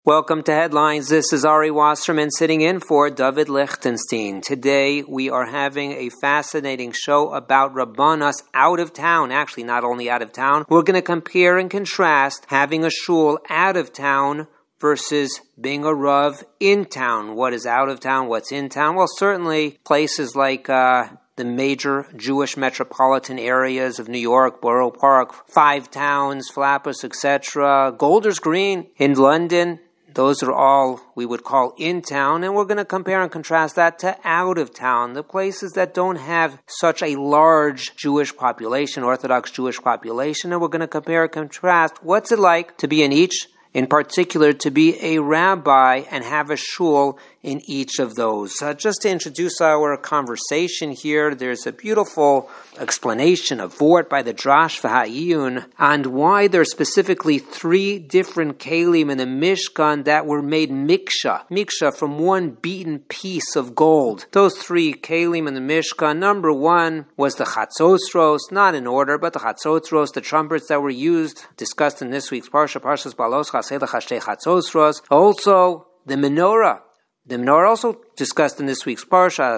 Welcome to Headlines. This is Ari Wasserman sitting in for David Lichtenstein. Today we are having a fascinating show about Rabbanos out of town. Actually, not only out of town. We're going to compare and contrast having a shul out of town versus being a Rav in town. What is out of town? What's in town? Well, certainly places like the major Jewish metropolitan areas of New York, Borough Park, Five Towns, Flappers, etc., Golders Green in London. Those are all we would call in town, and we're going to compare and contrast that to out of town, the places that don't have such a large Jewish population, Orthodox Jewish population, and we're going to compare and contrast what's it like to be in each, in particular to be a rabbi and have a shul in each of those. Just to introduce our conversation here, there's a beautiful explanation of Vort by the Drash V'Ha'iyun on why there are specifically three different kelim in the Mishkan that were made miksha from one beaten piece of gold. Those three kelim in the Mishkan, number one was the chatzotros, not in order, but the chatzotros, the trumpets that were used, discussed in this week's Parsha, Parshas Balos, Chaselach Hashtei Chatzotros. Also, the menorah. The menorah also discussed in this week's Parsha,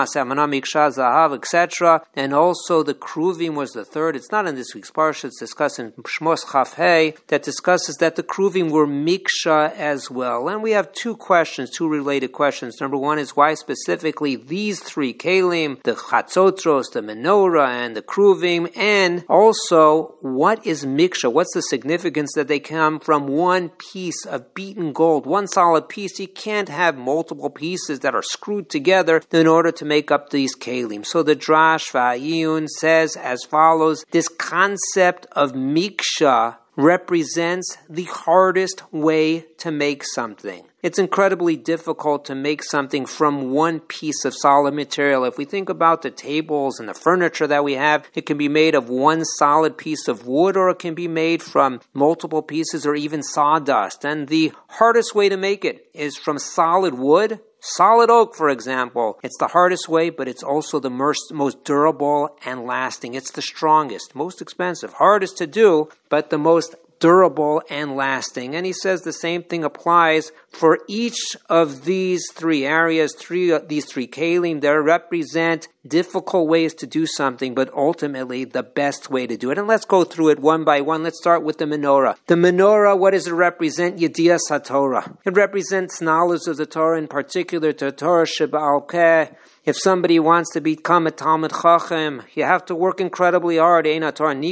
etc. And also the Kruvim was the third. It's not in this week's Parsha, it's discussed in Shmos Chaf Hey, that discusses that the Kruvim were Miksha as well. And we have two related questions. Number one is why specifically these three Kelim, the Chatzotros, the menorah, and the Kruvim, and also what is Miksha? What's the significance that they come from one piece of beaten gold, one solid piece? You can't have multiple pieces that are screwed together in order to make up these kelim. So the Drash V'Ha'iyun says as follows: this concept of miksha represents the hardest way to make something. It's incredibly difficult to make something from one piece of solid material. If we think about the tables and the furniture that we have, it can be made of one solid piece of wood, or it can be made from multiple pieces or even sawdust. And the hardest way to make it is from solid wood. Solid oak, for example. It's the hardest way, but it's also the most durable and lasting. It's the strongest, most expensive, hardest to do, but the most durable and lasting. And he says the same thing applies for each of these three areas, these three kelim that represent difficult ways to do something, but ultimately the best way to do it. And let's go through it one by one. Let's start with the menorah. The menorah, what does it represent? Yedias HaTorah. It represents knowledge of the Torah, in particular the Torah Sheba'al Peh. If somebody wants to become a Talmid Chacham, you have to work incredibly hard. You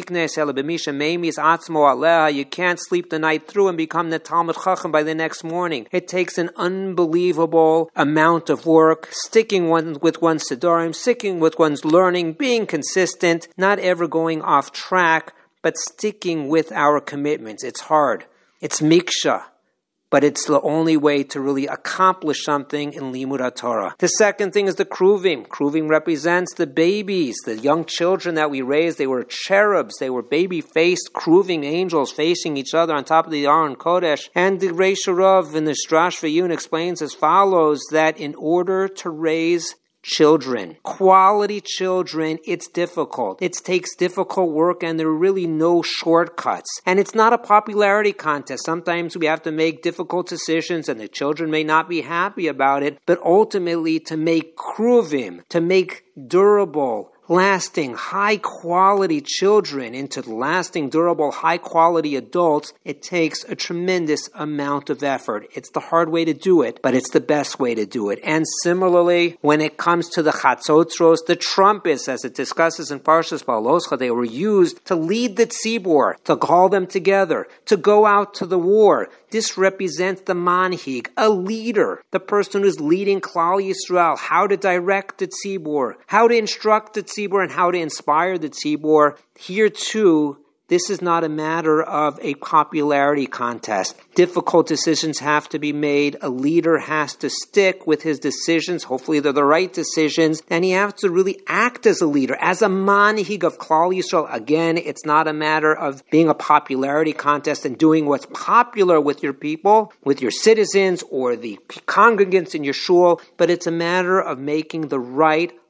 can't sleep the night through and become the Talmid Chacham by the next morning. It takes an unbelievable amount of work, sticking with one's Siddurim, sticking with one's learning, being consistent, not ever going off track, but sticking with our commitments. It's hard. It's miksha. But it's the only way to really accomplish something in Limud HaTorah. The second thing is the Kruvim. Kruvim represents the babies, the young children that we raised. They were cherubs. They were baby-faced, Kruvim angels facing each other on top of the Aron Kodesh. And the Reish Rav in the Drash V'Ha'iyun explains as follows, that in order to raise children, quality children, it's difficult. It takes difficult work, and there are really no shortcuts. And it's not a popularity contest. Sometimes we have to make difficult decisions and the children may not be happy about it, but ultimately to make kruvim, to make durable, lasting, high-quality children into lasting, durable, high-quality adults, it takes a tremendous amount of effort. It's the hard way to do it, but it's the best way to do it. And similarly, when it comes to the chatzotros, the trumpets, as it discusses in Parshas Baloscha, they were used to lead the tzibor, to call them together, to go out to the war. This represents the manhig, a leader, the person who's leading Klal Yisrael, how to direct the tzibor, how to instruct the tzibor, and how to inspire the tzibor. Here too, this is not a matter of a popularity contest. Difficult decisions have to be made. A leader has to stick with his decisions. Hopefully they're the right decisions. And he has to really act as a leader, as a manhig of Klal Yisrael. Again, it's not a matter of being a popularity contest and doing what's popular with your people, with your citizens, or the congregants in your shul, but it's a matter of making the right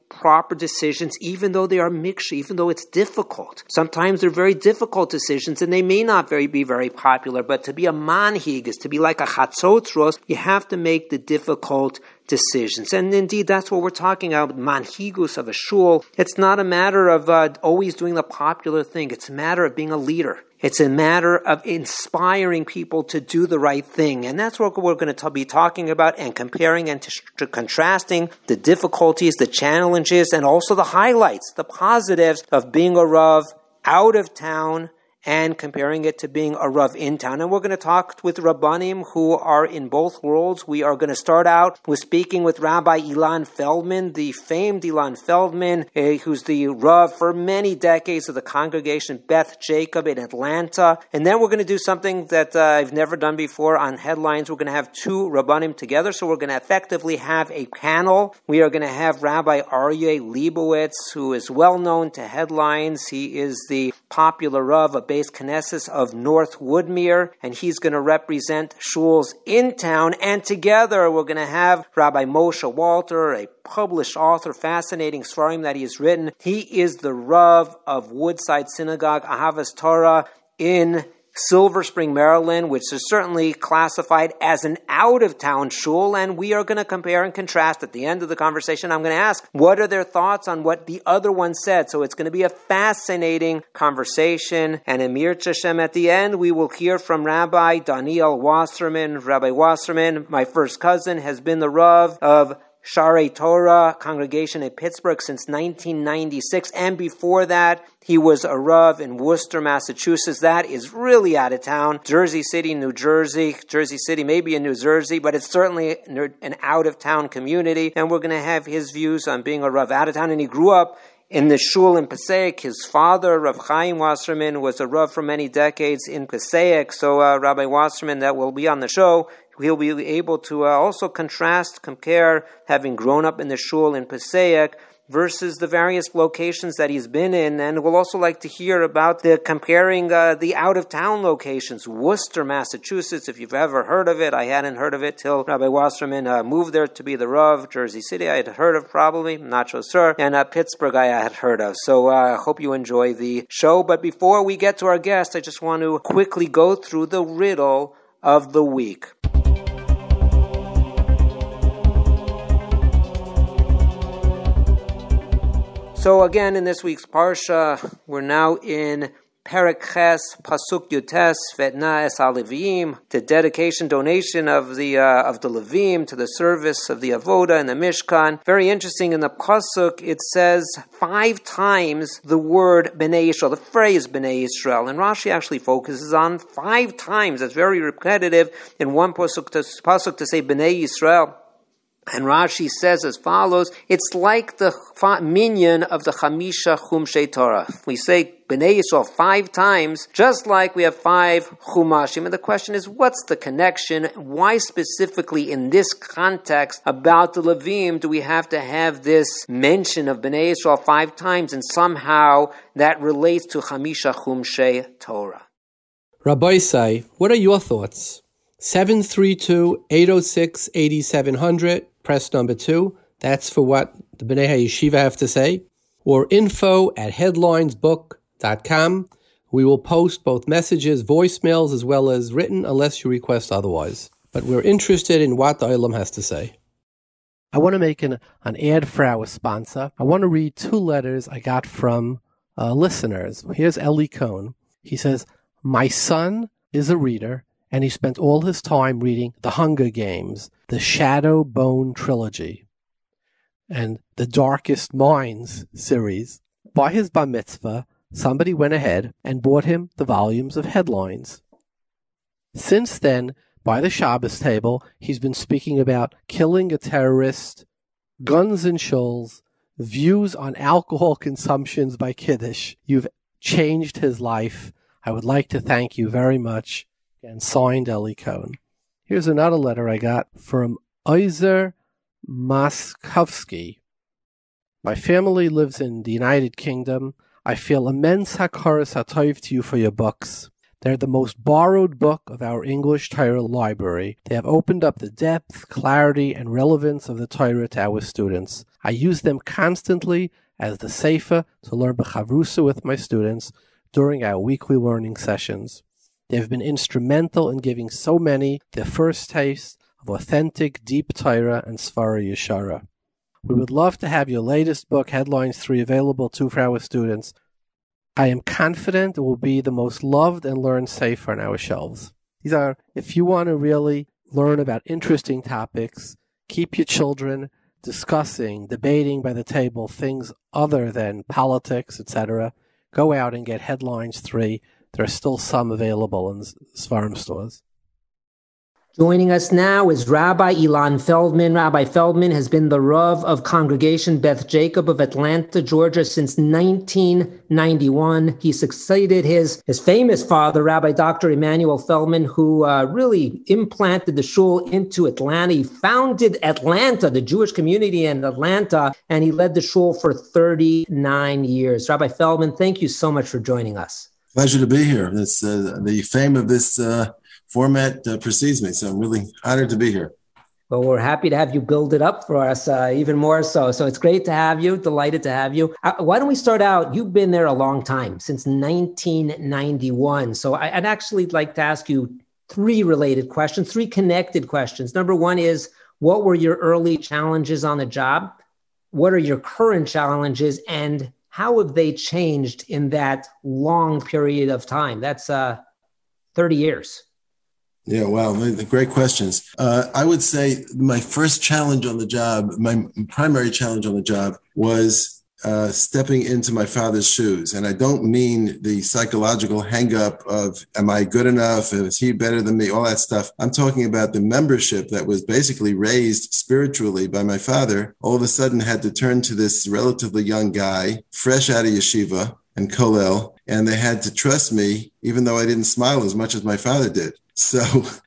proper decisions, even though they are mixed, even though it's difficult. Sometimes they're very difficult decisions, and they may not be very popular, but to be a manhig is to be like a chatzotros. You have to make the difficult decisions. And indeed, that's what we're talking about, manhigus of a shul. It's not a matter of always doing the popular thing. It's a matter of being a leader. It's a matter of inspiring people to do the right thing. And that's what we're going to be talking about and comparing and contrasting the difficulties, the challenges, and also the highlights, the positives of being a Rav out of town and comparing it to being a Rav in town. And we're going to talk with Rabbanim who are in both worlds. We are going to start out with speaking with Rabbi Ilan Feldman, the famed Ilan Feldman, who's the Rav for many decades of the congregation Beth Jacob in Atlanta. And then we're going to do something that I've never done before on Headlines. We're going to have two Rabbanim together, so we're going to effectively have a panel. We are going to have Rabbi Aryeh Leibowitz, who is well known to Headlines. He is the popular Rav of Beis Knesset of North Woodmere, and he's going to represent shuls in town. And together we're going to have Rabbi Moshe Walter, a published author, fascinating svarim that he has written. He is the Rav of Woodside Synagogue, Ahavas Torah, in Silver Spring, Maryland, which is certainly classified as an out-of-town shul, and we are going to compare and contrast. At the end of the conversation, I'm going to ask, what are their thoughts on what the other one said? So it's going to be a fascinating conversation, and Amir Chashem, at the end, we will hear from Rabbi Daniel Wasserman. Rabbi Wasserman, my first cousin, has been the Rav of Sharei Torah congregation in Pittsburgh since 1996, and before that, he was a Rav in Worcester, Massachusetts. That is really out of town. Jersey City, New Jersey. Jersey City may be in New Jersey, but it's certainly an out-of-town community, and we're going to have his views on being a Rav out of town, and he grew up in the shul in Passaic. His father, Rav Chaim Wasserman, was a Rav for many decades in Passaic, so Rabbi Wasserman, that will be on the show, he'll be able to also compare having grown up in the shul in Passaic versus the various locations that he's been in. And we'll also like to hear about comparing the out-of-town locations. Worcester, Massachusetts, if you've ever heard of it. I hadn't heard of it till Rabbi Wasserman moved there to be the Rav. Jersey City I had heard of probably, not so sure. And Pittsburgh I had heard of. So I hope you enjoy the show. But before we get to our guest, I just want to quickly go through the riddle of the week. So again, in this week's Parsha, we're now in Perek Ches, Pasuk Yutes, Vetna Es HaLeviim, the dedication, donation of the Levim to the service of the Avoda and the Mishkan. Very interesting, in the Pasuk, it says 5 times the word Bnei Yisrael, the phrase Bnei Yisrael, and Rashi actually focuses on 5 times. That's very repetitive in one Pasuk to say Bnei Yisrael. And Rashi says as follows, it's like the minyan of the Chamisha Chumshei Torah. We say Bnei Yisrael 5 times, just like we have 5 Chumashim. And the question is, what's the connection? Why specifically in this context about the Levim do we have to have this mention of Bnei Yisrael 5 times, and somehow that relates to Chamisha Chumshei Torah? Rabbi Isai, what are your thoughts? 732-806-8700, press number 2. That's for what the B'nai HaYeshiva have to say. Or info@headlinesbook.com. We will post both messages, voicemails, as well as written, unless you request otherwise. But we're interested in what the Olam has to say. I want to make an ad for our sponsor. I want to read 2 letters I got from listeners. Here's Eli Cohn. He says, my son is a reader, and he spent all his time reading The Hunger Games, the Shadow Bone trilogy, and the Darkest Minds series. By his bar mitzvah, somebody went ahead and bought him the volumes of Headlines. Since then, by the Shabbos table, he's been speaking about killing a terrorist, guns and shuls, views on alcohol consumptions by Kiddush. You've changed his life. I would like to thank you very much. And signed, Eli Cohn. Here's another letter I got from Izer Maskovsky. My family lives in the United Kingdom. I feel immense hakaras hatov to you for your books. They're the most borrowed book of our English Torah library. They have opened up the depth, clarity, and relevance of the Torah to our students. I use them constantly as the Sefer to learn B'chavrusa with my students during our weekly learning sessions. They have been instrumental in giving so many their first taste of authentic, deep Torah and Svara Yeshara. We would love to have your latest book, Headlines 3, available too for our students. I am confident it will be the most loved and learned sefer on our shelves. These are, if you want to really learn about interesting topics, keep your children discussing, debating by the table things other than politics, etc., go out and get Headlines 3. There are still some available in Svarim stores. Joining us now is Rabbi Ilan Feldman. Rabbi Feldman has been the Rav of Congregation Beth Jacob of Atlanta, Georgia, since 1991. He succeeded his famous father, Rabbi Dr. Emmanuel Feldman, who really implanted the shul into Atlanta. He founded Atlanta, the Jewish community in Atlanta, and he led the shul for 39 years. Rabbi Feldman, thank you so much for joining us. Pleasure to be here. It's, the fame of this format precedes me, so I'm really honored to be here. Well, we're happy to have you build it up for us even more so. So it's great to have you, delighted to have you. Why don't we start out? You've been there a long time, since 1991. So I'd actually like to ask you three related questions, three connected questions. Number one is, what were your early challenges on the job? What are your current challenges? And how have they changed in that long period of time? That's 30 years. Yeah, wow, great questions. I would say my first challenge on the job, my primary challenge on the job was stepping into my father's shoes. And I don't mean the psychological hang-up of, am I good enough? Is he better than me? All that stuff. I'm talking about the membership that was basically raised spiritually by my father, all of a sudden had to turn to this relatively young guy, fresh out of yeshiva and kollel, and they had to trust me, even though I didn't smile as much as my father did. So,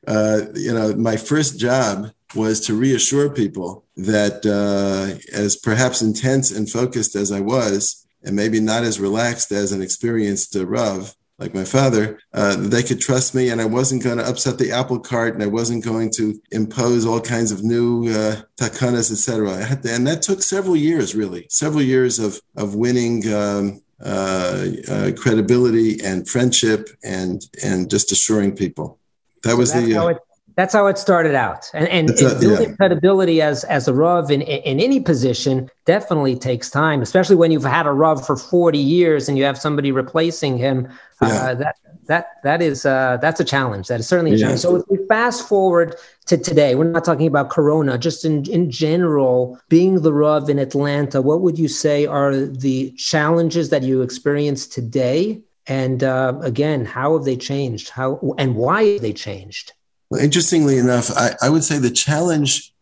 my first job was to reassure people that as perhaps intense and focused as I was, and maybe not as relaxed as an experienced Rav like my father, they could trust me, and I wasn't going to upset the apple cart, and I wasn't going to impose all kinds of new takanas, etc. And that took several years, really, of winning credibility and friendship and just assuring people. That's how it started out. And building credibility as a Rav in any position definitely takes time, especially when you've had a Rav for 40 years and you have somebody replacing him. That's a challenge. That is certainly a challenge. So if we fast forward to today, we're not talking about Corona, just in general, being the Rav in Atlanta, what would you say are the challenges that you experience today? And again, how have they changed? How and why have they changed? Well, interestingly enough, I would say the challenge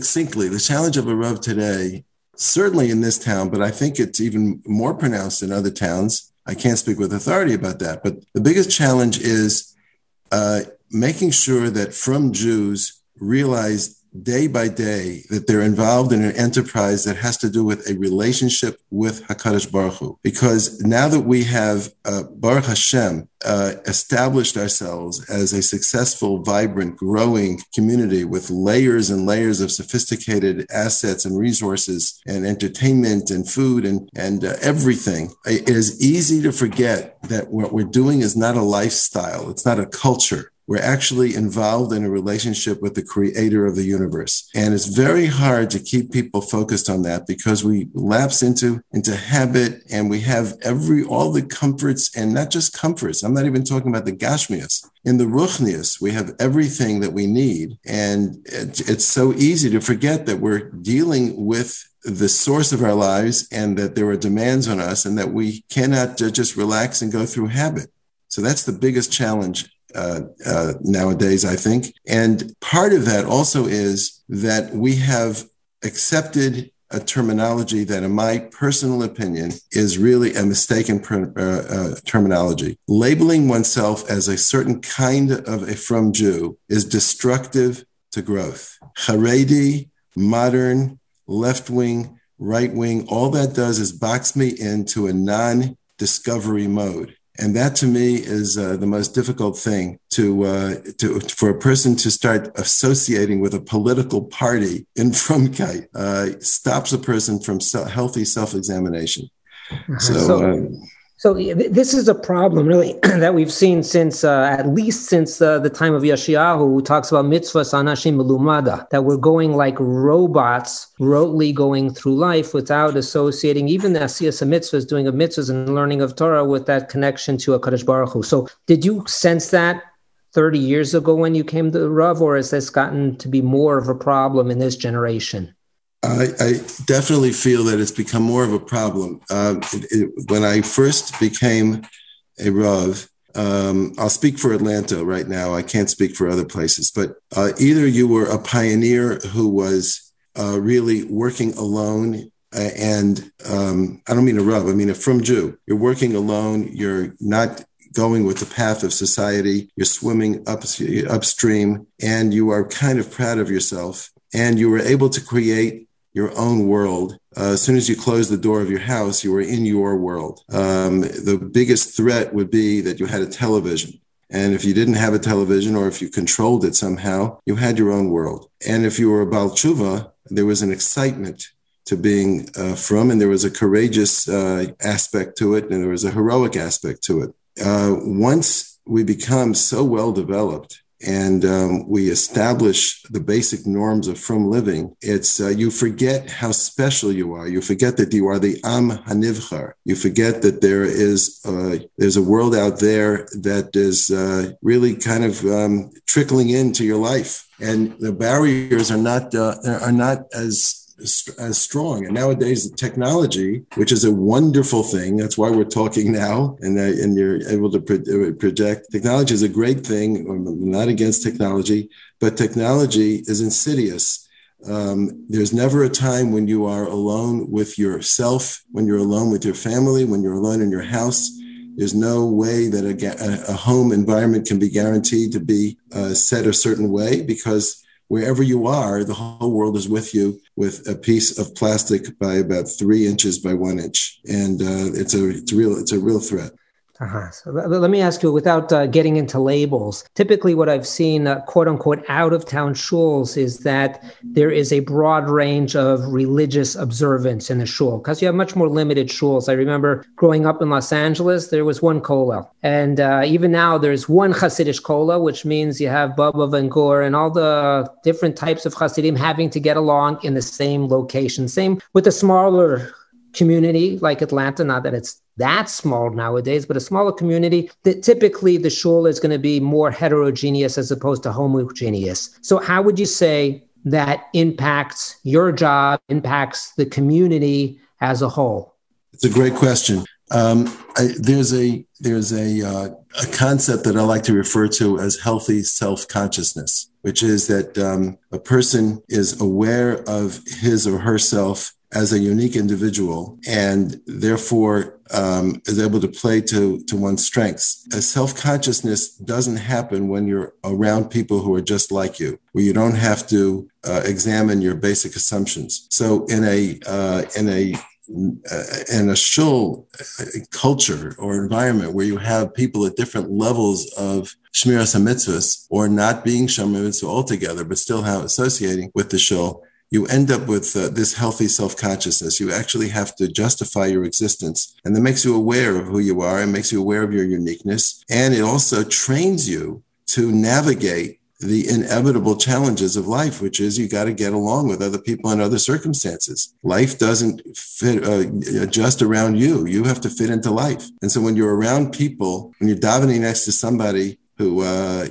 of a Rav today, certainly in this town, but I think it's even more pronounced in other towns. I can't speak with authority about that, but the biggest challenge is making sure that Frum Jews realize day by day that they're involved in an enterprise that has to do with a relationship with HaKadosh Baruch Hu. Because now that we have, Baruch Hashem, established ourselves as a successful, vibrant, growing community with layers and layers of sophisticated assets and resources and entertainment and food and everything, it is easy to forget that what we're doing is not a lifestyle. It's not a culture. We're actually involved in a relationship with the creator of the universe. And it's very hard to keep people focused on that because we lapse into habit, and we have all the comforts, and not just comforts. I'm not even talking about the gashmias. In the ruchnius, we have everything that we need. And it's so easy to forget that we're dealing with the source of our lives and that there are demands on us and that we cannot just relax and go through habit. So that's the biggest challenge nowadays, I think. And part of that also is that we have accepted a terminology that, in my personal opinion, is really a mistaken terminology. Labeling oneself as a certain kind of a Frum Jew is destructive to growth. Haredi, modern, left-wing, right-wing, all that does is box me into a non-discovery mode. And that to me is the most difficult thing for a person to start associating with a political party in Frumkeit, stops a person from healthy self-examination. So this is a problem, really, that we've seen since, at least since the time of Yeshayahu, who talks about mitzvahs anashim melumada, that we're going like robots, rotely going through life without associating even the asiyas mitzvahs, doing of mitzvahs and learning of Torah with that connection to HaKadosh Baruch Hu. So did you sense that 30 years ago when you came to the Rav, or has this gotten to be more of a problem in this generation? I definitely feel that it's become more of a problem. When I first became a Rav, I'll speak for Atlanta right now. I can't speak for other places, but either you were a pioneer who was really working alone, and I don't mean a Rav, I mean a Frum Jew. You're working alone, you're not going with the path of society, you're swimming upstream, and you are kind of proud of yourself, and you were able to create your own world. As soon as you close the door of your house, you were in your world. The biggest threat would be that you had a television. And if you didn't have a television, or if you controlled it somehow, you had your own world. And if you were a Baal Tshuva, there was an excitement to being from, and there was a courageous aspect to it, and there was a heroic aspect to it. Once we become so well developed, and we establish the basic norms of frum living, it's you forget how special you are. You forget that you are the Am Hanivchar. You forget that there's a world out there that is really kind of trickling into your life, and the barriers are not as strong. And nowadays, the technology, which is a wonderful thing, that's why we're talking now, and you're able to project. Technology is a great thing. I'm not against technology, but technology is insidious. There's never a time when you are alone with yourself, when you're alone with your family, when you're alone in your house. There's no way that a home environment can be guaranteed to be set a certain way, because wherever you are, the whole world is with you with a piece of plastic by about 3 inches by 1 inch. And it's a real threat. So let me ask you, without getting into labels, typically what I've seen, quote unquote, out of town shuls is that there is a broad range of religious observance in a shul, because you have much more limited shuls. I remember growing up in Los Angeles, there was one kollel. And even now there's one Hasidic kollel, which means you have Baba and Gur and all the different types of Hasidim having to get along in the same location. Same with a smaller community like Atlanta, not that it's that small nowadays, but a smaller community, that typically the shul is going to be more heterogeneous as opposed to homogeneous. So how would you say that impacts your job, impacts the community as a whole? It's a great question. There's a concept that I like to refer to as healthy self-consciousness, which is that a person is aware of his or herself as a unique individual, and therefore is able to play to one's strengths. A self-consciousness doesn't happen when you're around people who are just like you, where you don't have to examine your basic assumptions. So in a shul culture or environment where you have people at different levels of shmiras hamitzvos, or not being shomer mitzvah altogether, but still associating with the shul, you end up with this healthy self-consciousness. You actually have to justify your existence. And that makes you aware of who you are and makes you aware of your uniqueness. And it also trains you to navigate the inevitable challenges of life, which is you got to get along with other people and other circumstances. Life doesn't fit just around you. You have to fit into life. And so when you're around people, when you're davening next to somebody who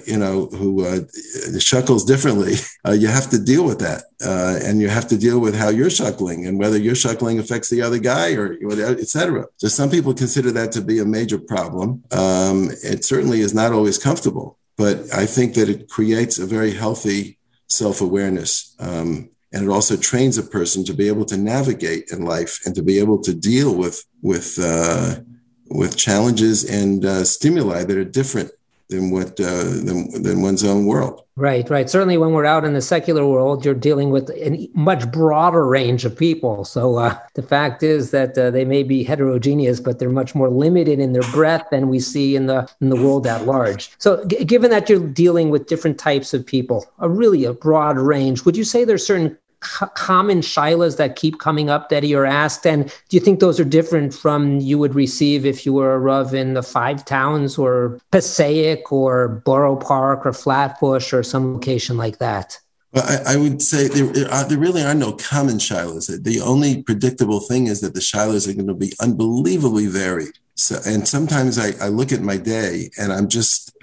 shuckles differently, you have to deal with that. And you have to deal with how you're shuckling and whether your shuckling affects the other guy or et cetera. So some people consider that to be a major problem. It certainly is not always comfortable, but I think that it creates a very healthy self-awareness. And it also trains a person to be able to navigate in life and to be able to deal with challenges and stimuli that are different than one's own world. Right. Certainly when we're out in the secular world, you're dealing with a much broader range of people. So the fact is that they may be heterogeneous, but they're much more limited in their breadth than we see in the world at large. So given that you're dealing with different types of people, a broad range, would you say there's certain common shilas that keep coming up that you're asked? And do you think those are different from you would receive if you were a Rav in the Five Towns or Passaic or Borough Park or Flatbush or some location like that? Well, I would say there really are no common shilas. The only predictable thing is that the shilas are going to be unbelievably varied. So, and sometimes I look at my day and I'm just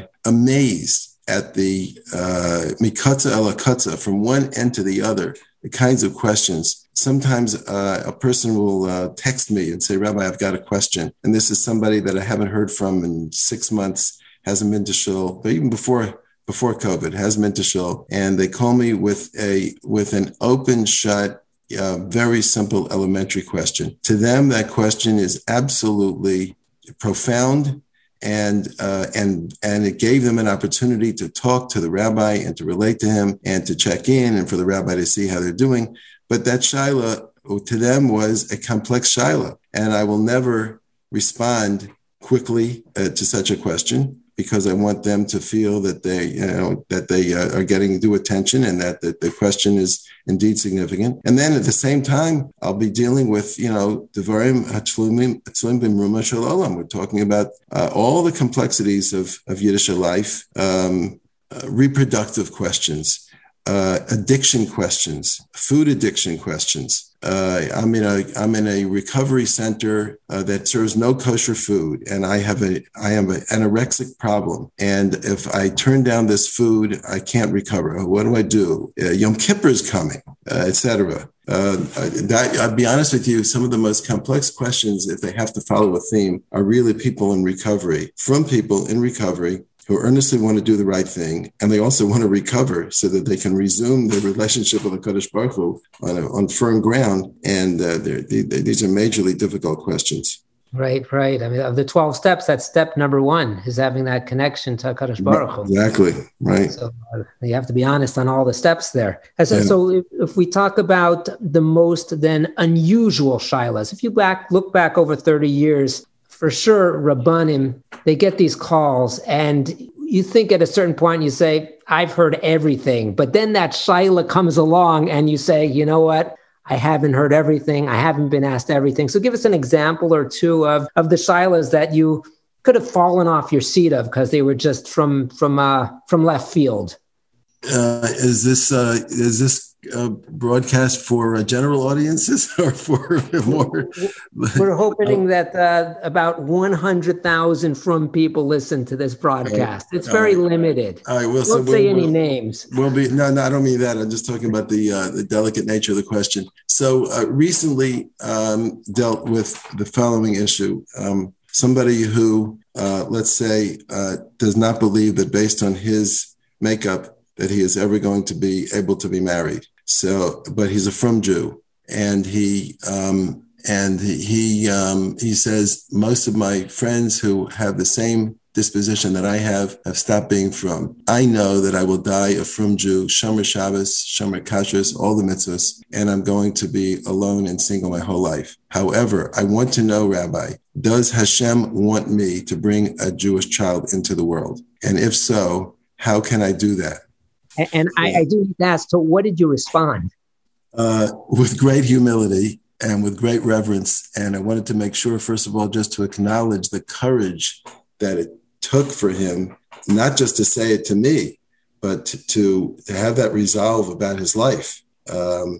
amazed at the mikatza ela katza, from one end to the other, the kinds of questions. Sometimes a person will text me and say, Rabbi, I've got a question. And this is somebody that I haven't heard from in 6 months, hasn't been to shul, but even before COVID, hasn't been to shul. And they call me with an open, shut, very simple elementary question. To them, that question is absolutely profound. And it gave them an opportunity to talk to the rabbi and to relate to him and to check in and for the rabbi to see how they're doing. But that shaila to them was a complex shaila. And I will never respond quickly to such a question, because I want them to feel that they are getting due attention and that the question is indeed significant. And then at the same time, I'll be dealing with, Devarim Hatzluim B'Mruma Shel Olam. We're talking about all the complexities of Yiddish life, reproductive questions, addiction questions, food addiction questions. I'm in a recovery center that serves no kosher food, and I am an anorexic problem. And if I turn down this food, I can't recover. What do I do? Yom Kippur is coming, etc. I'll be honest with you, some of the most complex questions, if they have to follow a theme, are really people in recovery, from people in recovery who earnestly want to do the right thing, and they also want to recover so that they can resume their relationship with the Kadosh Baruch Hu on firm ground. And these are majorly difficult questions. Right. I mean, of the 12 steps, that's step number 1 is having that connection to Kadosh Baruch Hu. Exactly. Right. So you have to be honest on all the steps there. So if we talk about the most then unusual shilas, if you look back over 30 years, for sure, Rabbanim, they get these calls and you think at a certain point, you say, I've heard everything. But then that shaila comes along and you say, you know what? I haven't heard everything. I haven't been asked everything. So give us an example or two of the shailas that you could have fallen off your seat of because they were just from left field. Is this broadcast for general audiences or for more? We're hoping that about 100,000 from people listen to this broadcast. It's very limited. All right, Don't say any names. No, I don't mean that. I'm just talking about the delicate nature of the question. So recently dealt with the following issue. Somebody who, let's say, does not believe that based on his makeup that he is ever going to be able to be married. So, but he's a frum Jew, and he says most of my friends who have the same disposition that I have stopped being frum. I know that I will die a frum Jew, Shomer Shabbos, Shomer Kashrus, all the mitzvahs, and I'm going to be alone and single my whole life. However, I want to know, Rabbi, does Hashem want me to bring a Jewish child into the world? And if so, how can I do that? And I do need to ask, so what did you respond? With great humility and with great reverence. And I wanted to make sure, first of all, just to acknowledge the courage that it took for him, not just to say it to me, but to have that resolve about his life. I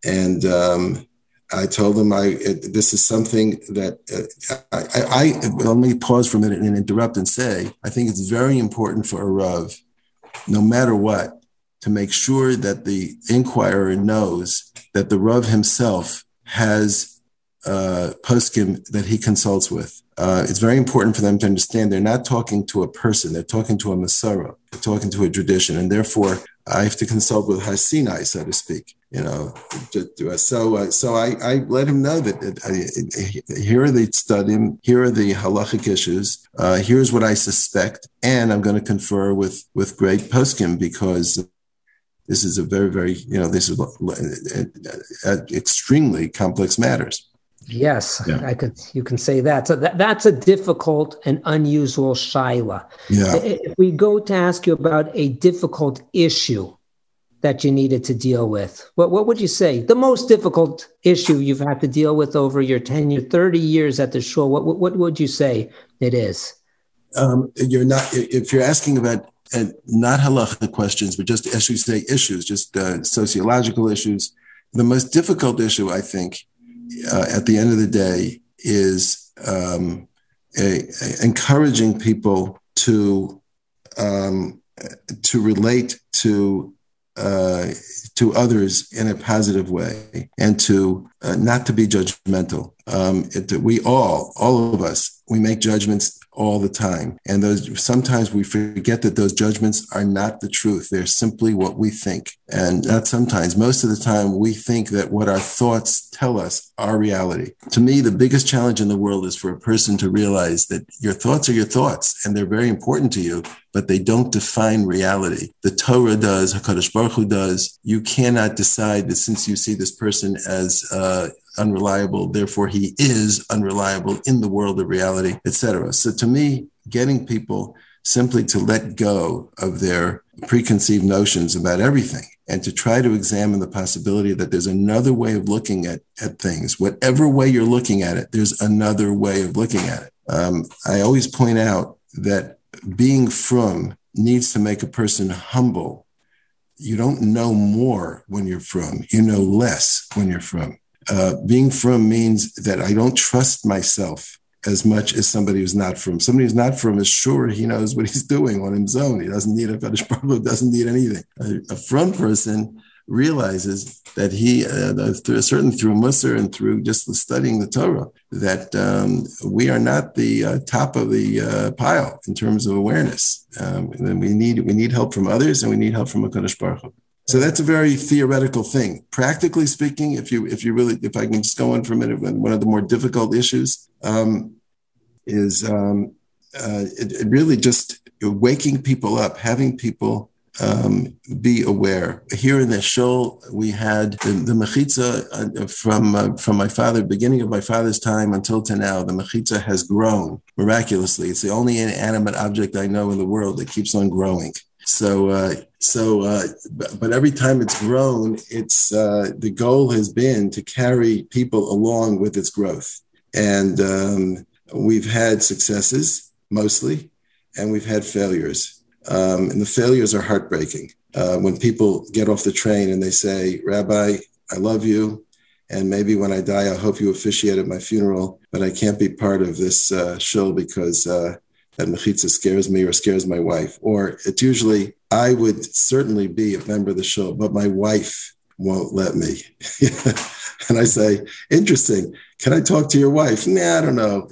told him this is something that let me pause for a minute and interrupt and say, I think it's very important for a Rav, no matter what, to make sure that the inquirer knows that the Rav himself has poskim that he consults with. It's very important for them to understand they're not talking to a person, they're talking to a Masorah, they're talking to a tradition, and therefore I have to consult with Har Sinai, so to speak. So I let him know that here are the studim, here are the halachic issues, here's what I suspect, and I'm going to confer with great poskim, because this is a very, very, this is extremely complex matters. Yes, yeah. You can say that. So that's a difficult and unusual shaila. Yeah. If we go to ask you about a difficult issue that you needed to deal with, what would you say? The most difficult issue you've had to deal with over your tenure, 30 years at the shul, what would you say it is? If you're asking about not halacha questions, but just, as you say, issues, just sociological issues, the most difficult issue, I think, at the end of the day, is encouraging people to relate to others in a positive way, and to not to be judgmental. We all of us, we make judgments all the time, and sometimes we forget that those judgments are not the truth. They're simply what we think, and not sometimes. Most of the time, we think that what our thoughts tell us are reality. To me, the biggest challenge in the world is for a person to realize that your thoughts are your thoughts, and they're very important to you, but they don't define reality. The Torah does, HaKadosh Baruch Hu does. You cannot decide that since you see this person as unreliable, therefore he is unreliable in the world of reality, etc. So to me, getting people simply to let go of their preconceived notions about everything, and to try to examine the possibility that there's another way of looking at things. Whatever way you're looking at it, there's another way of looking at it. I always point out that being frum needs to make a person humble. You don't know more when you're frum. You know less when you're frum. Being frum means that I don't trust myself as much as somebody who's not frum. Somebody who's not frum is sure he knows what he's doing on his own. He doesn't need a Kadosh Baruch Hu, doesn't need anything. A frum person realizes that he, through Musar and through just studying the Torah, that we are not the top of the pile in terms of awareness. And we need help from others, and we need help from HaKadosh Baruch Hu. So that's a very theoretical thing. Practically speaking, if I can just go on for a minute, one of the more difficult issues is it really just waking people up, having people be aware. Here in the shul, we had the mechitza from my father, beginning of my father's time until to now. The mechitza has grown miraculously. It's the only inanimate object I know in the world that keeps on growing. But every time it's grown, it's the goal has been to carry people along with its growth. And we've had successes mostly, and we've had failures. And the failures are heartbreaking. When people get off the train and they say, "Rabbi, I love you, and maybe when I die, I hope you officiate at my funeral, but I can't be part of this shul because that mechitza scares me or scares my wife." Or it's usually, "I would certainly be a member of the shul, but my wife won't let me." And I say, "Interesting. Can I talk to your wife?" "Nah, I don't know."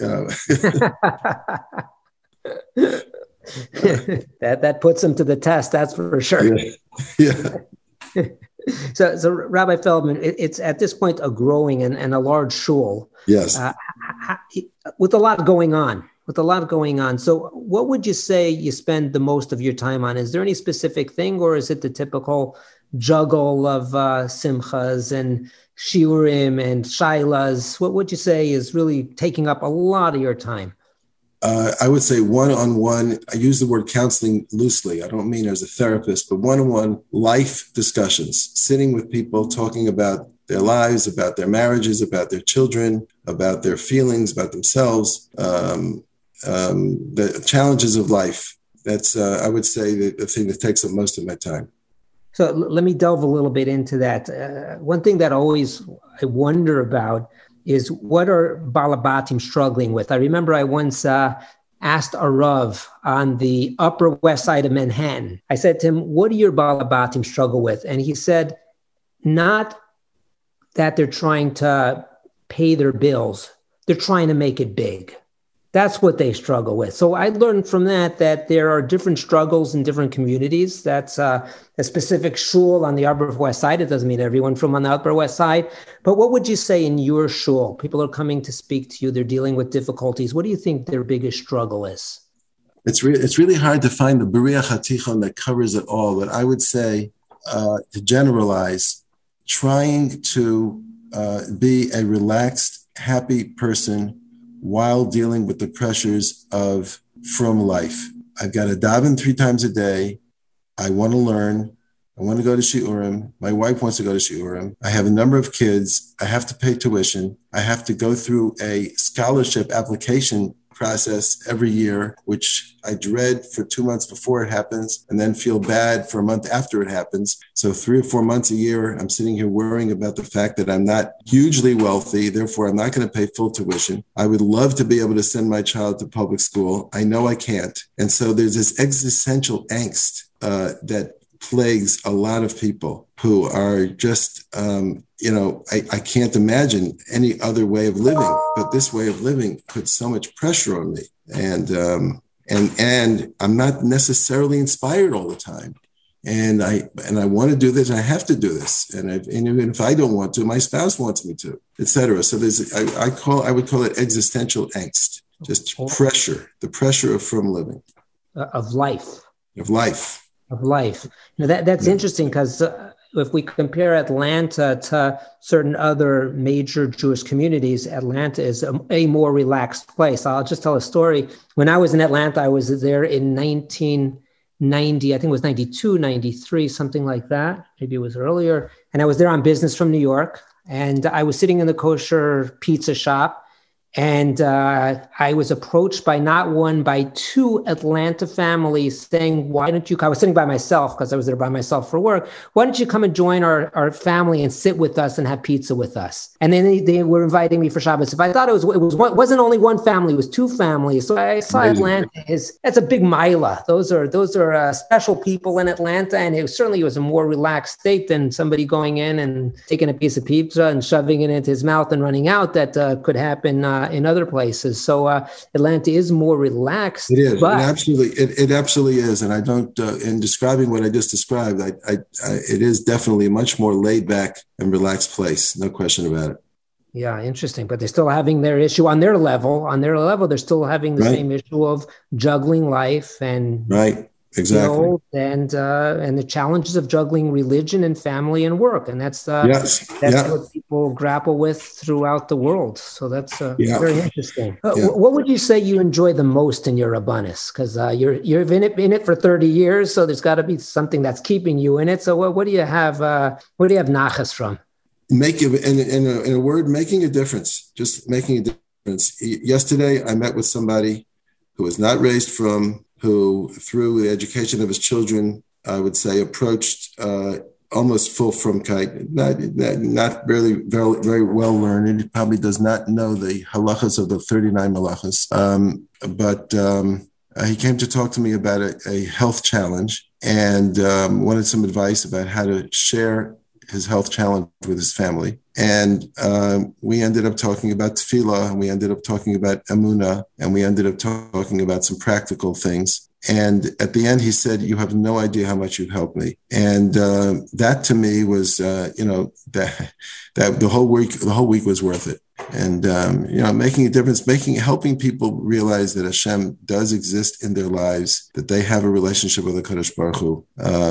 That puts them to the test, that's for sure. Yeah. So Rabbi Feldman, it's at this point a growing and a large shul. Yes. With a lot going on. So what would you say you spend the most of your time on? Is there any specific thing, or is it the typical juggle of simchas and shiurim and shailas? What would you say is really taking up a lot of your time? I would say one-on-one. I use the word counseling loosely. I don't mean as a therapist, but one-on-one life discussions, sitting with people, talking about their lives, about their marriages, about their children, about their feelings, about themselves, the challenges of life. That's, I would say, the thing that takes up most of my time. So let me delve a little bit into that. One thing that always I wonder about is, what are Balabatim struggling with? I remember I once asked a Rav on the Upper West Side of Manhattan. I said to him, "What do your Balabatim struggle with?" And he said, not that they're trying to pay their bills, they're trying to make it big. That's what they struggle with. So I learned from that there are different struggles in different communities. That's a specific shul on the Upper West Side. It doesn't mean everyone from on the Upper West Side. But what would you say in your shul? People are coming to speak to you. They're dealing with difficulties. What do you think their biggest struggle is? It's really hard to find the Beriach HaTichon that covers it all. But I would say, to generalize, trying to be a relaxed, happy person while dealing with the pressures of from life. I've got to daven 3 times a day. I want to learn. I want to go to shiurim. My wife wants to go to shiurim. I have a number of kids. I have to pay tuition. I have to go through a scholarship application process every year, which I dread for 2 months before it happens and then feel bad for a month after it happens. So 3 or 4 months a year, I'm sitting here worrying about the fact that I'm not hugely wealthy. Therefore, I'm not going to pay full tuition. I would love to be able to send my child to public school. I know I can't. And so there's this existential angst that plagues a lot of people who are just, I can't imagine any other way of living, but this way of living puts so much pressure on me. And I'm not necessarily inspired all the time. And I want to do this, and I have to do this. And even if I don't want to, my spouse wants me to, etc. So I would call it existential angst, just pressure, the pressure of from living. Of life. Of life. Of life. That's interesting because if we compare Atlanta to certain other major Jewish communities, Atlanta is a more relaxed place. I'll just tell a story. When I was in Atlanta, I was there in 1990, I think it was 92, 93, something like that. Maybe it was earlier. And I was there on business from New York. And I was sitting in the kosher pizza shop. And I was approached by not one, by 2 Atlanta families saying, why don't you, I was sitting by myself because I was there by myself for work. Why don't you come and join our family and sit with us and have pizza with us? And then they were inviting me for Shabbos. If I thought it wasn't only one family, it was 2 families. So I saw Atlanta that's a big maila. Those are special people in Atlanta. And it was a more relaxed state than somebody going in and taking a piece of pizza and shoving it into his mouth and running out. That could happen in other places. So Atlanta is more relaxed. It is. It absolutely is. And I don't, in describing what I just described, it is definitely a much more laid back and relaxed place. No question about it. Yeah, interesting. But they're still having their issue on their level. On their level, they're still having the same issue of juggling life and exactly, and the challenges of juggling religion and family and work, and that's what people grapple with throughout the world. So that's very interesting. What would you say you enjoy the most in your rabbanus? Because you've in it for 30 years, so there's got to be something that's keeping you in it. So what do you have? Where do you have nachas from? In a word, making a difference. Just making a difference. Yesterday, I met with somebody who was not raised who, through the education of his children, I would say, approached almost full frumkeit, not really very, very well learned. He probably does not know the halachas of the 39 malachas. But he came to talk to me about a health challenge and wanted some advice about how to share his health challenge with his family. And we ended up talking about tefillah, and we ended up talking about emunah, and we ended up talking about some practical things. And at the end, he said, "You have no idea how much you've helped me." And that to me was, that the whole week was worth it. And making a difference, helping people realize that Hashem does exist in their lives, that they have a relationship with the Kadosh Baruch Hu.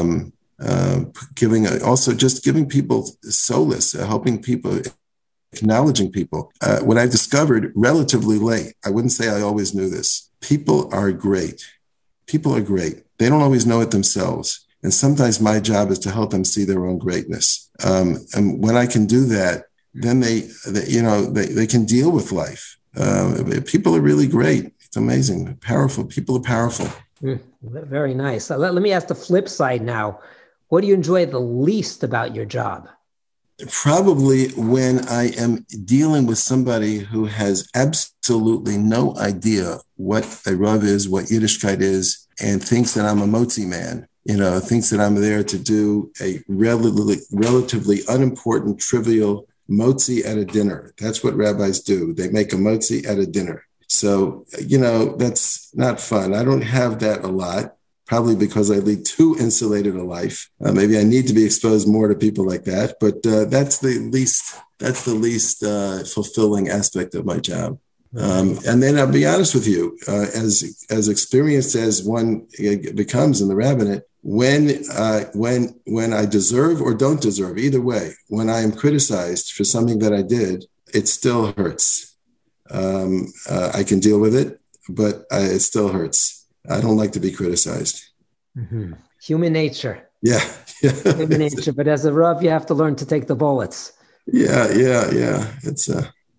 Giving people solace, helping people, acknowledging people. What I've discovered relatively late, I wouldn't say I always knew this. People are great. People are great. They don't always know it themselves. And sometimes my job is to help them see their own greatness. And when I can do that, then they can deal with life. People are really great. It's amazing. Powerful. People are powerful. Very nice. Let me ask the flip side now. What do you enjoy the least about your job? Probably when I am dealing with somebody who has absolutely no idea what a Rav is, what Yiddishkeit is, and thinks that I'm a motzi man, thinks that I'm there to do a relatively unimportant, trivial motzi at a dinner. That's what rabbis do. They make a motzi at a dinner. So, that's not fun. I don't have that a lot, probably because I lead too insulated a life. Maybe I need to be exposed more to people like that, but that's the least fulfilling aspect of my job. And then I'll be honest with you, as experienced as one becomes in the rabbinate, when I deserve or don't deserve, either way, when I am criticized for something that I did, it still hurts. I can deal with it, but it still hurts. I don't like to be criticized. Mm-hmm. Human nature. Yeah. Human nature. But as a Rav, you have to learn to take the bullets. Yeah. It's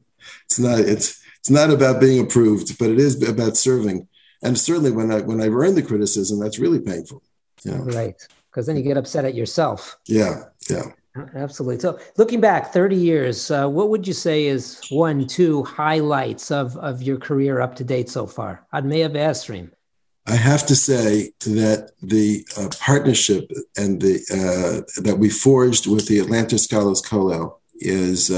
not about being approved, but it is about serving. And certainly when I've earned the criticism, that's really painful. Right. Because then you get upset at yourself. Yeah. Absolutely. So looking back 30 years, what would you say is 1-2 highlights of your career up to date so far? Ad Mea V'Esrim. I have to say that the partnership and that we forged with the Atlanta Scholars Kollel is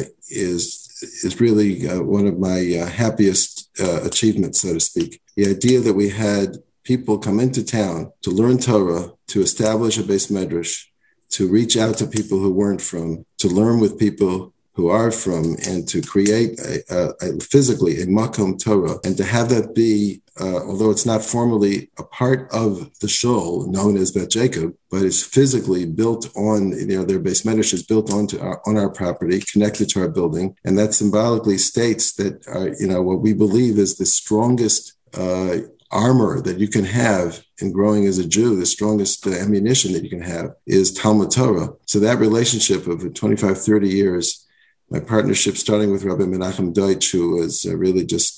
really one of my happiest achievements, so to speak. The idea that we had people come into town to learn Torah, to establish a Beis Medrash, to reach out to people who weren't from, to learn with people who are from, and to create physically a Makom Torah, and to have that be, although it's not formally a part of the shul known as Bet Jacob, but it's physically built on, their Beis Medrash is built on our property, connected to our building, and that symbolically states that, what we believe is the strongest armor that you can have in growing as a Jew, the strongest ammunition that you can have is Talmud Torah. So that relationship of 25, 30 years, my partnership starting with Rabbi Menachem Deutsch, who was really just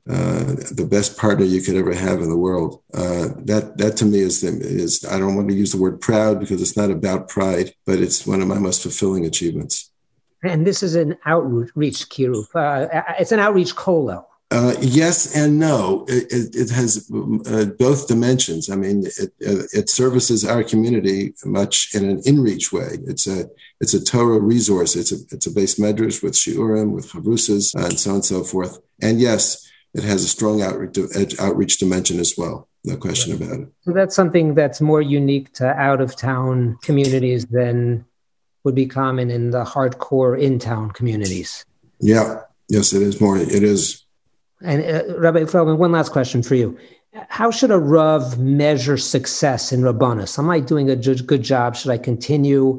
the best partner you could ever have in the world. That to me is, I don't want to use the word proud because it's not about pride, but it's one of my most fulfilling achievements. And this is an outreach kiruv. It's an outreach kollel. Yes and no. It has both dimensions. I mean, it services our community much in an in-reach way. It's a Torah resource. It's a Beis Medrash with shiurim, with chavrusas, and so on and so forth. And yes, it has a strong outreach dimension as well. No question about it. So that's something that's more unique to out-of-town communities than would be common in the hardcore in-town communities. Yeah. Yes, it is more. It is. And Rabbi Feldman, one last question for you. How should a Rav measure success in Rabbanus? Am I doing a good job? Should I continue?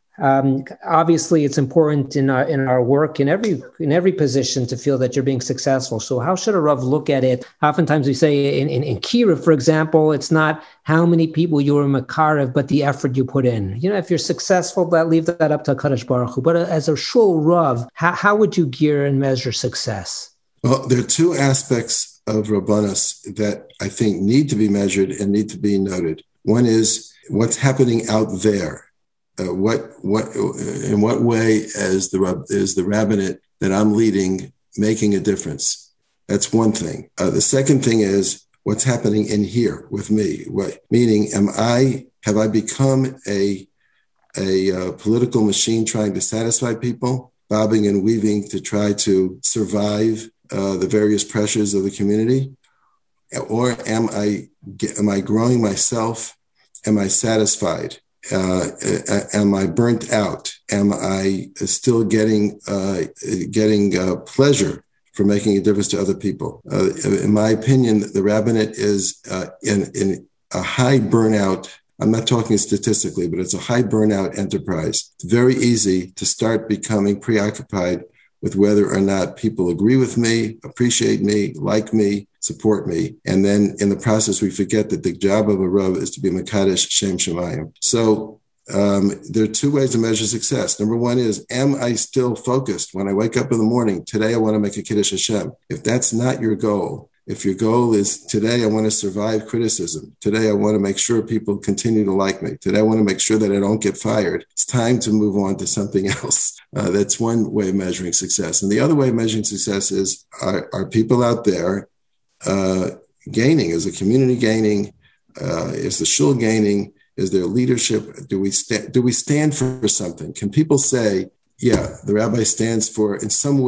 Obviously, it's important in our work, in every position, to feel that you're being successful. So how should a Rav look at it? Oftentimes we say in Kiruv, for example, it's not how many people you were Makarev, but the effort you put in. If you're successful, leave that up to HaKadosh Baruch Hu. But as a shul Rav, how would you gear and measure success? Well, there are two aspects of Rabbanus that I think need to be measured and need to be noted. One is what's happening out there. In what way is the rabbinate that I'm leading making a difference? That's one thing. The second thing is what's happening in here with me. Meaning, have I become a political machine trying to satisfy people, bobbing and weaving to try to survive the various pressures of the community? Or am I growing myself? Am I satisfied? Am I burnt out? Am I still getting pleasure from making a difference to other people? In my opinion, the rabbinate is in a high burnout. I'm not talking statistically, but it's a high burnout enterprise. It's very easy to start becoming preoccupied with whether or not people agree with me, appreciate me, like me, support me. And then in the process, we forget that the job of a Rav is to be Mekadesh Shem Shemayim. So there are two ways to measure success. Number one is, am I still focused when I wake up in the morning? Today, I want to make a Kiddush Hashem. If that's not your goal, if your goal is today, I want to survive criticism. Today, I want to make sure people continue to like me. Today, I want to make sure that I don't get fired. It's time to move on to something else. That's one way of measuring success. And the other way of measuring success is, are people out there gaining? Is the community gaining? Is the shul gaining? Is there leadership? Do we stand for something? Can people say, yeah, the rabbi stands for, in some way,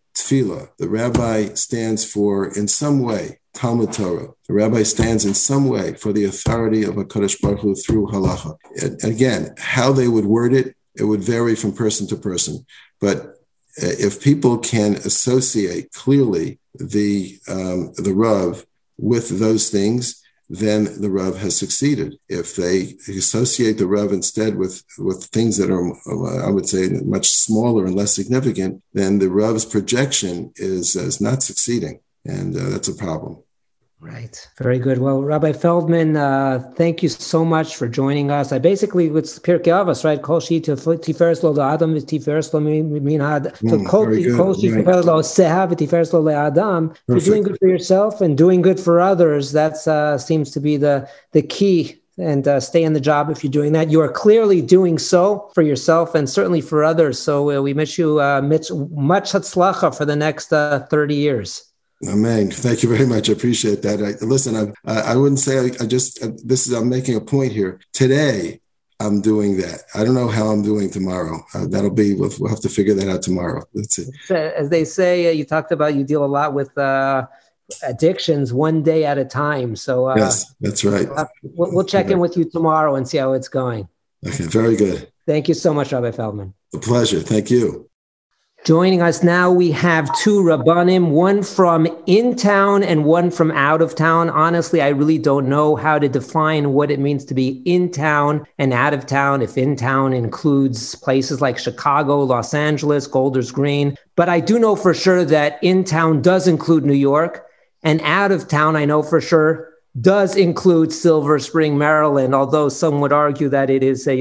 tefillah. The rabbi stands for, in some way, Talmud Torah. The rabbi stands in some way for the authority of HaKadosh Baruch Hu through halacha. And again, how they would word it, it would vary from person to person. But if people can associate clearly the Rav with those things, then the Rav has succeeded. If they associate the Rav instead with things that are, I would say, much smaller and less significant, then the Rav's projection is not succeeding, and that's a problem. Right. Very good. Well, Rabbi Feldman, thank you so much for joining us. I basically, it's Pirkei Avos, right? Kol shi tiferes lo la'adam v'tiferes lo minhad. So kol shi tiferes lo seha v'tiferes lo le'adam. If you're doing good for yourself and doing good for others, that seems to be the key. And stay in the job if you're doing that. You are clearly doing so for yourself and certainly for others. So we wish you much hatzlacha for the next 30 years. Amen. Thank you very much. I appreciate that. I wouldn't say I'm making a point here. Today, I'm doing that. I don't know how I'm doing tomorrow. We'll have to figure that out tomorrow. That's it. As they say, you talked about, you deal a lot with addictions one day at a time. So yes, that's right. We'll check in with you tomorrow and see how it's going. Okay. Very good. Thank you so much, Rabbi Feldman. A pleasure. Thank you. Joining us now, we have two Rabbanim, one from in town and one from out of town. Honestly, I really don't know how to define what it means to be in town and out of town, if in town includes places like Chicago, Los Angeles, Golders Green. But I do know for sure that in town does include New York, and out of town, I know for sure, does include Silver Spring, Maryland, although some would argue that it is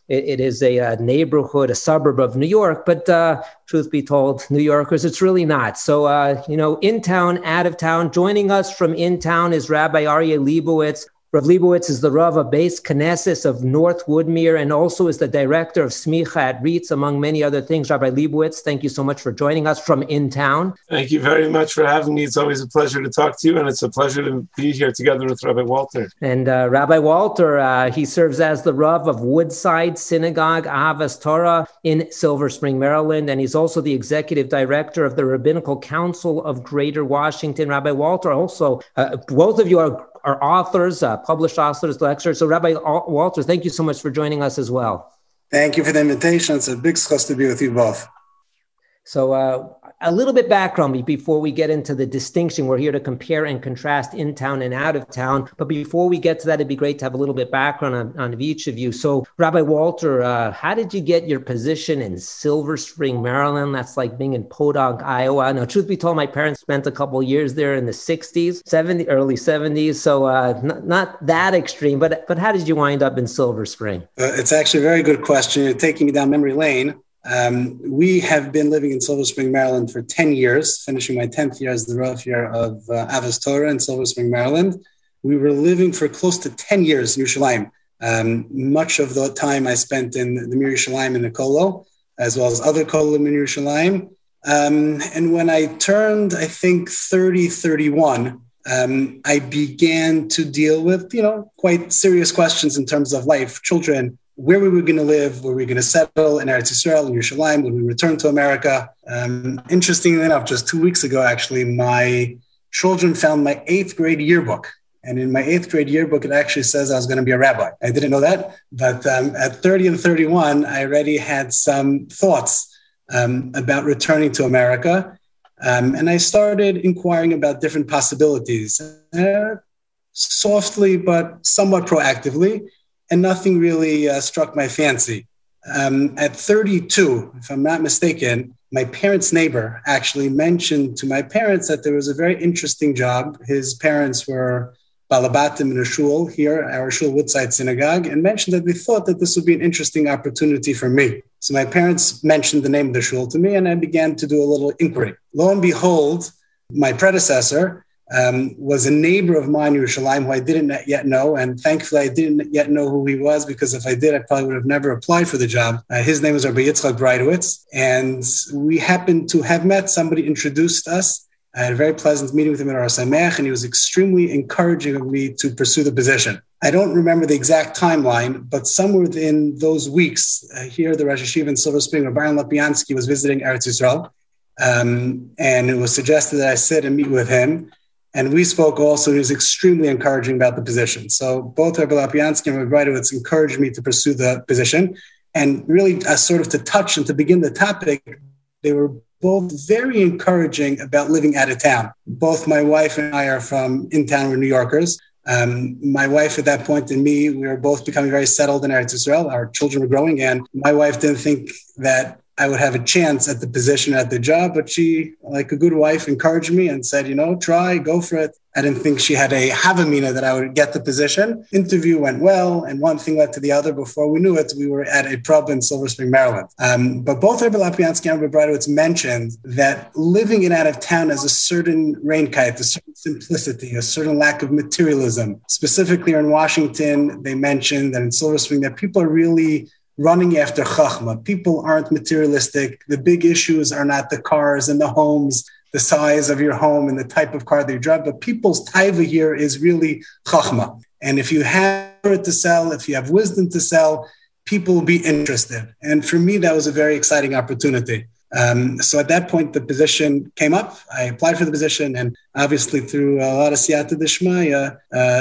a neighborhood, a suburb of New York. But truth be told, New Yorkers, it's really not. So, in town, out of town. Joining us from in town is Rabbi Aryeh Leibowitz. Rav Leibowitz is the Rav of Beis Knesset of North Woodmere and also is the director of Smicha at RIETS, among many other things. Rabbi Leibowitz, thank you so much for joining us from in town. Thank you very much for having me. It's always a pleasure to talk to you, and it's a pleasure to be here together with Rabbi Walter. And Rabbi Walter, he serves as the Rav of Woodside Synagogue, Ahavas Torah in Silver Spring, Maryland, and he's also the executive director of the Rabbinical Council of Greater Washington. Rabbi Walter, also, both of you are authors, published authors, lecturers. So Rabbi Walter, thank you so much for joining us as well. Thank you for the invitation. It's a big schus to be with you both. So a little bit background before we get into the distinction. We're here to compare and contrast in town and out of town. But before we get to that, it'd be great to have a little bit background on each of you. So Rabbi Walter, how did you get your position in Silver Spring, Maryland? That's like being in Podunk, Iowa. Now, truth be told, my parents spent a couple of years there in the 60s, early 70s. So not that extreme, but how did you wind up in Silver Spring? It's actually a very good question. You're taking me down memory lane. We have been living in Silver Spring, Maryland for 10 years, finishing my 10th year as the Rav here of Ahavas Torah in Silver Spring, Maryland. We were living for close to 10 years in Yerushalayim. Much of the time I spent in the Mir Yerushalayim in the Kollel, as well as other Kollelim in Yerushalayim. And when I turned, I think, 31, I began to deal with, quite serious questions in terms of life, children, where we were going to live, where we were going to settle in Eretz Yisrael, in Yerushalayim, when we returned to America. Interestingly enough, just 2 weeks ago, actually, my children found my 8th grade yearbook. And in my 8th grade yearbook, it actually says I was going to be a rabbi. I didn't know that. But at 30 and 31, I already had some thoughts about returning to America. And I started inquiring about different possibilities, softly, but somewhat proactively. And nothing really struck my fancy. At 32, if I'm not mistaken, my parents' neighbor actually mentioned to my parents that there was a very interesting job. His parents were balabatim in a shul here, our shul Woodside Synagogue, and mentioned that they thought that this would be an interesting opportunity for me. So my parents mentioned the name of the shul to me, and I began to do a little inquiry. Lo and behold, my predecessor was a neighbor of mine in Yerushalayim who I didn't yet know. And thankfully, I didn't yet know who he was, because if I did, I probably would have never applied for the job. His name was Rabbi Yitzchak Breidowitz. And we happened to have met. Somebody introduced us. I had a very pleasant meeting with him at Ohr Sameach, and he was extremely encouraging of me to pursue the position. I don't remember the exact timeline, but somewhere within those weeks, here, the Rosh Yeshiva in Silver Spring, Rabbi Aaron Lapiansky was visiting Eretz Yisrael. And it was suggested that I sit and meet with him. And we spoke also, he was extremely encouraging about the position. So both Rabbi Lapiansky and Rabbi Breitowitz encouraged me to pursue the position. And really, sort of to touch and to begin the topic, they were both very encouraging about living out of town. Both my wife and I are from in town, we're New Yorkers. My wife at that point and me, we were both becoming very settled in Eretz Yisrael. Our children were growing, and my wife didn't think that I would have a chance at the position, at the job, but she, like a good wife, encouraged me and said, try, go for it. I didn't think she had a havamina that I would get the position. Interview went well, and one thing led to the other. Before we knew it, we were at a pub in Silver Spring, Maryland. But both Rabbi Lapiansky and Rabbi Breitowitz mentioned that living in out of town has a certain reinkeit, a certain simplicity, a certain lack of materialism. Specifically in Washington, they mentioned that in Silver Spring that people are really running after chachma. People aren't materialistic. The big issues are not the cars and the homes, the size of your home and the type of car that you drive, but people's taiva here is really chachma. And if you have it to sell, if you have wisdom to sell, people will be interested. And for me, that was a very exciting opportunity. So at that point, the position came up. I applied for the position, and obviously through a lot of siyata d'shmaya,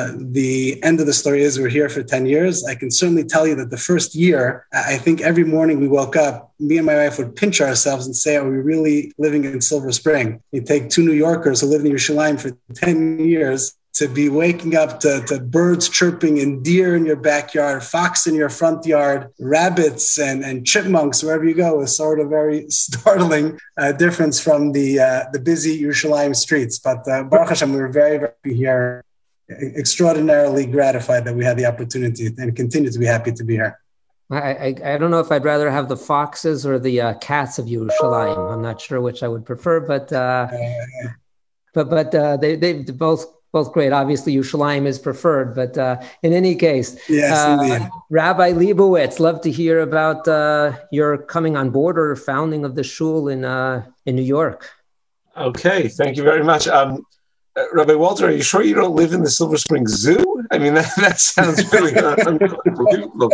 the end of the story is we're here for 10 years. I can certainly tell you that the first year, I think every morning we woke up, me and my wife would pinch ourselves and say, are we really living in Silver Spring? You take two New Yorkers who lived in Yerushalayim for 10 years, to be waking up to birds chirping and deer in your backyard, fox in your front yard, rabbits and chipmunks wherever you go is sort of very startling difference from the busy Yerushalayim streets. But Baruch Hashem, we were very, very happy here, extraordinarily gratified that we had the opportunity and continue to be happy to be here. I don't know if I'd rather have the foxes or the cats of Yerushalayim. I'm not sure which I would prefer, but they both great. Obviously, Yerushalayim is preferred, but in any case, yes, Rabbi Leibowitz, love to hear about your coming on board or founding of the shul in New York. Okay, thank you very much. Rabbi Walter, are you sure you don't live in the Silver Spring Zoo? I mean, that sounds really unbelievable.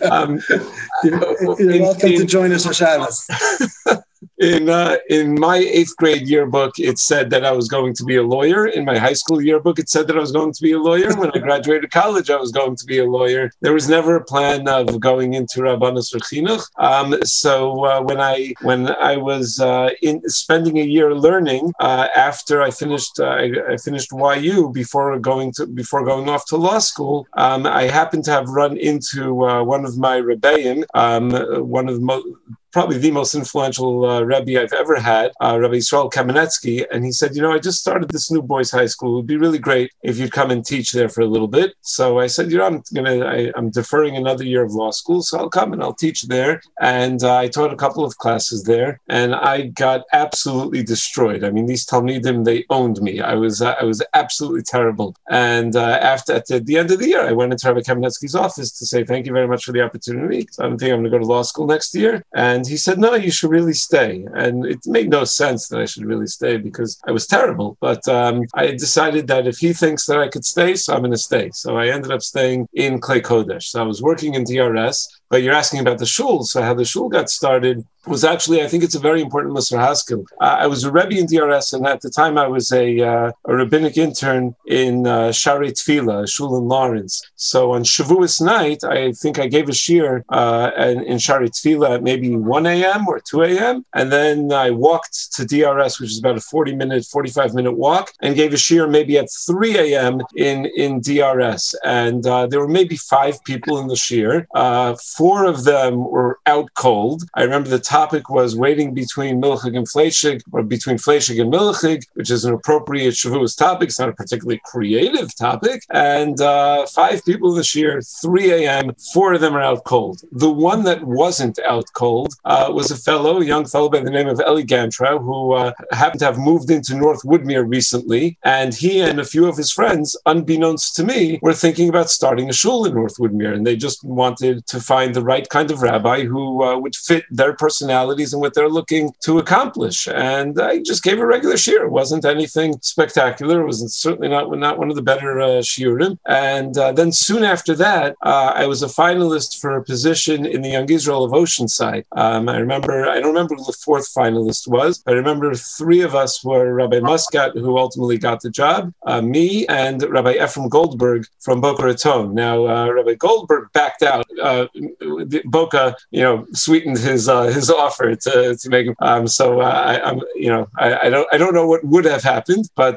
You're welcome to join us for Shabbos. In my 8th grade yearbook, it said that I was going to be a lawyer. In my high school yearbook, it said that I was going to be a lawyer. When I graduated college, I was going to be a lawyer. There was never a plan of going into Rabbanus or Chinuch. So when I was spending a year learning after I finished YU before going off to law school, I happened to have run into one of my rebbeim, probably the most influential Rebbe I've ever had, Rabbi Yisrael Kamenetsky, and he said, I just started this new boys' high school. It would be really great if you'd come and teach there for a little bit. So I said, I'm deferring another year of law school, so I'll come and I'll teach there. And I taught a couple of classes there, and I got absolutely destroyed. I mean, these Talmidim, they owned me. I was absolutely terrible. And at the end of the year, I went into Rabbi Kamenetsky's office to say, thank you very much for the opportunity. So I'm thinking I'm going to go to law school next year. And he said, no, you should really stay. And it made no sense that I should really stay because I was terrible. But I decided that if he thinks that I could stay, so I'm going to stay. So I ended up staying in Klei Kodesh. So I was working in DRS, but you're asking about the shul. So how the shul got started was actually, I think it's a very important Musar Haskell. I was a Rebbe in DRS, and at the time I was a rabbinic intern in Sharei Tefillah, a shul in Lawrence. So on Shavuos night, I think I gave a shir in Sharei Tefillah at maybe 1 a.m. or 2 a.m. And then I walked to DRS, which is about a 45-minute walk, and gave a shir maybe at 3 a.m. in DRS. And there were maybe 5 people in the shir. 4 of them were out cold. I remember the topic was waiting between Milchig and Fleischig, or between Fleischig and Milchig, which is an appropriate Shavuos topic. It's not a particularly creative topic. And 5 people in the shir, 3 a.m., 4 of them are out cold. The one that wasn't out cold was a young fellow by the name of Eli Gantrow, who happened to have moved into North Woodmere recently. And he and a few of his friends, unbeknownst to me, were thinking about starting a shul in North Woodmere. And they just wanted to find find the right kind of rabbi who would fit their personalities and what they're looking to accomplish. And I just gave a regular shiur. It wasn't anything spectacular. It was certainly not one of the better shiurim. And then soon after that, I was a finalist for a position in the Young Israel of Oceanside. I don't remember who the fourth finalist was. I remember three of us were Rabbi Muscat, who ultimately got the job, me, and Rabbi Ephraim Goldberg from Boca Raton. Now, Rabbi Goldberg backed out. Boca, sweetened his offer to make him. I don't know what would have happened, but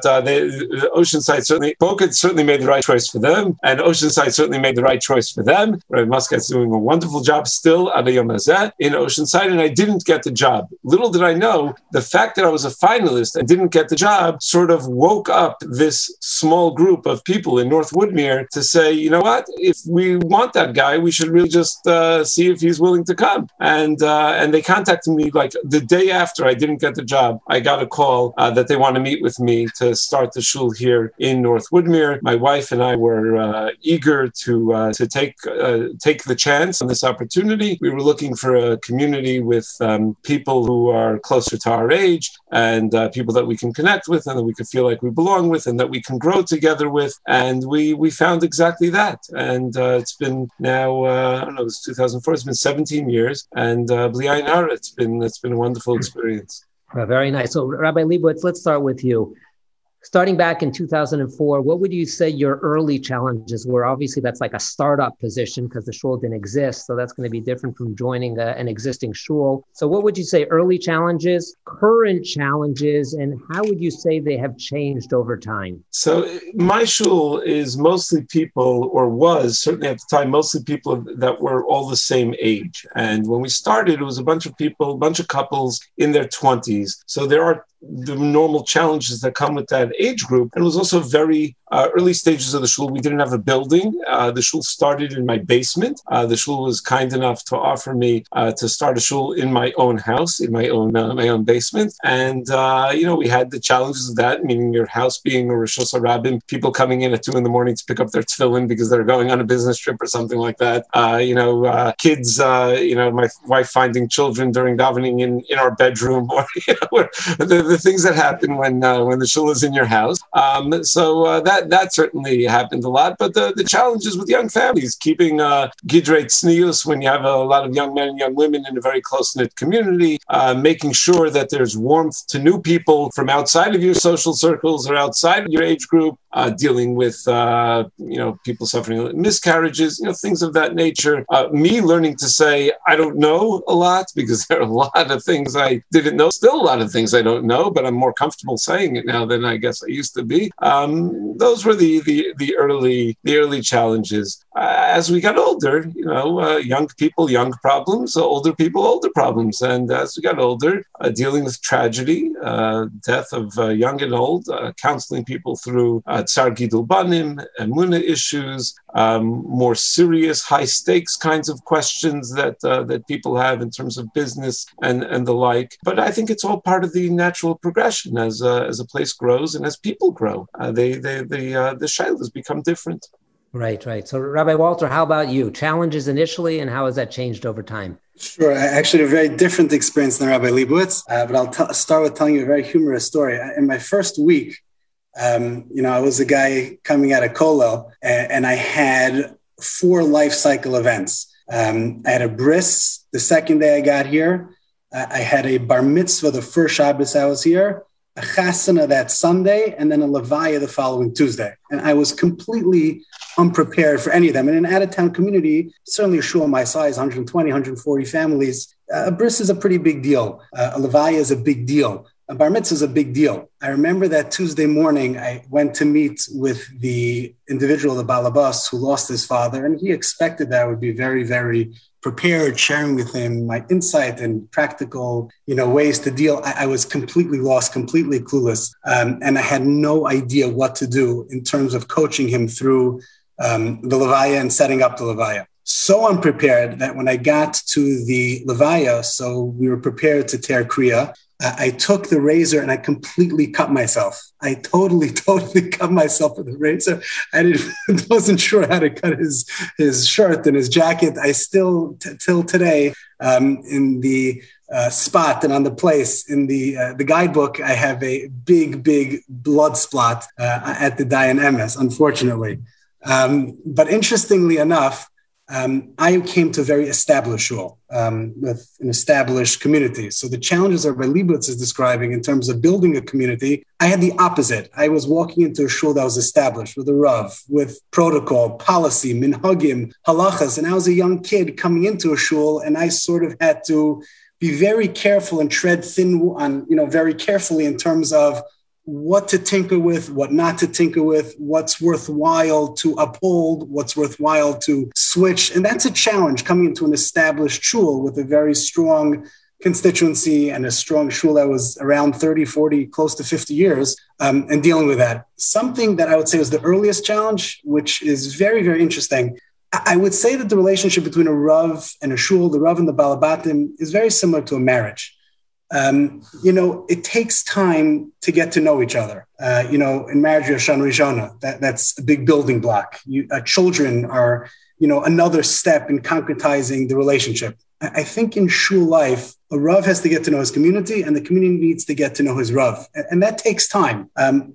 Boca certainly made the right choice for them, and Oceanside certainly made the right choice for them. Rabbi Muscat's doing a wonderful job still at Yom Hazeh in Oceanside, and I didn't get the job. Little did I know, the fact that I was a finalist and didn't get the job sort of woke up this small group of people in North Woodmere to say, you know what, if we want that guy, we should really just see if he's willing to come. And they contacted me like the day after I didn't get the job. I got a call that they want to meet with me to start the shul here in North Woodmere. My wife and I were eager to take the chance on this opportunity. We were looking for a community with people who are closer to our age and people that we can connect with and that we can feel like we belong with and that we can grow together with. And we found exactly that. And it's been now, it's 2004, it's been 17 years. And Bli Ayin Hara, it's been a wonderful experience. Very nice. So Rabbi Leibowitz, let's start with you. Starting back in 2004, what would you say your early challenges were? Obviously, that's like a startup position because the shul didn't exist. So that's going to be different from joining an existing shul. So what would you say early challenges, current challenges, and how would you say they have changed over time? So my shul is mostly people, or was certainly at the time, mostly people that were all the same age. And when we started, it was a bunch of people, a bunch of couples in their 20s. So there are the normal challenges that come with that age group. And it was also very early stages of the shul. We didn't have a building. The shul started in my basement. The shul was kind enough to offer me to start a shul in my own house, in my own basement. And, we had the challenges of that, meaning your house being a Rosh Hashanah, people coming in at 2 a.m. to pick up their tefillin because they're going on a business trip or something like that. Kids, my wife finding children during davening in our bedroom, or the things that happen when the shul is in your house. So that certainly happened a lot. But the challenges with young families, keeping gidrei tznius when you have a lot of young men and young women in a very close-knit community, making sure that there's warmth to new people from outside of your social circles or outside of your age group, dealing with people suffering miscarriages, things of that nature. Me learning to say I don't know a lot because there are a lot of things I didn't know, still a lot of things I don't know, but I'm more comfortable saying it now than I guess I used to be. Those were the early challenges. As we got older, young people, young problems, older people, older problems. And as we got older, dealing with tragedy, death of young and old, counseling people through Tsar Gidul Banim, Emunah issues, more serious, high-stakes kinds of questions that people have in terms of business and the like. But I think it's all part of the natural progression as a place grows and as people grow. The shaylas become different. Right. So Rabbi Walter, how about you? Challenges initially, and how has that changed over time? Sure. Actually, a very different experience than Rabbi Leibowitz, but I'll start with telling you a very humorous story. In my first week, I was a guy coming out of Kollel, and I had 4 life cycle events. I had a bris the second day I got here. I had a bar mitzvah the first Shabbos I was here, a chasana that Sunday, and then a levaya the following Tuesday. And I was completely unprepared for any of them. In an out-of-town community, certainly a shul my size, 120, 140 families, a bris is a pretty big deal. A levaya is a big deal. A bar mitzvah is a big deal. I remember that Tuesday morning, I went to meet with the individual, the balabas, who lost his father, and he expected that I would be very, very prepared, sharing with him my insight and practical, ways to deal. I was completely lost, completely clueless, and I had no idea what to do in terms of coaching him through the levaya and setting up the levaya. So unprepared that when I got to the levaya, so we were prepared to tear kriya, I took the razor and I completely cut myself. I totally cut myself with the razor. I wasn't sure how to cut his shirt and his jacket. I still, till today, in the spot and on the place in the guidebook, I have a big blood spot at the Dayan Emes, unfortunately. But interestingly enough, I came to a very established shul with an established community. So the challenges Rabbi Leibowitz is describing in terms of building a community, I had the opposite. I was walking into a shul that was established with a rav, with protocol, policy, minhagim, halachas. And I was a young kid coming into a shul, and I sort of had to be very careful and tread very carefully in terms of what to tinker with, what not to tinker with, what's worthwhile to uphold, what's worthwhile to switch. And that's a challenge coming into an established shul with a very strong constituency and a strong shul that was around 30, 40, close to 50 years, and dealing with that. Something that I would say was the earliest challenge, which is very, very interesting. I would say that the relationship between a Rav and a shul, the Rav and the Balabatim, is very similar to a marriage. It takes time to get to know each other. In marriage, you're Shana Rishona. That's a big building block. Children are, another step in concretizing the relationship. I think in shul life, a Rav has to get to know his community, and the community needs to get to know his Rav. And that takes time.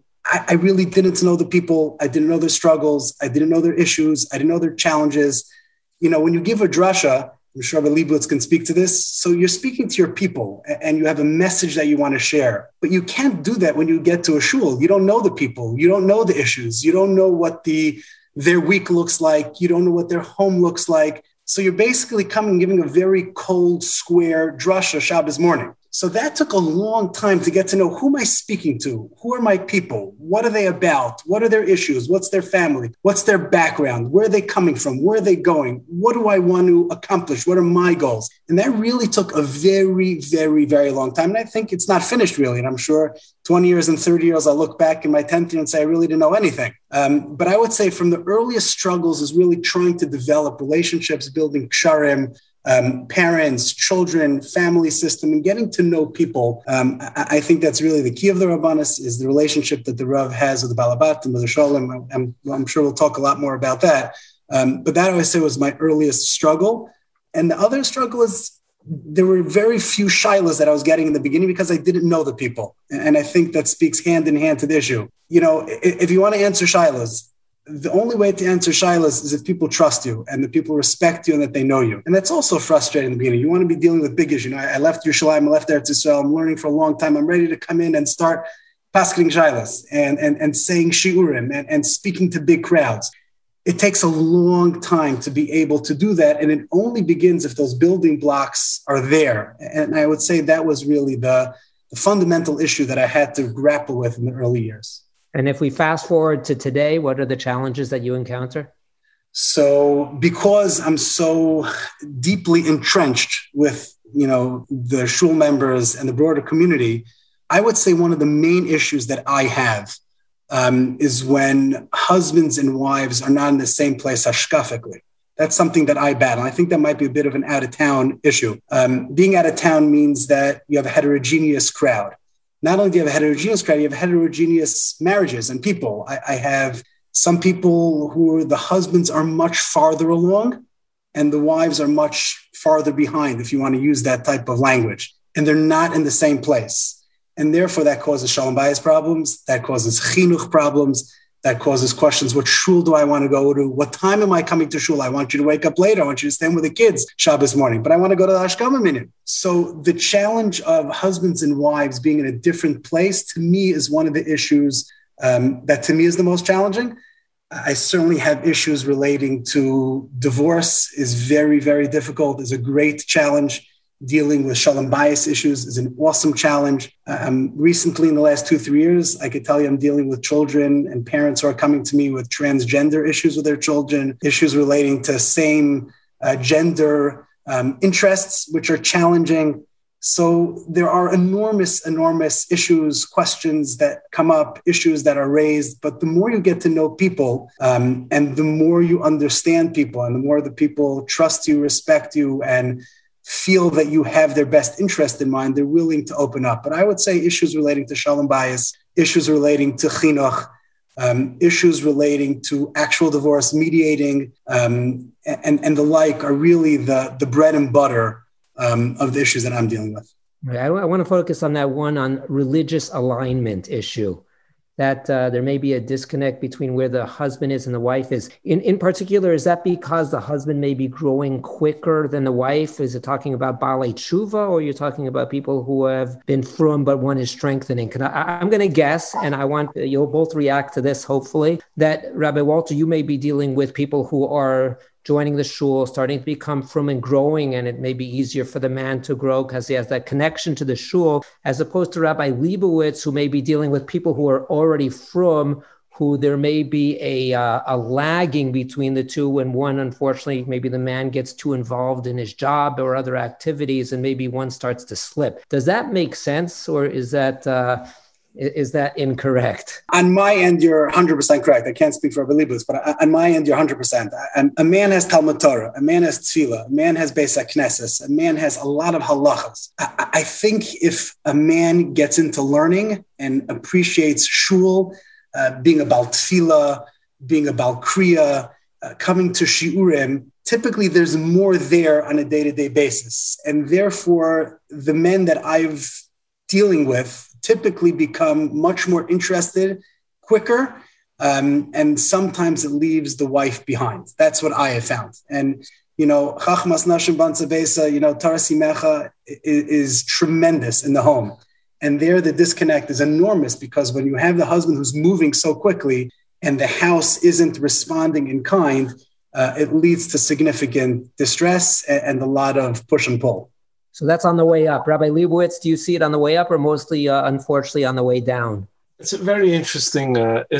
I really didn't know the people. I didn't know their struggles. I didn't know their issues. I didn't know their challenges. When you give a drasha, I'm sure Rabbi Leibowitz can speak to this. So you're speaking to your people and you have a message that you want to share, but you can't do that when you get to a shul. You don't know the people. You don't know the issues. You don't know what their week looks like. You don't know what their home looks like. So you're basically coming, giving a very cold, square drasha Shabbos morning. So that took a long time to get to know, who am I speaking to? Who are my people? What are they about? What are their issues? What's their family? What's their background? Where are they coming from? Where are they going? What do I want to accomplish? What are my goals? And that really took a very, very, very long time. And I think it's not finished really. And I'm sure 20 years and 30 years, I'll look back in my 10th year and say, I really didn't know anything. But I would say from the earliest struggles is really trying to develop relationships, building ksharim, parents, children, family system, and getting to know people. I think that's really the key of the Rabbanis, is the relationship that the Rav has with the Balabat and with the Shalom. I'm sure we'll talk a lot more about that. But that, I would say, was my earliest struggle. And the other struggle is there were very few shilas that I was getting in the beginning because I didn't know the people. And I think that speaks hand in hand to the issue. If you want to answer shilas, the only way to answer shilas is if people trust you and the people respect you and that they know you. And that's also frustrating in the beginning. You want to be dealing with big issues. I left Yerushalayim, I left Eretz Yisrael. I'm learning for a long time. I'm ready to come in and start paskening shilas and saying shiurim and speaking to big crowds. It takes a long time to be able to do that. And it only begins if those building blocks are there. And I would say that was really the fundamental issue that I had to grapple with in the early years. And if we fast forward to today, what are the challenges that you encounter? So because I'm so deeply entrenched with, the shul members and the broader community, I would say one of the main issues that I have is when husbands and wives are not in the same place hashkafically. That's something that I battle. I think that might be a bit of an out-of-town issue. Being out of town means that you have a heterogeneous crowd. Not only do you have a heterogeneous crowd, you have heterogeneous marriages and people. I have some people who the husbands are much farther along and the wives are much farther behind, if you want to use that type of language. And they're not in the same place. And therefore that causes shalom bayis problems, that causes chinuch problems, that causes questions. What shul do I want to go to? What time am I coming to shul? I want you to wake up later. I want you to stand with the kids Shabbos morning, but I want to go to the Hashkama minute. So the challenge of husbands and wives being in a different place, to me, is one of the issues that to me is the most challenging. I certainly have issues relating to divorce is very, very difficult. It's a great challenge. Dealing with shalom bayis issues is an awesome challenge. Recently, in the last 2-3 years, I could tell you I'm dealing with children and parents who are coming to me with transgender issues with their children, issues relating to same gender interests, which are challenging. So there are enormous issues, questions that come up, issues that are raised. But the more you get to know people and the more you understand people and the more the people trust you, respect you, and feel that you have their best interest in mind, they're willing to open up. But I would say issues relating to shalom bayis, issues relating to chinuch, issues relating to actual divorce, mediating, and the like are really the bread and butter of the issues that I'm dealing with. Right. I want to focus on that one on religious alignment issue, that there may be a disconnect between where the husband is and the wife is. In particular, is that because the husband may be growing quicker than the wife? Is it talking about Balei Tshuva, or you're talking about people who have been frum, but one is strengthening? I'm going to guess, and I want you'll both react to this, hopefully, that Rabbi Walter, you may be dealing with people who are joining the shul, starting to become frum and growing, and it may be easier for the man to grow because he has that connection to the shul, as opposed to Rabbi Leibowitz, who may be dealing with people who are already frum, who there may be a lagging between the two, and one, unfortunately, maybe the man gets too involved in his job or other activities, and maybe one starts to slip. Does that make sense, or is that incorrect? On my end, you're 100% correct. I can't speak for Rabbi Leibowitz, but on my end, you're 100%. A man has Talmud Torah, a man has Tefillah, a man has Beis HaKnesses, a man has a lot of halachas. I think if a man gets into learning and appreciates shul, being about Tefillah, being about Kriya, coming to Shiurim, typically there's more there on a day-to-day basis. And therefore, the men that I've dealing with typically become much more interested quicker, and sometimes it leaves the wife behind. That's what I have found. And, Chachmas Nashim Bantzabesa, Taras Imecha is tremendous in the home. And there the disconnect is enormous, because when you have the husband who's moving so quickly and the house isn't responding in kind, it leads to significant distress and a lot of push and pull. So that's on the way up. Rabbi Leibowitz, do you see it on the way up, or mostly, unfortunately, on the way down? It's a very interesting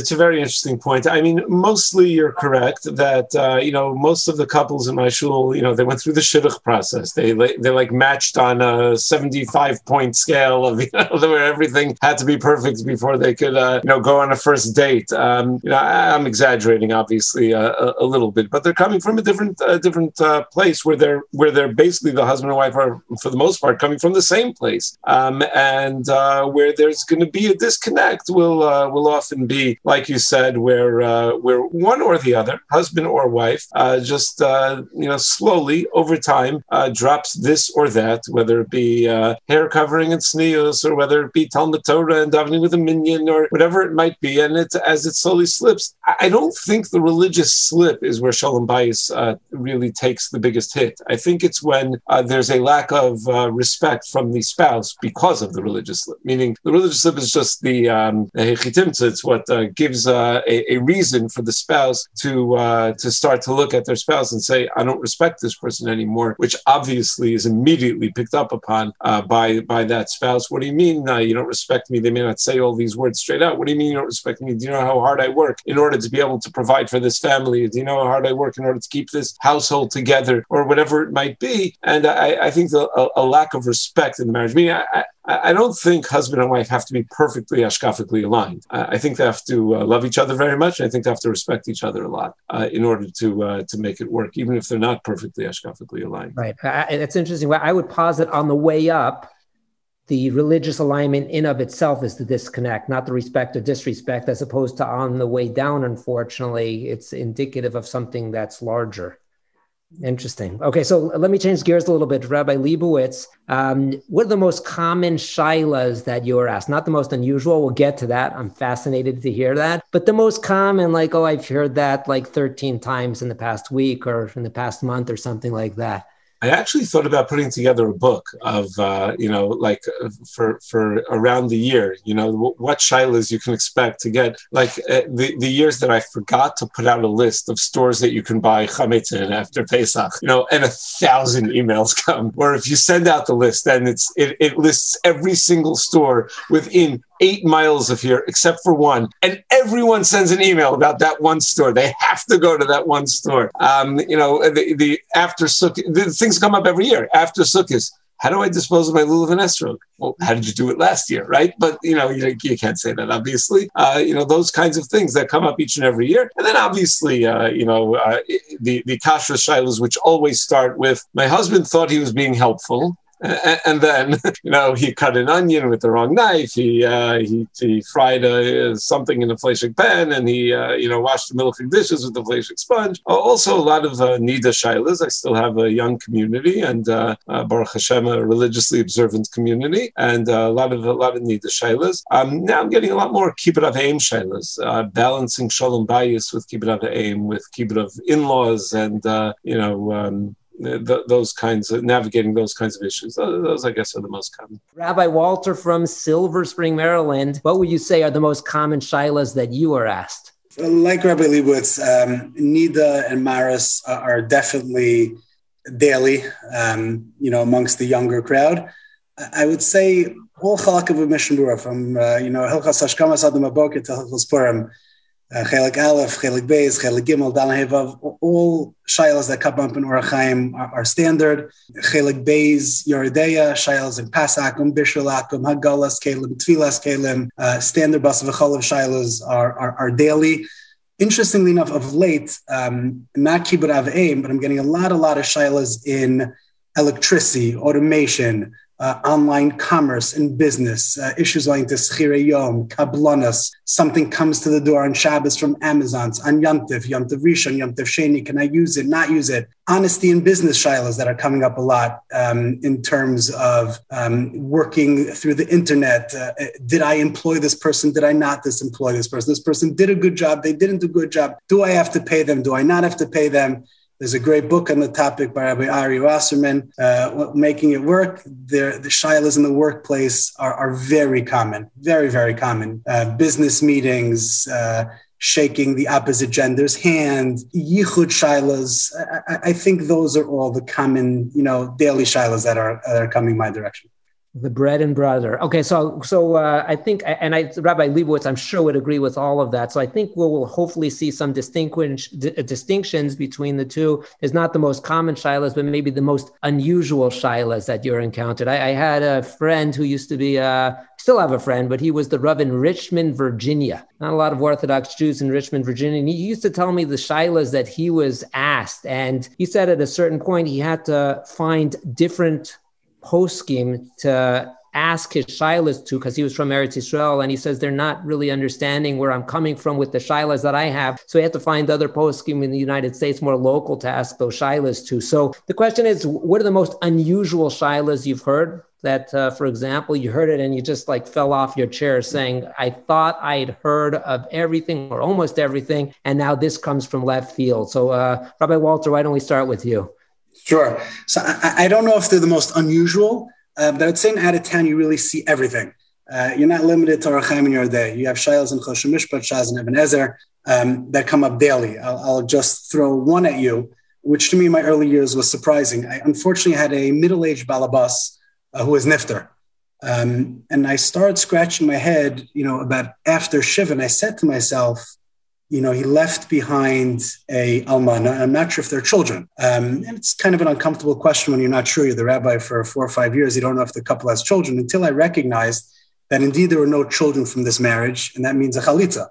point. I mean, mostly you're correct that, most of the couples in my shul, they went through the shidduch process. They matched on a 75-point scale of, where everything had to be perfect before they could, go on a first date. I'm exaggerating, obviously, a little bit, but they're coming from a different place where they're basically, the husband and wife are, for the most part, coming from the same place. And where there's going to be a disconnect will often be, like you said, where one or the other, husband or wife, just slowly over time drops this or that, whether it be hair covering and tznius, or whether it be Talmud Torah and davening with a minyan, or whatever it might be. And as it slowly slips, I don't think the religious slip is where shalom bayis really takes the biggest hit. I think it's when there's a lack of respect from the spouse because of the religious slip. Meaning, the religious slip is just it's what gives a reason for the spouse to start to look at their spouse and say, I don't respect this person anymore, which obviously is immediately picked up upon by that spouse. What do you mean you don't respect me? They may not say all these words straight out. What do you mean you don't respect me? Do you know how hard I work in order to be able to provide for this family? Do you know how hard I work in order to keep this household together, or whatever it might be? And I think a lack of respect in the marriage. I don't think husband and wife have to be perfectly ashkafically aligned. I think they have to love each other very much. I think they have to respect each other a lot in order to make it work, even if they're not perfectly ashkafically aligned. Right. That's interesting. I would posit on the way up, the religious alignment in of itself is the disconnect, not the respect or disrespect, as opposed to on the way down, unfortunately, it's indicative of something that's larger. Interesting. Okay, so let me change gears a little bit. Rabbi Leibowitz, what are the most common shailas that you're asked? Not the most unusual. We'll get to that. I'm fascinated to hear that. But the most common, like, I've heard that like 13 times in the past week or in the past month or something like that. I actually thought about putting together a book of, for around the year, what shilas you can expect to get. Like the years that I forgot to put out a list of stores that you can buy chametz in after Pesach, and 1,000 emails come. Or if you send out the list, then it lists every single store within 8 miles of here, except for one. And everyone sends an email about that one store. They have to go to that one store. The after Sukkot, the things come up every year. After Sukkot, how do I dispose of my lulav and esrog? Well, how did you do it last year, right? But, you can't say that, obviously. Those kinds of things that come up each and every year. And then, obviously, the kashrus shilas, which always start with, my husband thought he was being helpful. And then, he cut an onion with the wrong knife. He fried something in a fleshik pan, and he, washed the milking dishes with the fleshik sponge. Also, a lot of nida shailas. I still have a young community, and Baruch Hashem, a religiously observant community, and a lot of nida shailas. Now I'm getting a lot more kibbud av v'em shailas, balancing shalom bayis with kibbud av v'em, with kibbud of in-laws, and those kinds of navigating those kinds of issues. Those, I guess, are the most common. Rabbi Walter from Silver Spring, Maryland, what would you say are the most common shilas that you are asked? Like Rabbi Leibowitz, Nida and Maris are definitely daily, amongst the younger crowd. I would say all chalakav Mishnah from, Hilchas Hashkamas Adam HaBoker to Hilchas Purim, Chelik Aleph, Chelik Beis, Chelik Gimel, Dalan Hevav, all shilas that come up in Orach Chaim are standard. Chelik Beis, Yoredeya, shilas in Pasakum, Bishulakum, Hagalas Kelim, Tfilas Kelim, standard Bas V'cholav shilas are daily. Interestingly enough, of late, not kibbud av v'em, but I'm getting a lot of shilas in electricity, automation, online commerce and business, issues like the Schirei Yom, Kablanas, something comes to the door on Shabbos from Amazon, on Yom Tov Rishon, Yom Tov Sheni, can I use it, not use it? Honesty in business shilas that are coming up a lot in terms of working through the internet. Did I employ this person? Did I not employ this person? This person did a good job. They didn't do a good job. Do I have to pay them? Do I not have to pay them? There's a great book on the topic by Rabbi Ari Wasserman, Making It Work. The shilas in the workplace are very common, very, very common. Business meetings, shaking the opposite gender's hand, yichud shilas. I think those are all the common, daily shilas that are coming my direction. The bread and butter. Okay, so I think, Rabbi Leibowitz, I'm sure would agree with all of that. So I think we'll hopefully see some distinctions between the two. It's not the most common shilas, but maybe the most unusual shilas that you're encountered. I had a friend who used to be, still have a friend, but he was the Rav in Richmond, Virginia. Not a lot of Orthodox Jews in Richmond, Virginia. And he used to tell me the shilas that he was asked. And he said at a certain point, he had to find different poskim to ask his shilas to, because he was from Eretz Yisrael, and he says they're not really understanding where I'm coming from with the shilas that I have. So he had to find other poskim in the United States, more local, to ask those shilas to. So the question is, what are the most unusual shilas you've heard? That, for example, you heard it and you just fell off your chair saying, I thought I'd heard of everything or almost everything, and now this comes from left field. So Rabbi Walter, why don't we start with you? Sure. So I don't know if they're the most unusual, but I'd say in out of town, you really see everything. You're not limited to Orach Chaim in your day. You have shilas and Choshen Mishpat, Shaz and Eben Ezer that come up daily. I'll just throw one at you, which to me in my early years was surprising. I unfortunately had a middle-aged balabas who was nifter. And I started scratching my head, about after Shiva, and I said to myself, he left behind a almana. I'm not sure if they're children. And it's kind of an uncomfortable question when you're not sure. You're the rabbi for 4 or 5 years. You don't know if the couple has children until I recognized that indeed there were no children from this marriage, and that means a chalitza.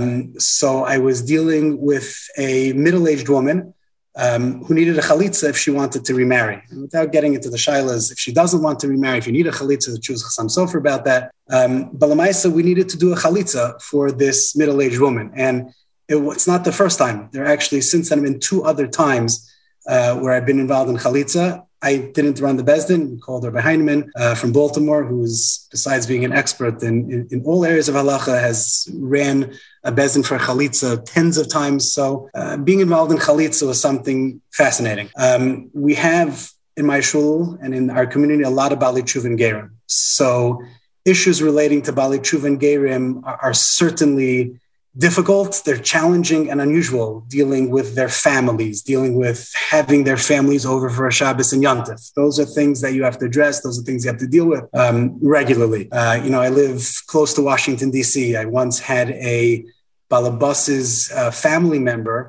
So I was dealing with a middle-aged woman who needed a chalitza if she wanted to remarry. And without getting into the shilas, if she doesn't want to remarry, if you need a chalitza, choose Chassam Sofer about that. But l'maisa, we needed to do a chalitza for this middle-aged woman. And it's not the first time. There actually, since then, have been 2 other times where I've been involved in chalitza. I didn't run the Bezdin. We called Rabbi Heinemann from Baltimore, who's, besides being an expert in all areas of halacha, has ran a Bezdin for chalitza tens of times. So being involved in chalitza was something fascinating. We have in my shul and in our community a lot of Bali Tshuva and Gerim. So issues relating to Bali Tshuva and Gerim are certainly difficult, they're challenging and unusual, dealing with their families, dealing with having their families over for a Shabbos and Yom Tov. Those are things that you have to address. Those are things you have to deal with regularly. I live close to Washington, D.C. I once had a Balabas's family member who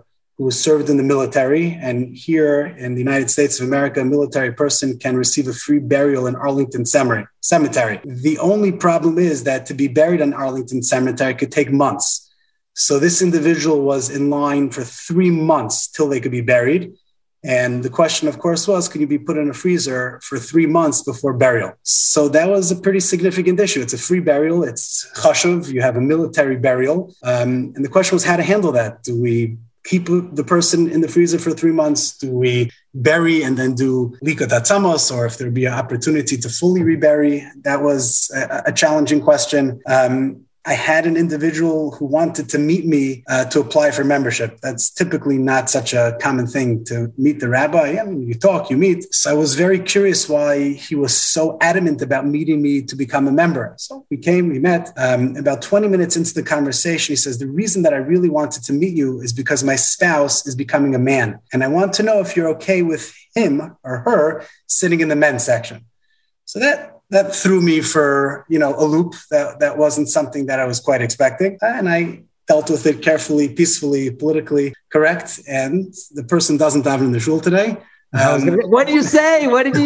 who served in the military. And here in the United States of America, a military person can receive a free burial in Arlington Cemetery. The only problem is that to be buried in Arlington Cemetery could take months. So this individual was in line for 3 months till they could be buried. And the question, of course, was, can you be put in a freezer for 3 months before burial? So that was a pretty significant issue. It's a free burial. It's chashuv. You have a military burial. And the question was how to handle that. Do we keep the person in the freezer for 3 months? Do we bury and then do likot atzamos, or if there'd be an opportunity to fully rebury? That was a challenging question. I had an individual who wanted to meet me to apply for membership. That's typically not such a common thing to meet the rabbi. I mean, you talk, you meet. So I was very curious why he was so adamant about meeting me to become a member. So we met. About 20 minutes into the conversation, he says, the reason that I really wanted to meet you is because my spouse is becoming a man. And I want to know if you're okay with him or her sitting in the men's section. So that threw me for, a loop. That wasn't something that I was quite expecting. And I dealt with it carefully, peacefully, politically correct. And the person doesn't daven in the shul today. What did you say?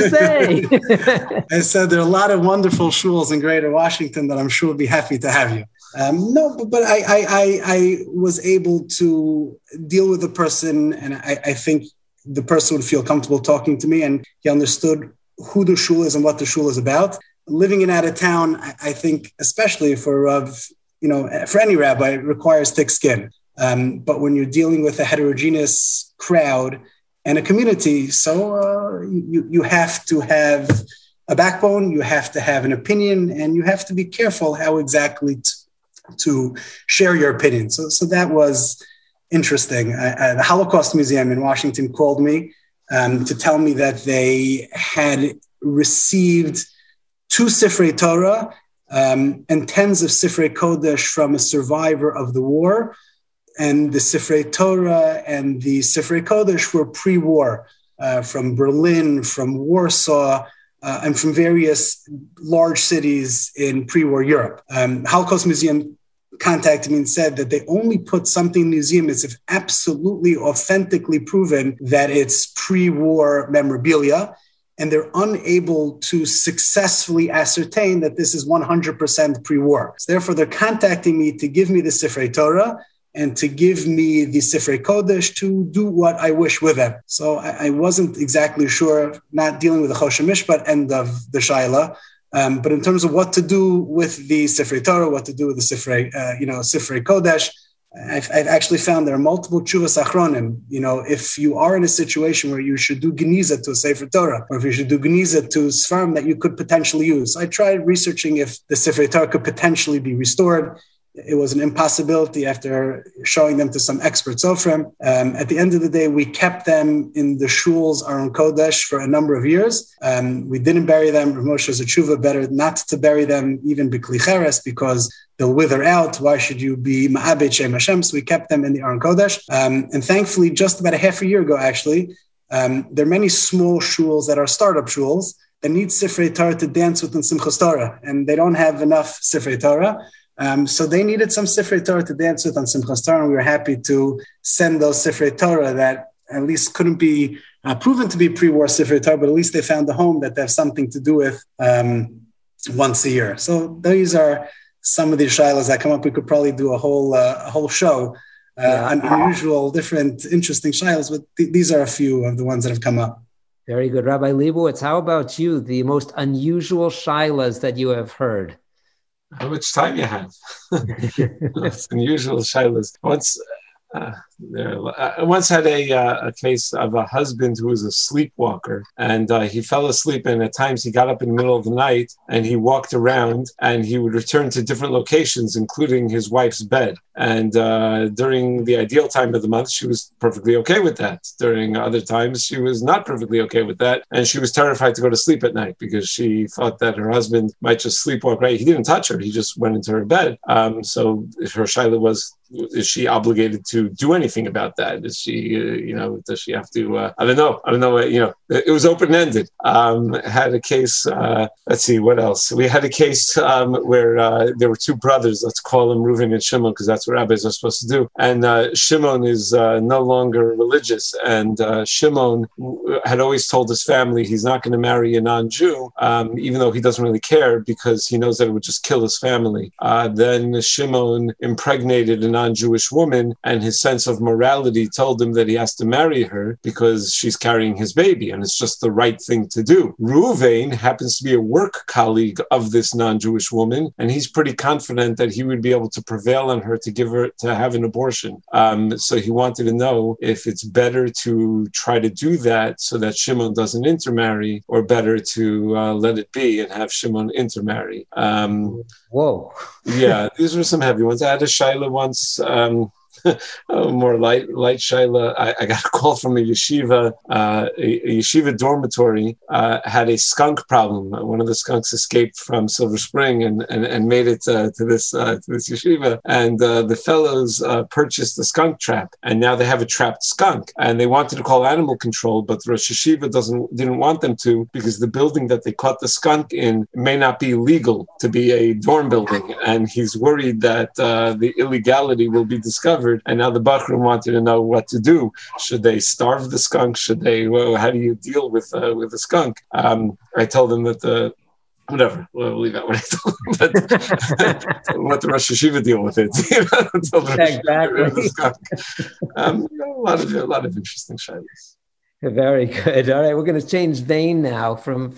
I said there are a lot of wonderful shuls in Greater Washington that I'm sure would be happy to have you. But I was able to deal with the person, and I think the person would feel comfortable talking to me, and he understood who the shul is and what the shul is about. Living in out of town, I think, especially for any rabbi, it requires thick skin. But when you're dealing with a heterogeneous crowd and a community, so you have to have a backbone, you have to have an opinion, and you have to be careful how exactly to share your opinion. So that was interesting. The Holocaust Museum in Washington called me to tell me that they had received 2 Sifrei Torah and tens of Sifrei Kodesh from a survivor of the war. And the Sifrei Torah and the Sifrei Kodesh were pre-war from Berlin, from Warsaw, and from various large cities in pre-war Europe. Holocaust Museum contacted me and said that they only put something in the museum if absolutely authentically proven that it's pre-war memorabilia, and they're unable to successfully ascertain that this is 100% pre-war. So therefore, they're contacting me to give me the Sifrei Torah and to give me the Sifrei Kodesh to do what I wish with them. So I wasn't exactly sure, not dealing with the Choshen Mishpat end of the Shaila, but in terms of what to do with the Sifrei Torah, what to do with the Sifrei Kodesh, I've actually found there are multiple tshuvas achronim. If you are in a situation where you should do geniza to a Sefer Torah, or if you should do geniza to Sfarim that you could potentially use. I tried researching if the Sefer Torah could potentially be restored. It was an impossibility after showing them to some expert Sofrim. At the end of the day, we kept them in the Shul's Aron Kodesh for a number of years. We didn't bury them. Rav Moshe is a tshuva, better not to bury them even b'kli cheres because they'll wither out. Why should you be ma'abed Shem Hashem? So we kept them in the Aron Kodesh. And thankfully, just about a half a year ago, actually, there are many small shuls that are startup shuls that need Sifrei Torah to dance with in Simchas Torah, and they don't have enough Sifrei Torah. So they needed some Sifrei Torah to dance with on Simchas Torah, and we were happy to send those Sifrei Torah that at least couldn't be proven to be pre-war Sifrei Torah, but at least they found a home that they have something to do with once a year. So these are some of the shilas that come up. We could probably do a whole show on unusual, different, interesting shilas, but these are a few of the ones that have come up. Very good. Rabbi Leibowitz, how about you? The most unusual shilas that you have heard? How much time you have? It's unusual shilas. I once had a case of a husband who was a sleepwalker, and he fell asleep, and at times he got up in the middle of the night and he walked around and he would return to different locations, including his wife's bed. And during the ideal time of the month, she was perfectly okay with that. During other times, she was not perfectly okay with that. And she was terrified to go to sleep at night because she thought that her husband might just sleepwalk right. He didn't touch her. He just went into her bed. So her shaila was, is she obligated to do anything about that? Is she, does she have to? I don't know. It was open-ended. Had a case. Let's see, what else? We had a case where there were two brothers. Let's call them Reuven and Shimon, because that's what rabbis are supposed to do. And Shimon is no longer religious, and Shimon had always told his family he's not going to marry a non-Jew, even though he doesn't really care, because he knows that it would just kill his family. Then Shimon impregnated a non-Jewish woman, and his sense of morality told him that he has to marry her because she's carrying his baby, and it's just the right thing to do. Reuven happens to be a work colleague of this non-Jewish woman, and he's pretty confident that he would be able to prevail on her to have an abortion. So he wanted to know if it's better to try to do that so that Shimon doesn't intermarry, or better to let it be and have Shimon intermarry. Whoa. Yeah, these were some heavy ones. I had a shaila once, more light shaila. I got a call from a yeshiva. A yeshiva dormitory had a skunk problem. One of the skunks escaped from Silver Spring and made it to this yeshiva. And the fellows purchased the skunk trap, and now they have a trapped skunk. And they wanted to call animal control, but the Rosh Yeshiva didn't want them to, because the building that they caught the skunk in may not be legal to be a dorm building, and he's worried that the illegality will be discovered. And now the Bachrim wanted to know what to do. Should they starve the skunk? How do you deal with the skunk? I told them that whatever, we'll leave that when I told them, but let the Rosh Yeshiva deal with it. Exactly. A lot of interesting shilas. Very good. All right, we're going to change vein now from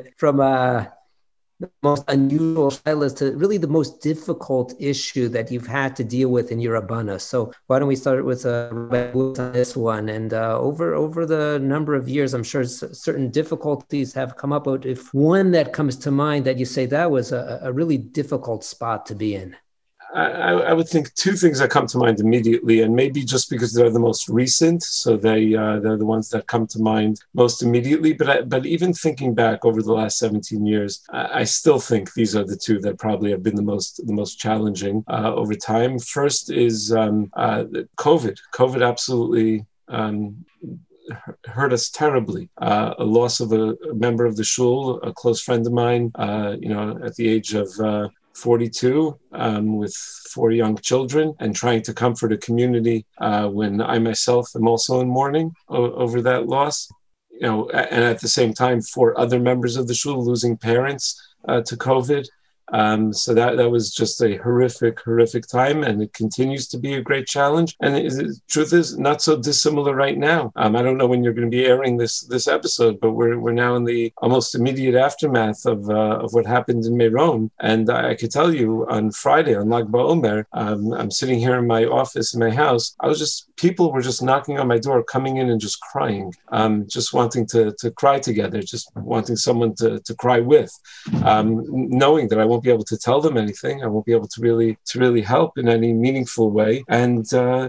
the most unusual shilas to really the most difficult issue that you've had to deal with in your Rabbana. So why don't we start with Rabbi Woods on this one? And over the number of years, I'm sure certain difficulties have come up. But if one that comes to mind that you say that was a really difficult spot to be in. I would think two things that come to mind immediately, and maybe just because they're the most recent, so they're the ones that come to mind most immediately. But even thinking back over the last 17 years, I still think these are the two that probably have been the most challenging over time. First is COVID. COVID absolutely hurt us terribly. A loss of a member of the shul, a close friend of mine, at the age of 42, with 4 young children, and trying to comfort a community when I myself am also in mourning over that loss. And at the same time, 4 other members of the shul losing parents to COVID. So that was just a horrific time, and it continues to be a great challenge. And the truth is, not so dissimilar right now. I don't know when you're going to be airing this episode, but we're now in the almost immediate aftermath of what happened in Meron. And I could tell you, on Friday, on Lag BaOmer, I'm sitting here in my office in my house. People were just knocking on my door, coming in and just crying, just wanting to cry together, just wanting someone to cry with, knowing that I won't be able to tell them anything. I won't be able to really help in any meaningful way. And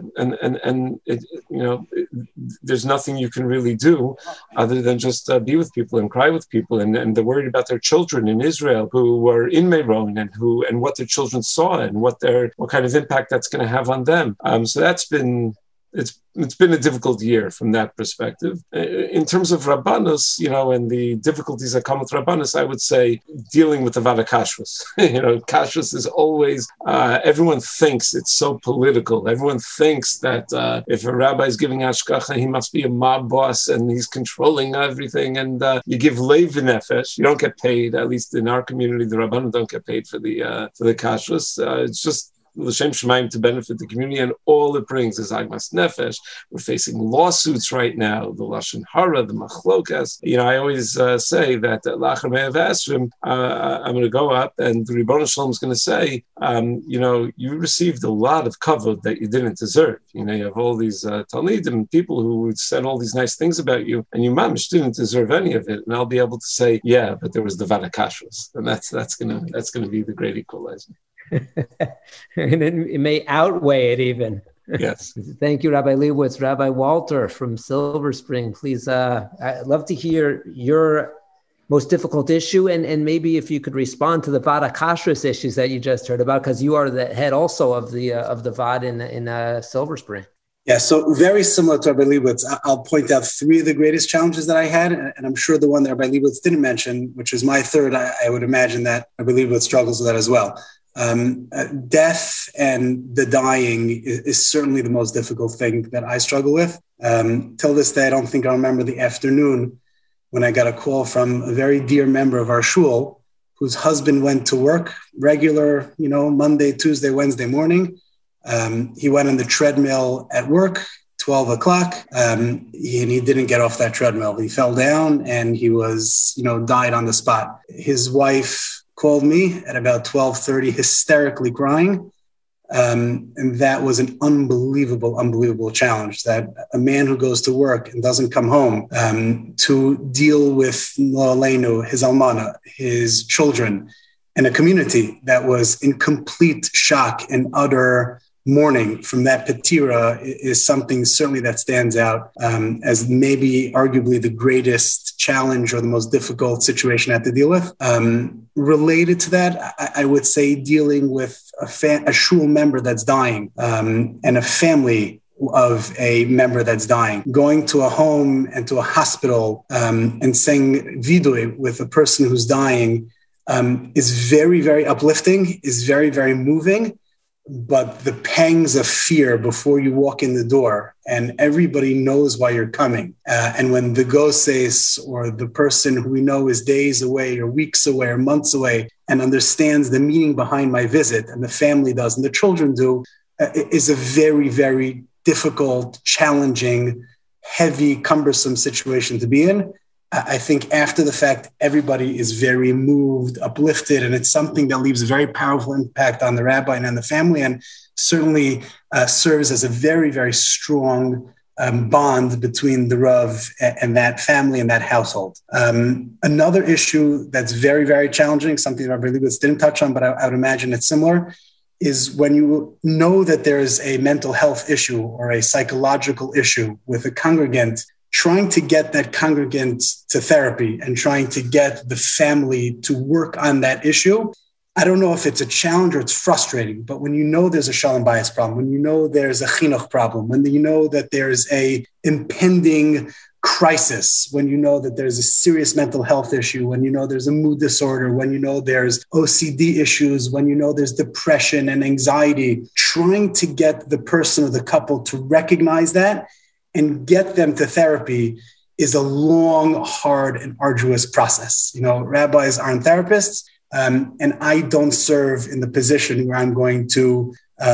there's nothing you can really do other than just be with people and cry with people. And they're worried about their children in Israel who were in Meron, and what their children saw, and what kind of impact that's going to have on them. So that's been. It's been a difficult year from that perspective. In terms of Rabbanus, and the difficulties that come with Rabbanus, I would say dealing with the Vada Kashrus. Kashrus is always, everyone thinks it's so political. Everyone thinks that if a rabbi is giving Hashgacha, he must be a mob boss and he's controlling everything. And you give Leiv Nefesh, you don't get paid, at least in our community, the Rabbanim don't get paid for the Kashrus. It's just L'Shem Shemaim to benefit the community, and all it brings is Agmas Nefesh. We're facing lawsuits right now, the Lashon Hara, the Machlokas. I always say that Lachar Me'av Esrim, I'm going to go up, and the Ribbono Shalom is going to say, you received a lot of kavod that you didn't deserve. You have all these Talmidim, people who said all these nice things about you, and you mamish didn't deserve any of it. And I'll be able to say, yeah, but there was the Vada Kashrus, and that's going to be the great equalizer. And it may outweigh it even. Yes. Thank you, Rabbi Leibowitz. Rabbi Walter from Silver Spring, please. I'd love to hear your most difficult issue? And maybe if you could respond to the Vada Kashrus issues that you just heard about, because you are the head also of the Vada in Silver Spring. Yeah, so very similar to Rabbi Leibowitz. I'll point out three of the greatest challenges that I had, and I'm sure the one that Rabbi Leibowitz didn't mention, which is my third, I would imagine that Rabbi Leibowitz struggles with that as well. Death and the dying is certainly the most difficult thing that I struggle with. Till this day, I don't think I remember the afternoon when I got a call from a very dear member of our shul whose husband went to work regular, Monday, Tuesday, Wednesday morning. He went on the treadmill at work, 12 o'clock, and he didn't get off that treadmill. He fell down and he was, died on the spot. His wife called me at about 12:30, hysterically crying. And that was an unbelievable challenge, that a man who goes to work and doesn't come home to deal with his almana, his children, and a community that was in complete shock and utter mourning from that patira is something certainly that stands out as maybe arguably the greatest challenge or the most difficult situation I have to deal with. Related to that, I would say dealing with a shul member that's dying and a family of a member that's dying, going to a home and to a hospital and saying vidui with a person who's dying is very, very uplifting, is very, very moving. But the pangs of fear before you walk in the door and everybody knows why you're coming. And when the goses or the person who we know is days away or weeks away or months away and understands the meaning behind my visit, and the family does and the children do, is a very, very difficult, challenging, heavy, cumbersome situation to be in. I think after the fact, everybody is very moved, uplifted, and it's something that leaves a very powerful impact on the rabbi and on the family, and certainly serves as a very, very strong bond between the Rav and that family and that household. Another issue that's very, very challenging, something that Rabbi Leibowitz didn't touch on, but I would imagine it's similar, is when you know that there is a mental health issue or a psychological issue with a congregant, trying to get that congregant to therapy and trying to get the family to work on that issue. I don't know if it's a challenge or it's frustrating, but when you know there's a shalom bias problem, when you know there's a chinuch problem, when you know that there's a impending crisis, when you know that there's a serious mental health issue, when you know there's a mood disorder, when you know there's OCD issues, when you know there's depression and anxiety, trying to get the person or the couple to recognize that and get them to therapy is a long, hard, and arduous process. Rabbis aren't therapists, and I don't serve in the position where I'm going to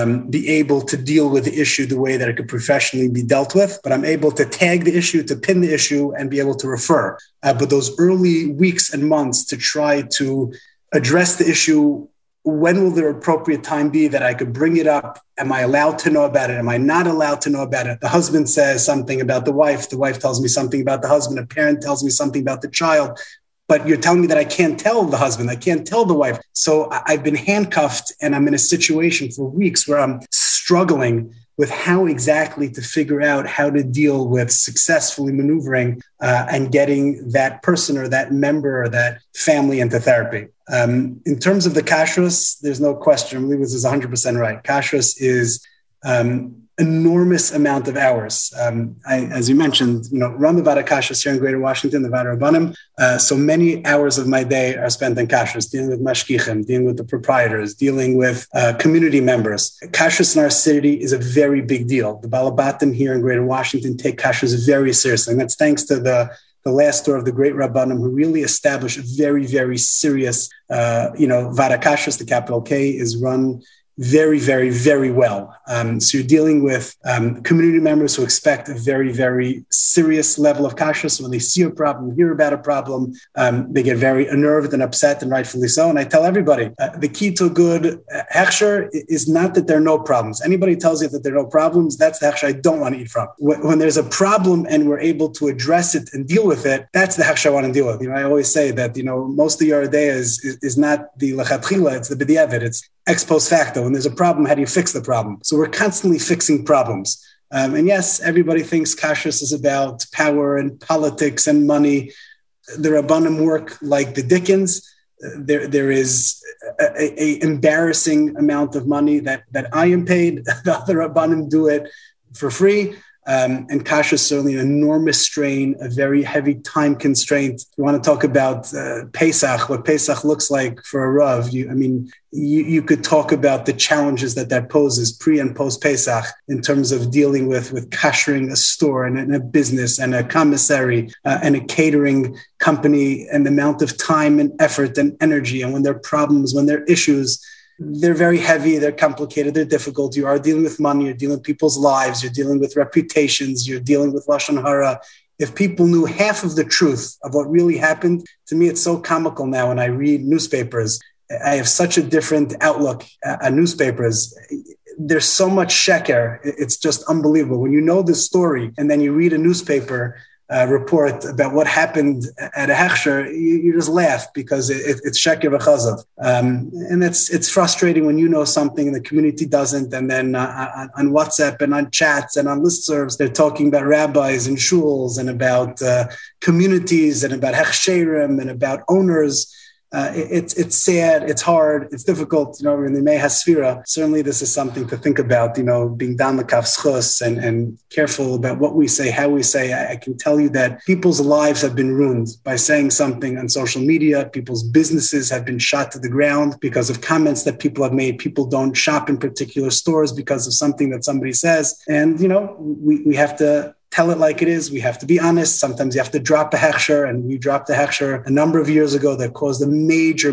be able to deal with the issue the way that it could professionally be dealt with, but I'm able to tag the issue, to pin the issue, and be able to refer. But those early weeks and months to try to address the issue, when will the appropriate time be that I could bring it up? Am I allowed to know about it? Am I not allowed to know about it? The husband says something about the wife. The wife tells me something about the husband. A parent tells me something about the child. But you're telling me that I can't tell the husband. I can't tell the wife. So I've been handcuffed and I'm in a situation for weeks where I'm struggling with how exactly to figure out how to deal with successfully maneuvering and getting that person or that member or that family into therapy. In terms of the kashrus, there's no question. I believe this is 100% right. Kashrus is enormous amount of hours. As you mentioned, run the Vada Kashrus here in Greater Washington, the Vada Rabbanim. So many hours of my day are spent in kashrus, dealing with mashgichim, dealing with the proprietors, dealing with community members. Kashrus in our city is a very big deal. The Balabatim here in Greater Washington take kashrus very seriously, and that's thanks to the last door of the great Rabbanim, who really established a very, very serious, Vada Kashrus, the capital K, is run very, very, very well. So you're dealing with community members who expect a very, very serious level of kashrus. So when they see a problem, hear about a problem, they get very unnerved and upset, and rightfully so. And I tell everybody, the key to a good hechsher is not that there are no problems. Anybody tells you that there are no problems, that's the hechsher I don't want to eat from. When there's a problem and we're able to address it and deal with it, that's the hechsher I want to deal with. I always say that, most of your day is not the lechatchila, it's the b'diavad, it's ex post facto. When there's a problem, how do you fix the problem? So we're constantly fixing problems. And yes, everybody thinks kashrus is about power and politics and money. the Rabbanim work like the Dickens. There is a embarrassing amount of money that I am paid. The other Rabbanim do it for free. And kasha is certainly an enormous strain, a very heavy time constraint. You want to talk about Pesach, what Pesach looks like for a Rav. You could talk about the challenges that poses pre and post Pesach in terms of dealing with kashering a store and a business and a commissary and a catering company, and the amount of time and effort and energy. And when there are problems, when there are issues, they're very heavy, they're complicated, they're difficult. You are dealing with money, you're dealing with people's lives, you're dealing with reputations, you're dealing with Lashon Hara. If people knew half of the truth of what really happened, to me, it's so comical now when I read newspapers. I have such a different outlook on newspapers. There's so much sheker. It's just unbelievable. When you know the story and then you read a newspaper report about what happened at a hechsher, you just laugh because it's sheker v'chazav. And it's frustrating when you know something and the community doesn't. And then on WhatsApp and on chats and on listservs, they're talking about rabbis and shuls and about communities and about hechsherim and about owners. It's sad, it's hard, it's difficult, in the Mei HaSfira. Certainly this is something to think about, being down the kaf schus and careful about what we say, how we say. I can tell you that people's lives have been ruined by saying something on social media. People's businesses have been shot to the ground because of comments that people have made. People don't shop in particular stores because of something that somebody says. And, we have to tell it like it is. We have to be honest. Sometimes you have to drop a hechsher, and we dropped a hechsher a number of years ago that caused a major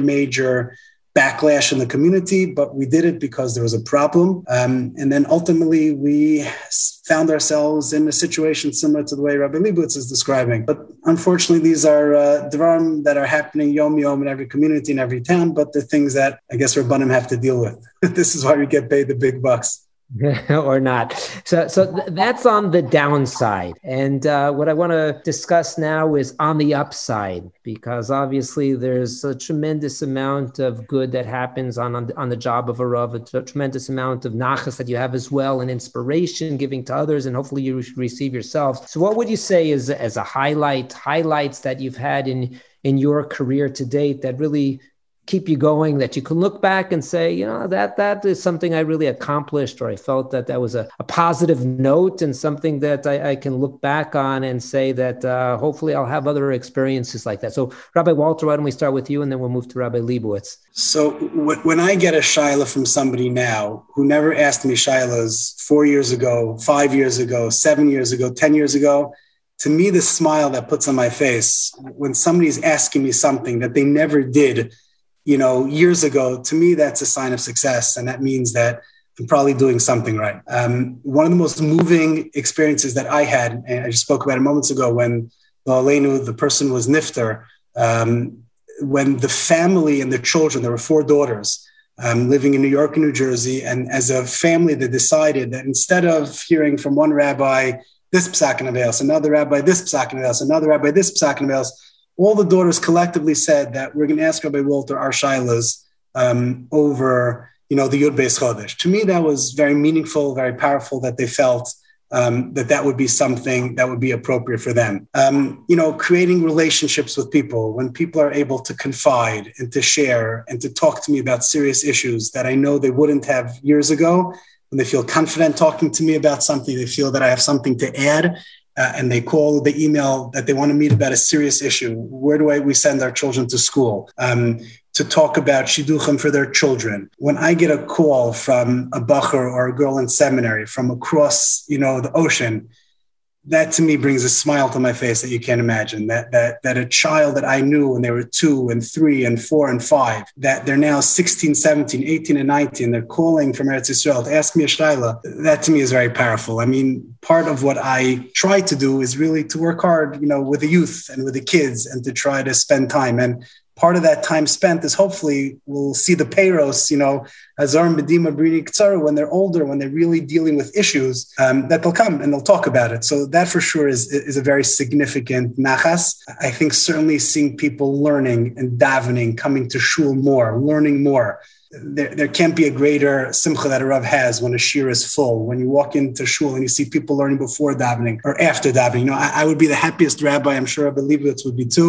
backlash in the community, but we did it because there was a problem. And then ultimately we found ourselves in a situation similar to the way Rabbi Leibowitz is describing. But unfortunately, these are dvarim that are happening yom-yom in every community, in every town, but they're things that I guess Rabbanim have to deal with. This is why we get paid the big bucks. Or not. So that's on the downside. And what I want to discuss now is on the upside, because obviously there's a tremendous amount of good that happens on the job of a Rav, a tremendous amount of nachas that you have as well, and inspiration giving to others, and hopefully you receive yourself. So what would you say is as a highlights that you've had in your career to date that really keep you going, that you can look back and say, that is something I really accomplished, or I felt that was a positive note and something that I can look back on and say that hopefully I'll have other experiences like that. So Rabbi Walter, why don't we start with you and then we'll move to Rabbi Leibowitz. So when I get a shayla from somebody now who never asked me shaylas 4 years ago, 5 years ago, 7 years ago, 10 years ago, to me, the smile that puts on my face when somebody's asking me something that they never did years ago, to me, that's a sign of success. And that means that I'm probably doing something right. One of the most moving experiences that I had, and I just spoke about it moments ago, when the person was nifter, when the family and the children, there were 4 daughters living in New York and New Jersey. And as a family, they decided that instead of hearing from one rabbi, this psak and aveos, another rabbi, this psak and aveos, another rabbi, this psak and aveos, all the daughters collectively said that we're going to ask Rabbi Walter our shaylas over, the Yud Beis Chodesh. To me, that was very meaningful, very powerful, that they felt that would be something that would be appropriate for them. Creating relationships with people, when people are able to confide and to share and to talk to me about serious issues that I know they wouldn't have years ago, when they feel confident talking to me about something, they feel that I have something to add. And they call, they email that they want to meet about a serious issue. Where do we send our children to school? To talk about shidduchim for their children. When I get a call from a bacher or a girl in seminary from across, the ocean, that to me brings a smile to my face that you can't imagine. That a child that I knew when they were 2 and 3 and 4 and 5, that they're now 16, 17, 18 and 19, they're calling from Eretz Yisrael to ask me a shayla. That to me is very powerful. I mean, part of what I try to do is really to work hard, with the youth and with the kids and to try to spend time. And part of that time spent is hopefully we'll see the peiros, Azar and Bedima Brini Ktsara, when they're older, when they're really dealing with issues, that they'll come and they'll talk about it. So that for sure is a very significant nachas. I think certainly seeing people learning and davening, coming to shul more, learning more. There can't be a greater simcha that a Rav has when a shir is full. When you walk into shul and you see people learning before davening or after davening. I would be the happiest rabbi. I'm sure Rabbi Leibowitz would be too,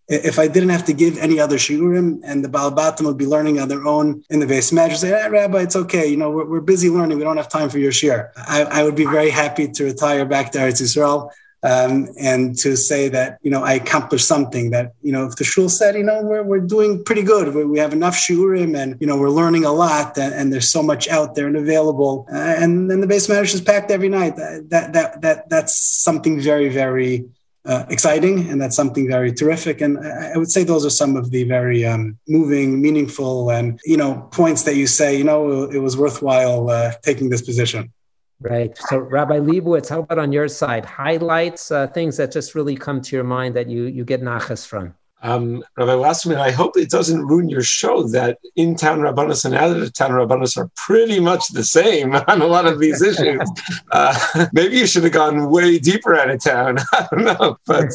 if I didn't have to give any other shiurim and the Balabatim would be learning on their own in the base measure, say, Rabbi, it's okay. We're busy learning. We don't have time for your shiur. I would be very happy to retire back to Eretz Yisrael. And to say that, I accomplished something that, if the shul said, we're doing pretty good. We have enough shiurim and, we're learning a lot and there's so much out there and available. And then the base medrash is packed every night. That's something very, very exciting. And that's something very terrific. And I would say those are some of the very moving, meaningful and, points that you say, it was worthwhile taking this position. Right. So Rabbi Leibowitz, how about on your side? Highlights, things that just really come to your mind that you get nachas from? Rabbi Wasserman, I hope it doesn't ruin your show that in-town Rabbanos and out-of-town Rabbanos are pretty much the same on a lot of these issues. Maybe you should have gone way deeper out of town. I don't know. But,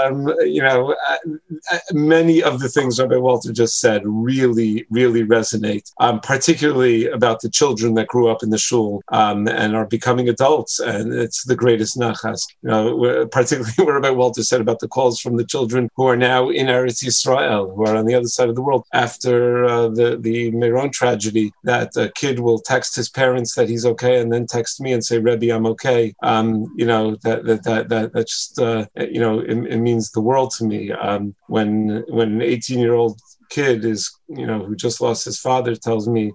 many of the things Rabbi Walter just said really, really resonate, particularly about the children that grew up in the shul and are becoming adults. And it's the greatest nachas. Particularly what Rabbi Walter said about the calls from the children who are now in Eretz Yisrael, who are on the other side of the world. After the Meron tragedy, that a kid will text his parents that he's okay, and then text me and say, "Rebbe, I'm okay." That just it means the world to me. When an 18-year-old kid is, who just lost his father tells me,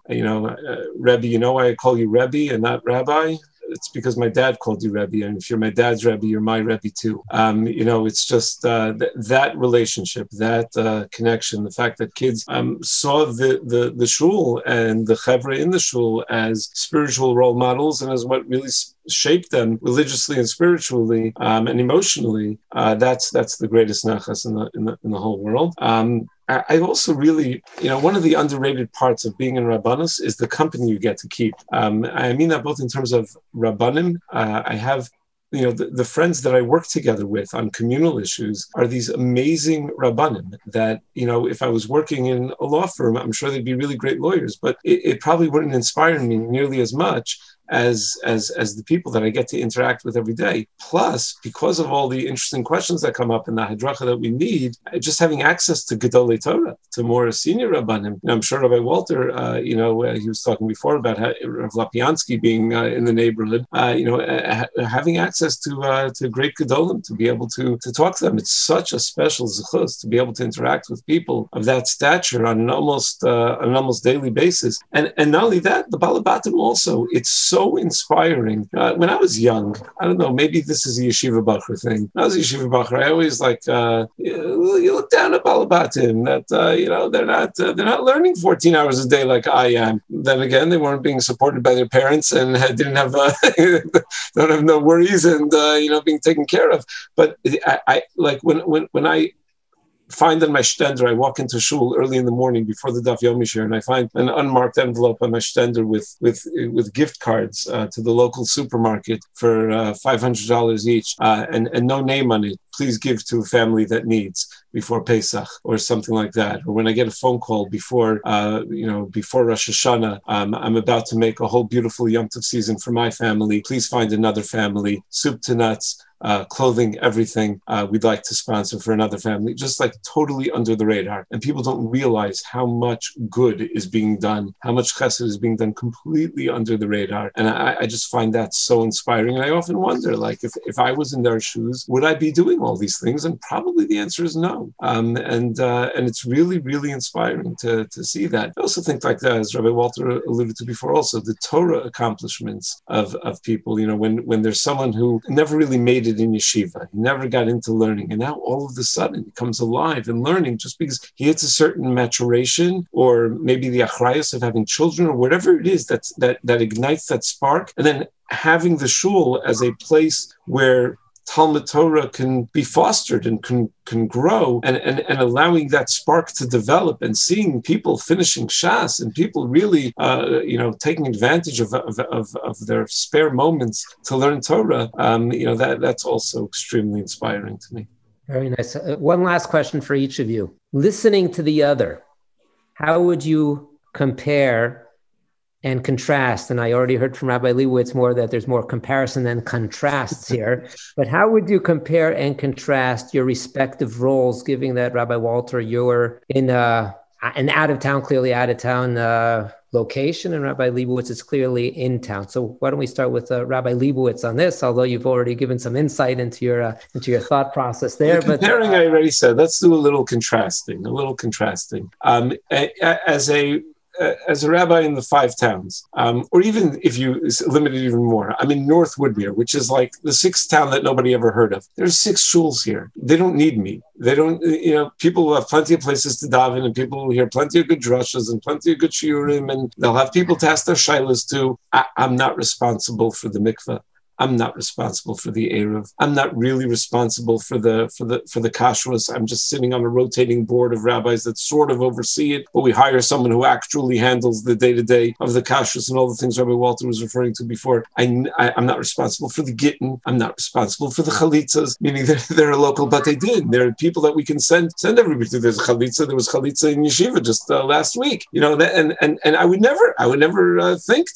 Rebbe, why I call you Rebbe and not Rabbi? It's because my dad called you Rebbe, and if you're my dad's Rebbe, you're my Rebbe too. It's just that relationship, that connection, the fact that kids saw the shul and the chevra in the shul as spiritual role models and as what really shaped them religiously and spiritually and emotionally. That's the greatest nachas in the whole world. I also really, one of the underrated parts of being in Rabbanos is the company you get to keep. I mean that both in terms of Rabbanim. I have, the friends that I work together with on communal issues are these amazing Rabbanim that, if I was working in a law firm, I'm sure they'd be really great lawyers, but it probably wouldn't inspire me nearly as much as the people that I get to interact with every day. Plus, because of all the interesting questions that come up in the hadracha that we need, just having access to Gedolei Torah, to more senior Rabbanim. I'm sure Rabbi Walter, he was talking before about Rav Lapiansky being in the neighborhood, having access to great Gedolim, to be able to talk to them. It's such a special zechus to be able to interact with people of that stature on an almost daily basis. And not only that, the Balabatim also, it's so inspiring. When I was young, I don't know, maybe this is a yeshiva bacher thing. When I was a yeshiva bacher, I always you look down at Balabatim that they're not learning 14 hours a day like I am. Then again, they weren't being supported by their parents and didn't have don't have no worries and being taken care of. But I when I find on my shtender, I walk into shul early in the morning before the Daf Yomi shir, and I find an unmarked envelope on my shtender with gift cards to the local supermarket for $500 each, and no name on it. Please give to a family that needs before Pesach or something like that. Or when I get a phone call before Rosh Hashanah, I'm about to make a whole beautiful Yom Tov season for my family. Please find another family, soup to nuts. Clothing, everything we'd like to sponsor for another family, just like totally under the radar. And people don't realize how much good is being done, how much chesed is being done completely under the radar. And I just find that so inspiring. And I often wonder, if I was in their shoes, would I be doing all these things? And probably the answer is no. And it's really, really inspiring to see that. I also think, as Rabbi Walter alluded to before, also the Torah accomplishments of people. When there's someone who never really made it in yeshiva, he never got into learning, and now all of a sudden he comes alive and learning just because he hits a certain maturation, or maybe the achrayus of having children, or whatever it is that ignites that spark, and then having the shul as a place where Talmud Torah can be fostered and can grow, and allowing that spark to develop, and seeing people finishing Shas and people really taking advantage of their spare moments to learn Torah, that's also extremely inspiring to me. Very nice. One last question for each of you. Listening to the other, how would you compare and contrast. And I already heard from Rabbi Leibowitz more that there's more comparison than contrasts here. But how would you compare and contrast your respective roles, given that, Rabbi Walter, you're in an clearly out-of-town location, and Rabbi Leibowitz is clearly in town. So why don't we start with Rabbi Leibowitz on this, although you've already given some insight into your thought process there. Comparing, I already said, let's do a little contrasting. As a rabbi in the 5 towns, or even if you limit it even more, I'm in North Woodmere, which is like the 6th town that nobody ever heard of. There's 6 shuls here. They don't need me. They don't, people will have plenty of places to daven, and people will hear plenty of good drashas and plenty of good shiurim, and they'll have people to ask their shilas to. I'm not responsible for the mikveh. I'm not responsible for the Eruv. I'm not really responsible for the kashrus. I'm just sitting on a rotating board of rabbis that sort of oversee it, but we hire someone who actually handles the day-to-day of the kashrus and all the things Rabbi Walter was referring to before. I'm not responsible for the gittin. I'm not responsible for the chalitzas, meaning they're a local batei din. There are people that we can send everybody to. There's a chalitza. There was chalitza in yeshiva just last week. And I would never think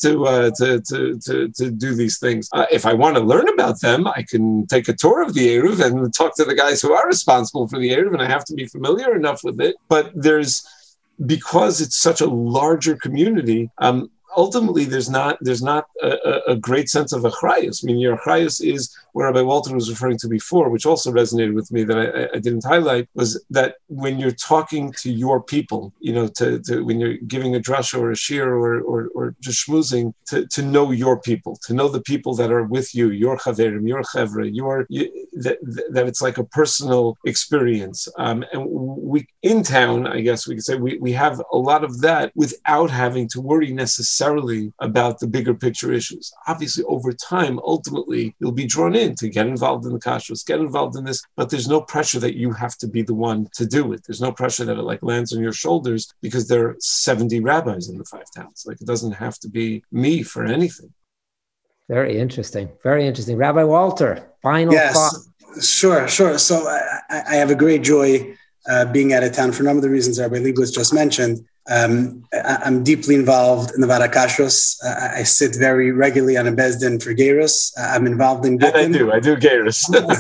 to do these things. If I want to learn about them, I can take a tour of the Eruv and talk to the guys who are responsible for the Eruv, and I have to be familiar enough with it. But because it's such a larger community, ultimately there's not a great sense of achrayus. I mean, your achrayus is what Rabbi Walter was referring to before, which also resonated with me that I didn't highlight, was that when you're talking to your people, when you're giving a drasha or a shir or just schmoozing, to know your people, to know the people that are with you, your chaverim, your chevra, that it's like a personal experience. And we in town, I guess we could say, we have a lot of that without having to worry necessarily about the bigger picture issues. Obviously, over time, ultimately, you'll be drawn in to get involved in the kashrus, get involved in this, but there's no pressure that you have to be the one to do it. There's no pressure that it lands on your shoulders because there are 70 rabbis in the 5 towns. It doesn't have to be me for anything. Very interesting. Very interesting. Rabbi Walter, final thought. Sure. So I have a great joy being out of town for a number of the reasons Rabbi Leibowitz just mentioned. I'm deeply involved in the Vada Kashrus. I sit very regularly on a Bezdin for Geirus. I'm involved in Gittin. And I do Geirus.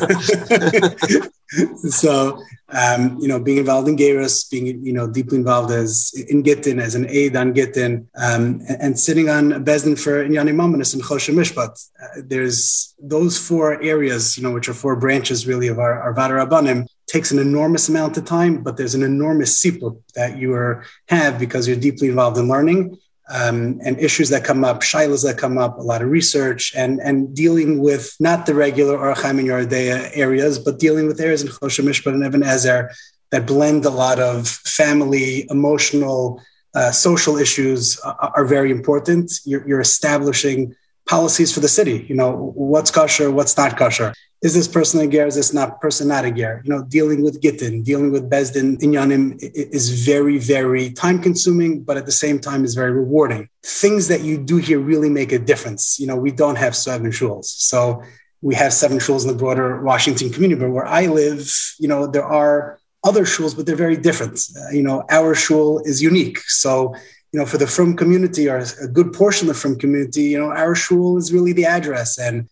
So, being involved in Geirus, being, deeply involved in Gittin, as an aide on Gittin, and sitting on a Bezdin for Inyanim Mamonos and Choshen Mishpat. There's those 4 areas, which are 4 branches really of our Vada Rabbanim. Takes an enormous amount of time, but there's an enormous sipur that you have because you're deeply involved in learning and issues that come up, shilas that come up, a lot of research, and dealing with not the regular Orach Chaim and Yeridea areas, but dealing with areas in Choshen Mishpat and Even Ezer that blend a lot of family, emotional, social issues are very important. You're establishing policies for the city. What's kosher, what's not kosher. Is this person a ger? Is this person not a ger? Dealing with Gittin, dealing with Bezdin Inyanim is very, very time consuming, but at the same time is very rewarding. Things that you do here really make a difference. We don't have 7 shuls. So we have 7 shuls in the broader Washington community, but where I live, there are other shuls, but they're very different. Our shul is unique. So, for the Frum community, or a good portion of the Frum community, our shul is really the address. And,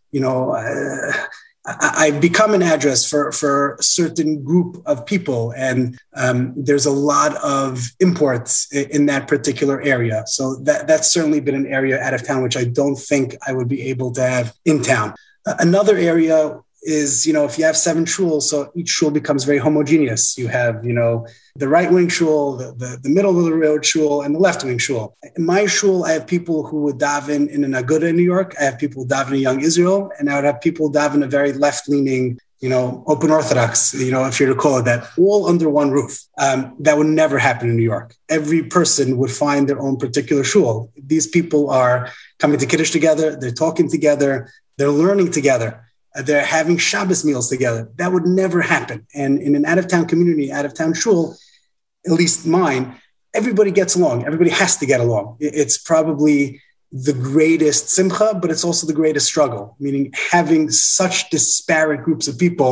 I've become an address for a certain group of people, and there's a lot of imports in that particular area. So that's certainly been an area out of town, which I don't think I would be able to have in town. Another area is, if you have 7 shuls, so each shul becomes very homogeneous. You have, the right-wing shul, the middle-of-the-road shul, and the left-wing shul. In my shul, I have people who would daven in an Aguda in New York. I have people daven in Young Israel, and I would have people daven a very left-leaning, open Orthodox, if you recall it, that all under one roof. That would never happen in New York. Every person would find their own particular shul. These people are coming to Kiddush together. They're talking together. They're learning together. They're having Shabbos meals together. That would never happen. And in an out-of-town community, out-of-town shul, at least mine, everybody gets along. Everybody has to get along. It's probably the greatest simcha, but it's also the greatest struggle, meaning having such disparate groups of people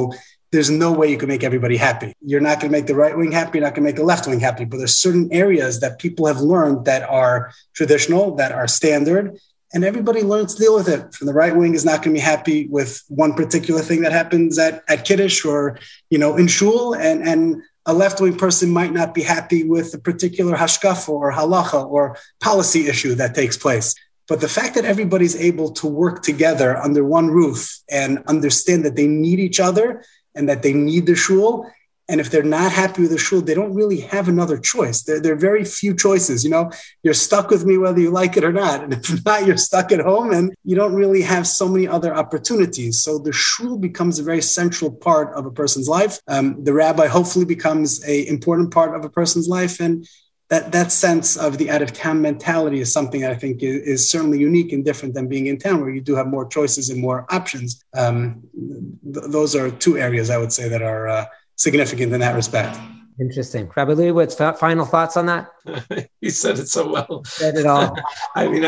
there's no way you can make everybody happy. You're not going to make the right wing happy. You're not going to make the left wing happy. But there's certain areas that people have learned that are traditional, that are standard, and everybody learns to deal with it. From the right wing is not going to be happy with one particular thing that happens at Kiddush or, in shul, and a left-wing person might not be happy with a particular hashkafa or halacha or policy issue that takes place. But the fact that everybody's able to work together under one roof and understand that they need each other and that they need the shul, and if they're not happy with the shul, they don't really have another choice. There are very few choices. You're stuck with me whether you like it or not. And if not, you're stuck at home and you don't really have so many other opportunities. So the shul becomes a very central part of a person's life. The rabbi hopefully becomes an important part of a person's life. And that sense of the out-of-town mentality is something I think is certainly unique and different than being in town, where you do have more choices and more options. Those are two areas I would say that are significant in that respect. Interesting. Rabbi Leibowitz, final thoughts on that? He said it so well. Said it all. I mean,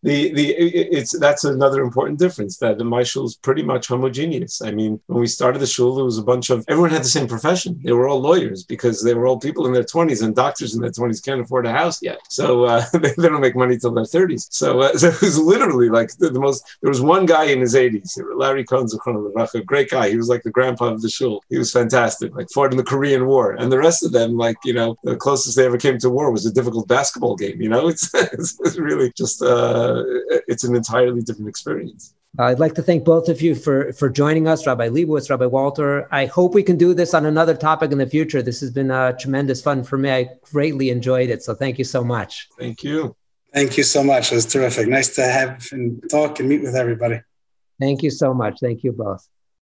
that's another important difference, that my shul is pretty much homogeneous. I mean, when we started the shul, there was everyone had the same profession. They were all lawyers because they were all people in their 20s, and doctors in their 20s can't afford a house yet. So they don't make money till their 30s. So it was literally like the most, there was one guy in his 80s, Larry Cohen, a great guy. He was like the grandpa of the shul. He was fantastic, like fought in the Korean War. And the rest of them, the closest they ever came to war was a difficult basketball game. It's really just, it's an entirely different experience. I'd like to thank both of you for joining us, Rabbi Leibowitz, Rabbi Walter. I hope we can do this on another topic in the future. This has been tremendous fun for me. I greatly enjoyed it. So thank you so much. Thank you. Thank you so much. It was terrific. Nice to have and talk and meet with everybody. Thank you so much. Thank you both.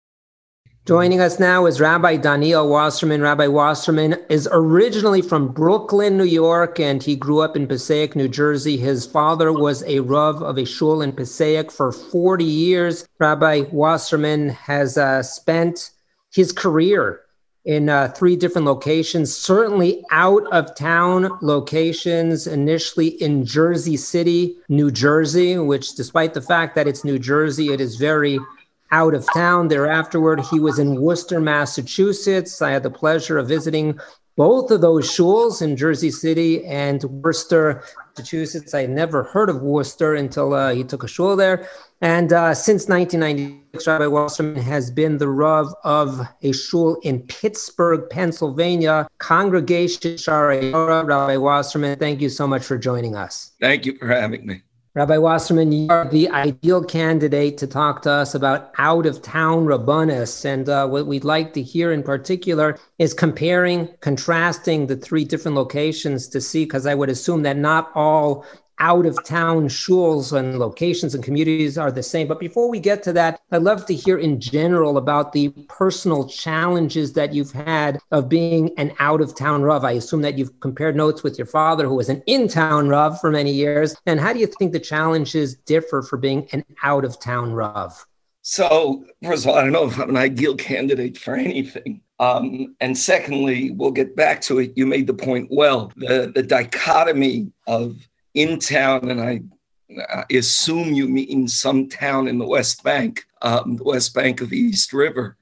Joining us now is Rabbi Daniel Wasserman. Rabbi Wasserman is originally from Brooklyn, New York, and he grew up in Passaic, New Jersey. His father was a Rav of a shul in Passaic for 40 years. Rabbi Wasserman has spent his career in 3 different locations, certainly out-of-town locations, initially in Jersey City, New Jersey, which despite the fact that it's New Jersey, it is very out of town. Thereafterward, he was in Worcester, Massachusetts. I had the pleasure of visiting both of those shuls in Jersey City and Worcester, Massachusetts. I had never heard of Worcester until he took a shul there. And since 1996, Rabbi Wasserman has been the Rav of a shul in Pittsburgh, Pennsylvania, Congregation Shaarei Torah. Rabbi Wasserman, thank you so much for joining us. Thank you for having me. Rabbi Wasserman, you are the ideal candidate to talk to us about out-of-town Rabbanus. And what we'd like to hear in particular is contrasting the 3 different locations to see, because I would assume that not all out-of-town shuls and locations and communities are the same. But before we get to that, I'd love to hear in general about the personal challenges that you've had of being an out-of-town Rav. I assume that you've compared notes with your father, who was an in-town Rav for many years. And how do you think the challenges differ for being an out-of-town Rav? So, first of all, I don't know if I'm an ideal candidate for anything. And secondly, we'll get back to it. You made the point well. The dichotomy of in town, and I assume you mean some town in the West Bank of the East River.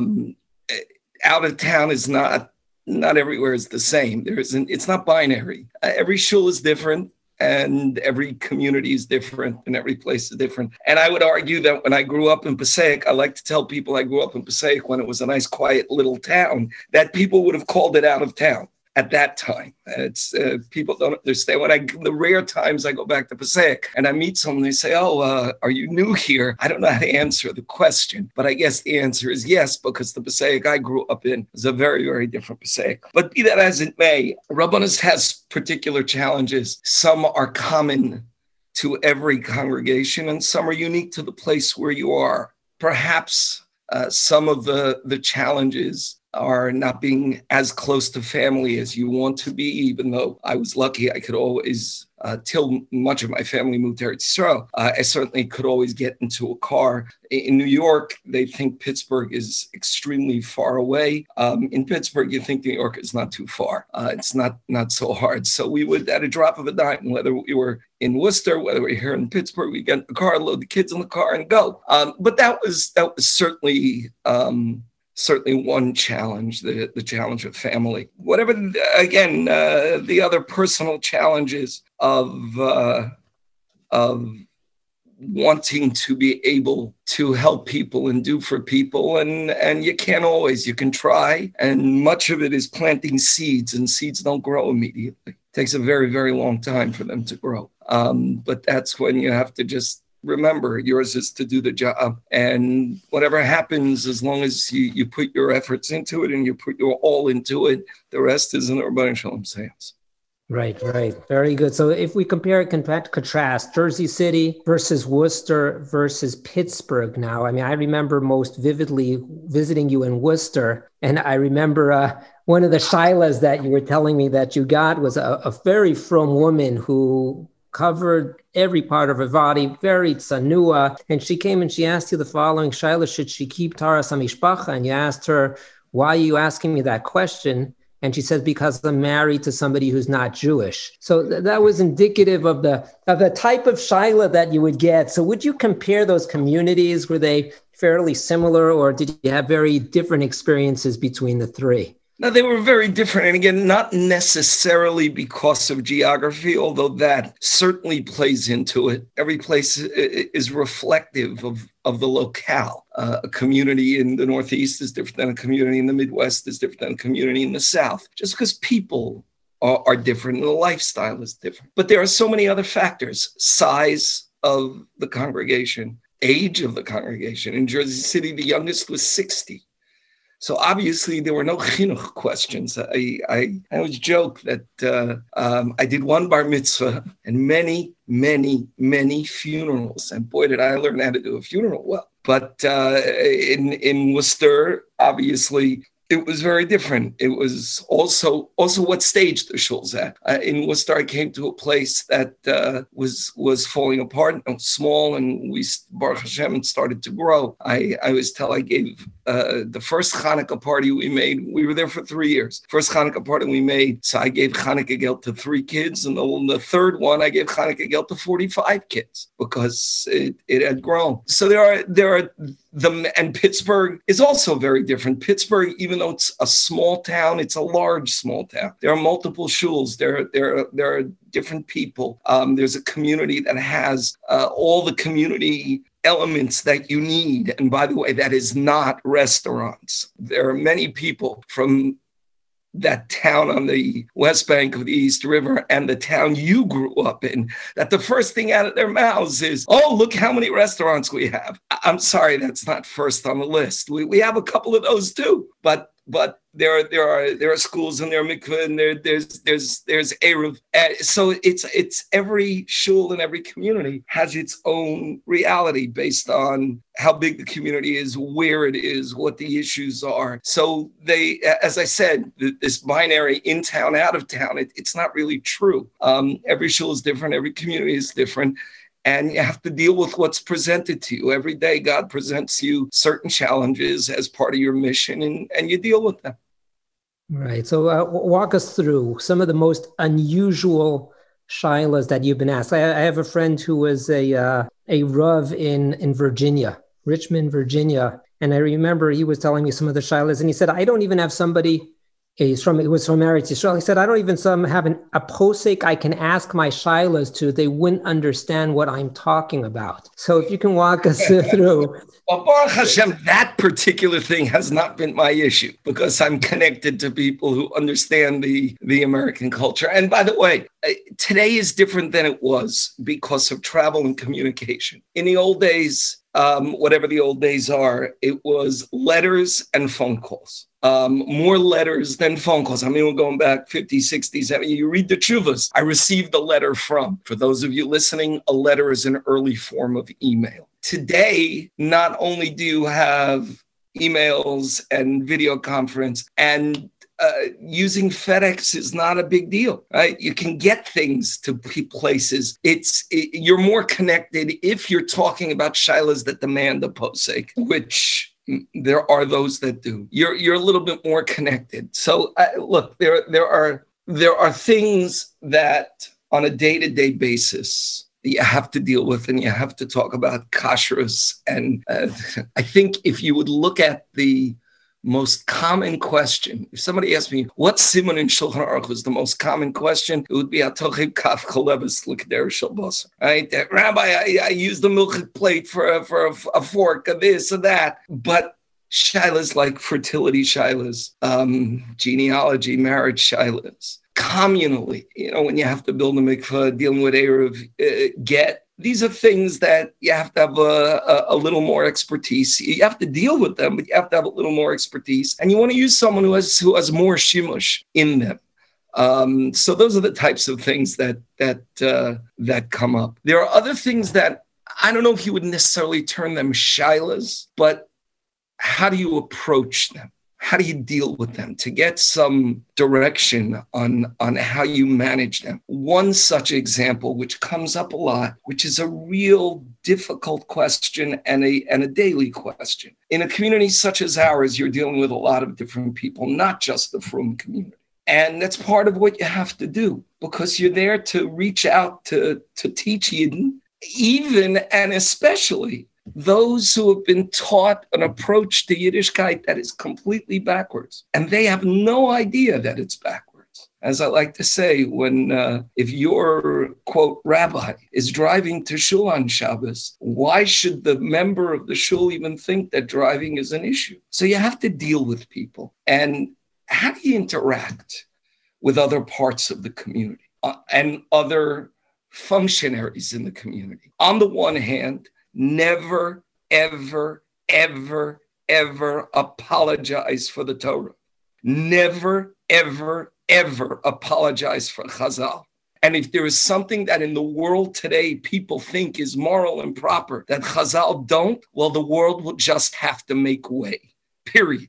Out of town is not everywhere is the same. It's not binary. Every shul is different, and every community is different, and every place is different. And I would argue that when I grew up in Passaic, I like to tell people I grew up in Passaic when it was a nice, quiet little town, that people would have called it out of town at that time. It's people don't understand. The rare times I go back to Passaic and I meet someone, they say, are you new here? I don't know how to answer the question, but I guess the answer is yes, because the Passaic I grew up in is a very, very different Passaic. But be that as it may, Rabbanus has particular challenges. Some are common to every congregation and some are unique to the place where you are. Perhaps some of the challenges are not being as close to family as you want to be, even though I was lucky I could always, till much of my family moved to Eretz Yisrael, I certainly could always get into a car. In New York, they think Pittsburgh is extremely far away. In Pittsburgh, you think New York is not too far. It's not so hard. So we would, at a drop of a dime, whether we were in Worcester, whether we were here in Pittsburgh, we get in the car, load the kids in the car and go. But that was certainly certainly one challenge, the challenge of family. Whatever, again, the other personal challenges of wanting to be able to help people and do for people. And you can't always, you can try. And much of it is planting seeds, and seeds don't grow immediately. It takes a very, very long time for them to grow. But that's when you have to just remember yours is to do the job. And whatever happens, as long as you put your efforts into it and you put your all into it, the rest is in the Rebbeinu Shalom hands. Right. Very good. So if we compare and contrast Jersey City versus Worcester versus Pittsburgh now, I mean, I remember most vividly visiting you in Worcester, and I remember one of the shilas that you were telling me that you got was a very frum woman who covered every part of her body, very tsanua, and she came and she asked you the following shilah: should she keep Taras HaMishpacha? And you asked her, why are you asking me that question? And she says, because I'm married to somebody who's not Jewish. So that was indicative of the type of shaila that you would get. So would you compare those communities? Were they fairly similar, or did you have very different experiences between the three? No, they were very different. And again, not necessarily because of geography, although that certainly plays into it. Every place is reflective of the locale. A community in the Northeast is different than a community in the Midwest is different than a community in the South, just because people are different and the lifestyle is different. But there are so many other factors: size of the congregation, age of the congregation. In Jersey City, the youngest was 60. So obviously there were no chinuch questions. I always joke that I did one bar mitzvah and many, many, many funerals. And boy, did I learn how to do a funeral well. But in Worcester, obviously, it was very different. It was also what stage the shul's at. In Worcester, I came to a place that was falling apart and was small, and we, Baruch Hashem, started to grow. I gave the first Hanukkah party we made. We were there for 3 years. First Hanukkah party we made, so I gave Hanukkah gelt to 3 kids, and on the third one, I gave Hanukkah gelt to 45 kids because it had grown. So there are. And Pittsburgh is also very different. Pittsburgh, even though it's a small town, it's a large small town. There are multiple shuls. There are different people. There's a community that has all the community elements that you need. And by the way, that is not restaurants. There are many people from that town on the west bank of the East River and the town you grew up in, that the first thing out of their mouths is, oh, look how many restaurants we have. I'm sorry, that's not first on the list. We have a couple of those too, but there are schools and there are mikveh and there's eruv. So it's every shul in every community has its own reality based on how big the community is, where it is, what the issues are. So they, as I said, this binary in town, out of town, it's not really true. Every shul is different. Every community is different. And you have to deal with what's presented to you. Every day, God presents you certain challenges as part of your mission, and you deal with them. Right. So walk us through some of the most unusual shilas that you've been asked. I have a friend who was a Rav in Virginia, Richmond, Virginia. And I remember he was telling me some of the shilas, and he said, I don't even have somebody. He was from Eretz Yisrael. He said, I don't even have a posek I can ask my shilas to. They wouldn't understand what I'm talking about. So if you can walk us through. Well, Baruch Hashem, that particular thing has not been my issue because I'm connected to people who understand the American culture. And by the way, today is different than it was because of travel and communication. In the old days, whatever the old days are, it was letters and phone calls. More letters than phone calls. I mean, we're going back 50, 60, 70. You read the tshuvas. I received a letter from. For those of you listening, a letter is an early form of email. Today, not only do you have emails and video conference, and using FedEx is not a big deal, right? You can get things to places. You're more connected if you're talking about shilas that demand a posek, which there are those that do. You're a little bit more connected. So look, there are things that on a day-to-day basis you have to deal with, and you have to talk about kashrus. And I think if you would look at the most common question. If somebody asked me, what siman in Shulchan Aruch was the most common question, it would be Atochiv Kaf Cholebes L'Keder Shel Basar. Right? Rabbi, I used the milk plate for a fork, this or that. But shilas like fertility shilas, genealogy, marriage shilas, communally, when you have to build a mikveh, dealing with Erev get, these are things that you have to have a little more expertise. You have to deal with them, but you have to have a little more expertise. And you want to use someone who has more shimush in them. So those are the types of things that come up. There are other things that I don't know if you would necessarily term them shilas, but how do you approach them? How do you deal with them to get some direction on how you manage them? One such example, which comes up a lot, which is a real difficult question and a daily question. In a community such as ours, you're dealing with a lot of different people, not just the Frum community. And that's part of what you have to do, because you're there to reach out to teach Yidden, even and especially those who have been taught an approach to Yiddishkeit that is completely backwards, and they have no idea that it's backwards. As I like to say, if your, quote, rabbi is driving to shul on Shabbos, why should the member of the shul even think that driving is an issue? So you have to deal with people. And how do you interact with other parts of the community and other functionaries in the community? On the one hand, never, ever, ever, ever apologize for the Torah. Never, ever, ever apologize for Chazal. And if there is something that in the world today people think is moral and proper that Chazal don't, well, the world will just have to make way, period.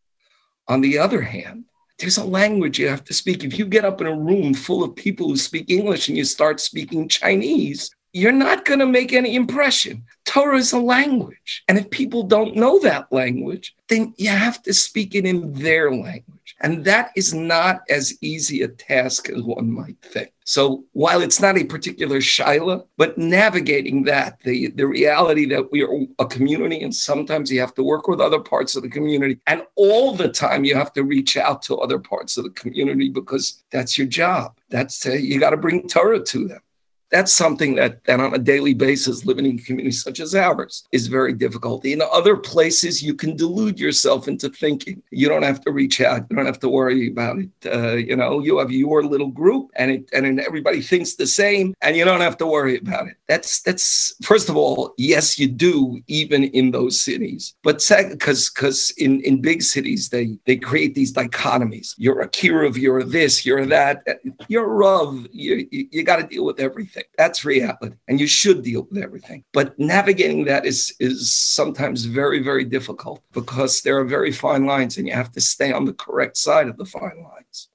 On the other hand, there's a language you have to speak. If you get up in a room full of people who speak English and you start speaking Chinese, you're not going to make any impression. Torah is a language. And if people don't know that language, then you have to speak it in their language. And that is not as easy a task as one might think. So while it's not a particular shaila, but navigating that, the reality that we are a community and sometimes you have to work with other parts of the community, and all the time you have to reach out to other parts of the community because that's your job. That's you got to bring Torah to them. That's something that on a daily basis, living in communities such as ours, is very difficult. In other places, you can delude yourself into thinking. You don't have to reach out. You don't have to worry about it. You have your little group, and everybody thinks the same, and you don't have to worry about it. That's first of all, yes, you do, even in those cities. But because in big cities, they create these dichotomies. You're a kiruv, you're this, you're that, you're a rav. You got to deal with everything. That's reality, and you should deal with everything. But navigating that is sometimes very, very difficult because there are very fine lines, and you have to stay on the correct side of the fine lines.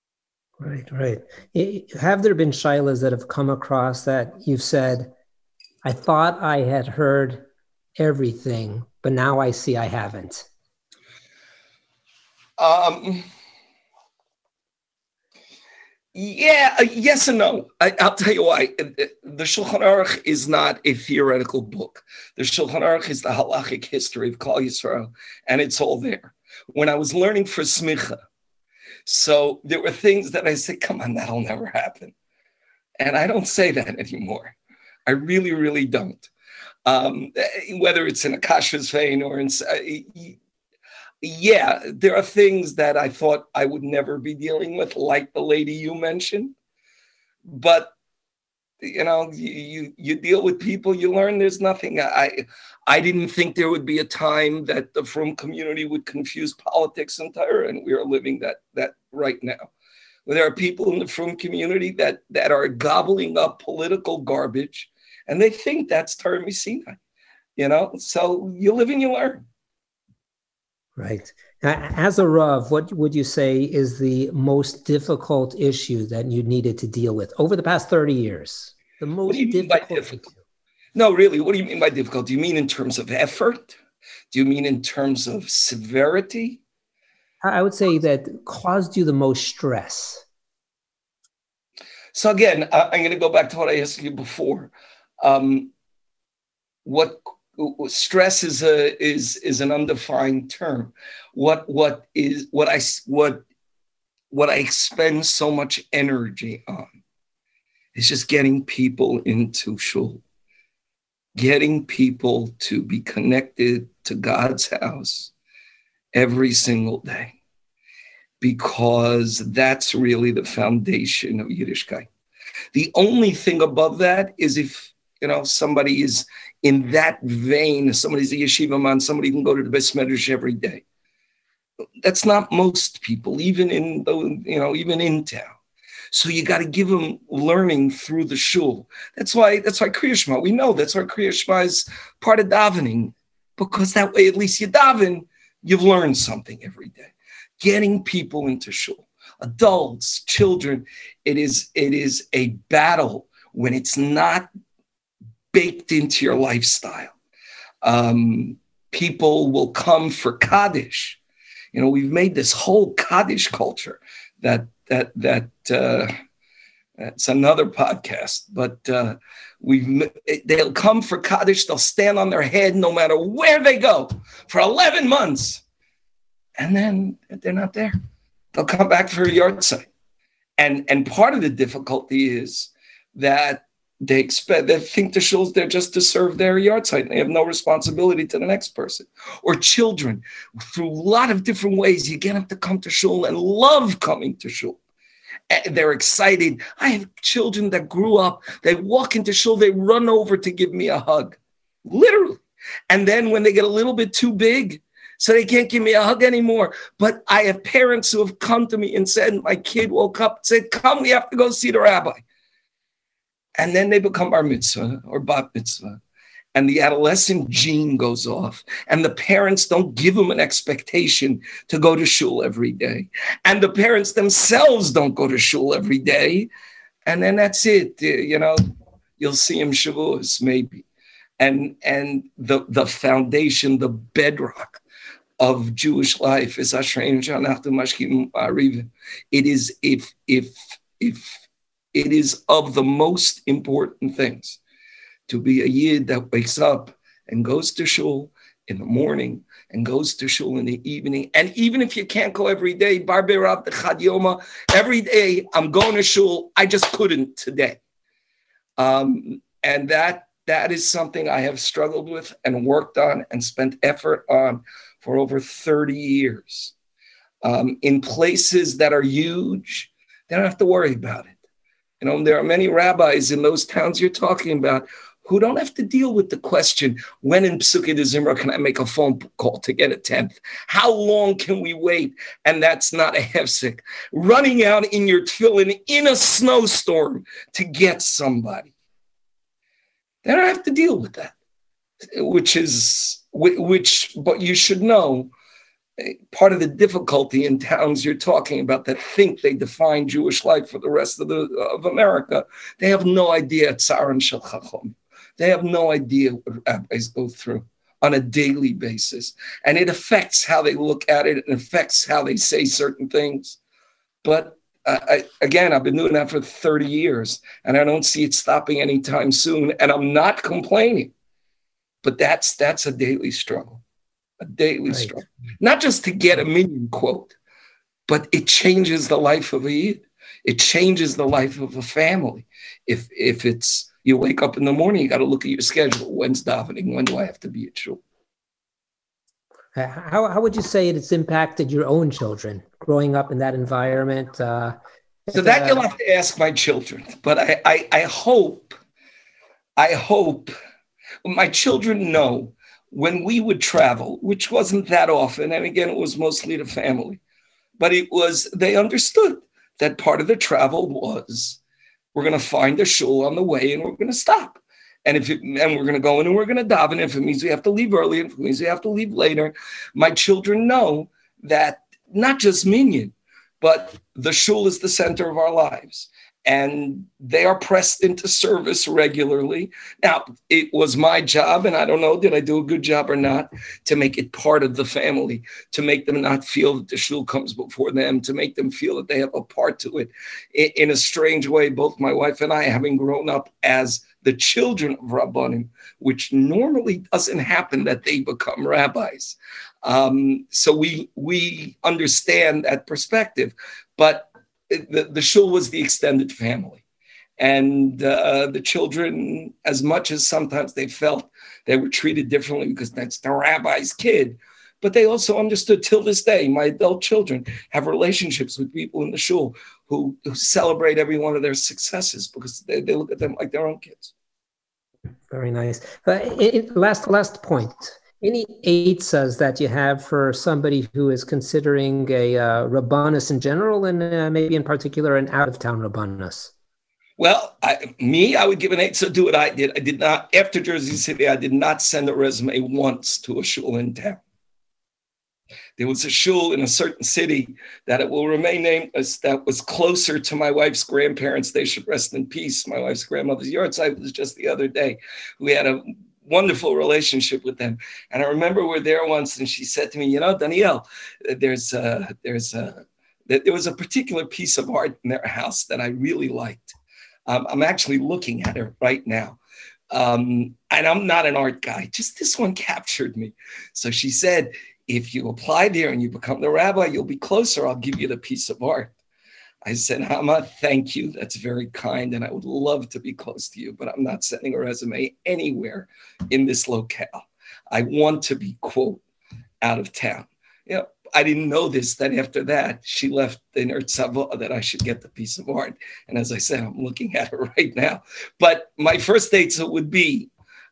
Right. Have there been shilas that have come across that you've said, I thought I had heard everything, but now I see I haven't? Yeah, yes and no. I'll tell you why. The Shulchan Aruch is not a theoretical book. The Shulchan Aruch is the halachic history of Klal Yisrael, and it's all there. When I was learning for smicha, so there were things that I said, come on, that'll never happen. And I don't say that anymore. I really, really don't. Whether it's in a Kashvas vein or in... Yeah, there are things that I thought I would never be dealing with, like the lady you mentioned. But, you deal with people, you learn there's nothing. I didn't think there would be a time that the Frum community would confuse politics and Torah, and we are living that right now. There are people in the Frum community that are gobbling up political garbage, and they think that's Torah Misinai. So you live and you learn. Right. As a Rav, what would you say is the most difficult issue that you needed to deal with over the past 30 years? The most what do you mean by difficult? No, really, what do you mean by difficult? Do you mean in terms of effort? Do you mean in terms of severity? I would say that caused you the most stress. So again, I'm going to go back to what I asked you before. What stress is an undefined term. What I spend so much energy on is just getting people into shul, getting people to be connected to God's house every single day, because that's really the foundation of Yiddishkeit. The only thing above that is if, somebody is in that vein, somebody's a yeshiva man, somebody can go to the Beis Medrash every day. That's not most people, even in town. So you got to give them learning through the shul. That's why Kriya Shema, we know that's why Kriya Shema is part of davening, because that way at least you daven, you've learned something every day. Getting people into shul, adults, children, it is a battle when it's not baked into your lifestyle. People will come for Kaddish. We've made this whole Kaddish culture that it's another podcast, but they'll come for Kaddish, they'll stand on their head no matter where they go for 11 months. And then they're not there. They'll come back for a yard site. And part of the difficulty is that they think the shul's there just to serve their yard site. They have no responsibility to the next person. Or children, through a lot of different ways, you get them to come to shul and love coming to shul. And they're excited. I have children that grew up, they walk into shul, they run over to give me a hug, literally. And then when they get a little bit too big, so they can't give me a hug anymore. But I have parents who have come to me and said, my kid woke up and said, come, we have to go see the rabbi. And then they become bar mitzvah or bat mitzvah. And the adolescent gene goes off. And the parents don't give them an expectation to go to shul every day. And the parents themselves don't go to shul every day. And then that's it. You'll see him Shavuos, maybe. And the foundation, the bedrock of Jewish life is Ashreinu She'anachnu Mashki'im Arivim. It is if it is of the most important things to be a Yid that wakes up and goes to shul in the morning and goes to shul in the evening. And even if you can't go every day, Bar Beirav Dechad Yoma, every day I'm going to shul. I just couldn't today. And that is something I have struggled with and worked on and spent effort on for over 30 years. In places that are huge, they don't have to worry about it. There are many rabbis in those towns you're talking about who don't have to deal with the question, when in Psukei de Zimra can I make a phone call to get a tenth? How long can we wait? And that's not a hefsek. Running out in your tefillin in a snowstorm to get somebody. They don't have to deal with that, but you should know, part of the difficulty in towns you're talking about that think they define Jewish life for the rest of America, they have no idea Tzaron Shel Chacham. They have no idea what rabbis go through on a daily basis. And it affects how they look at it. It affects how they say certain things. But I've been doing that for 30 years, and I don't see it stopping anytime soon. And I'm not complaining. But that's a daily struggle. A daily struggle. Not just to get a minion quote, but it changes the life of a Yid. It changes the life of a family. If it's, you wake up in the morning, you got to look at your schedule. When's davening? When do I have to be at shul? How would you say it's impacted your own children growing up in that environment? So that you'll have to ask my children. But I hope my children know when we would travel, which wasn't that often, and again, it was mostly the family, but they understood that part of the travel was, we're going to find a shul on the way and we're going to stop. And we're going to go in and we're going to daven. If it means we have to leave early, if it means we have to leave later, my children know that not just minyan, but the shul is the center of our lives. And they are pressed into service regularly. Now, it was my job, and I don't know, did I do a good job or not, to make it part of the family, to make them not feel that the shul comes before them, to make them feel that they have a part to it. In a strange way, both my wife and I, having grown up as the children of Rabbanim, which normally doesn't happen that they become rabbis. So we understand that perspective, but the shul was the extended family. And the children, as much as sometimes they felt they were treated differently because that's the rabbi's kid, but they also understood till this day, my adult children have relationships with people in the shul who celebrate every one of their successes because they look at them like their own kids. Very nice. Last point. Any eitzas that you have for somebody who is considering a rabbanus in general and maybe in particular an out-of-town rabbanus? Well, I would give an eitzah, do what I did. I did not, after Jersey City, I did not send a resume once to a shul in town. There was a shul in a certain city that it will remain nameless that was closer to my wife's grandparents. They should rest in peace. My wife's grandmother's yard site was just the other day. We had a wonderful relationship with them. And I remember we were there once and she said to me, Daniel, there was a particular piece of art in their house that I really liked. I'm actually looking at it right now. And I'm not an art guy. Just this one captured me. So she said, if you apply there and you become the rabbi, you'll be closer. I'll give you the piece of art. I said, Hama, thank you. That's very kind. And I would love to be close to you, but I'm not sending a resume anywhere in this locale. I want to be, quote, out of town. I didn't know this, that after that, she left in her tzava that I should get the piece of art. And as I said, I'm looking at it right now. But my first date would be,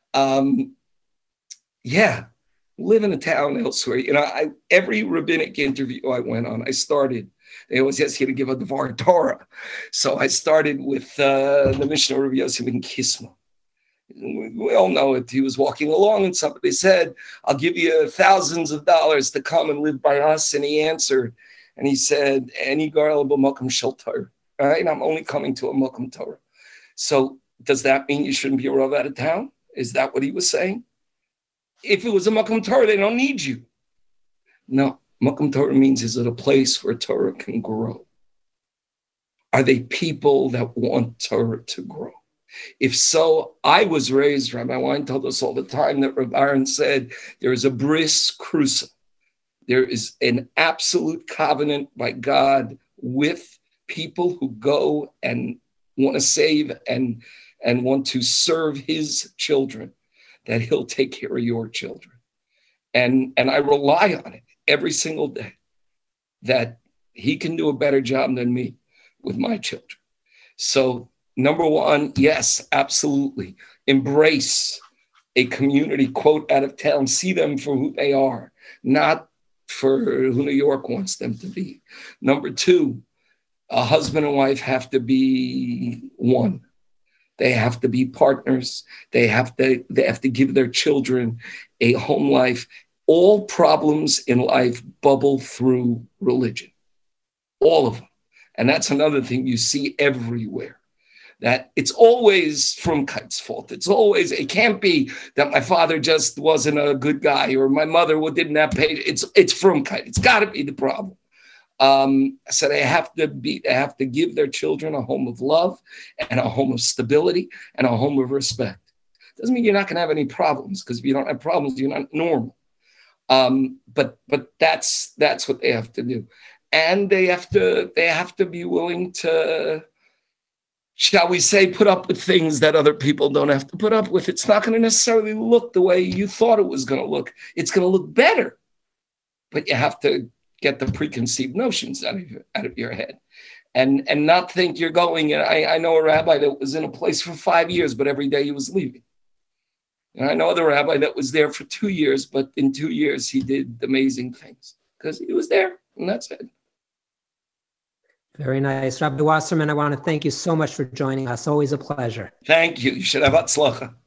live in a town elsewhere. Every rabbinic interview I went on, they always ask you to give a Dvar Torah. So I started with the Mishnah Rabbi Yosef ben Kisma. We all know it. He was walking along and somebody said, I'll give you thousands of dollars to come and live by us. And he answered, and he said, Any garl b'makom shel Torah. Right? I'm only coming to a makom Torah. So does that mean you shouldn't be a rav out of town? Is that what he was saying? If it was a makom Torah, they don't need you. No, makom Torah means, is it a place where Torah can grow? Are they people that want Torah to grow? If so, I was raised, Rabbi Wein told us all the time that Rabbi Aaron said, there is a bris crucial. There is an absolute covenant by God with people who go and want to save and want to serve his children, that he'll take care of your children. And I rely on it every single day, that he can do a better job than me with my children. So number one, yes, absolutely. Embrace a community, quote, out of town. See them for who they are, not for who New York wants them to be. Number two, a husband and wife have to be one. They have to be partners. They have to give their children a home life. All problems in life bubble through religion. All of them. And that's another thing you see everywhere. That it's always Frumkeit's fault. It can't be that my father just wasn't a good guy or my mother didn't have patience. It's Frumkeit. It's got to be the problem. So they have to give their children a home of love and a home of stability and a home of respect. Doesn't mean you're not going to have any problems, because if you don't have problems, you're not normal. But that's what they have to do, and they have to be willing to, shall we say, put up with things that other people don't have to put up with. It's not going to necessarily look the way you thought it was going to look. It's going to look better, but you have to get the preconceived notions out of your head and not think you're going. And I know a rabbi that was in a place for 5 years, but every day he was leaving. And I know the rabbi that was there for 2 years, but in 2 years he did amazing things because he was there, and that's it. Very nice. Rabbi Wasserman, I want to thank you so much for joining us. Always a pleasure. Thank you. You should have hatzlacha.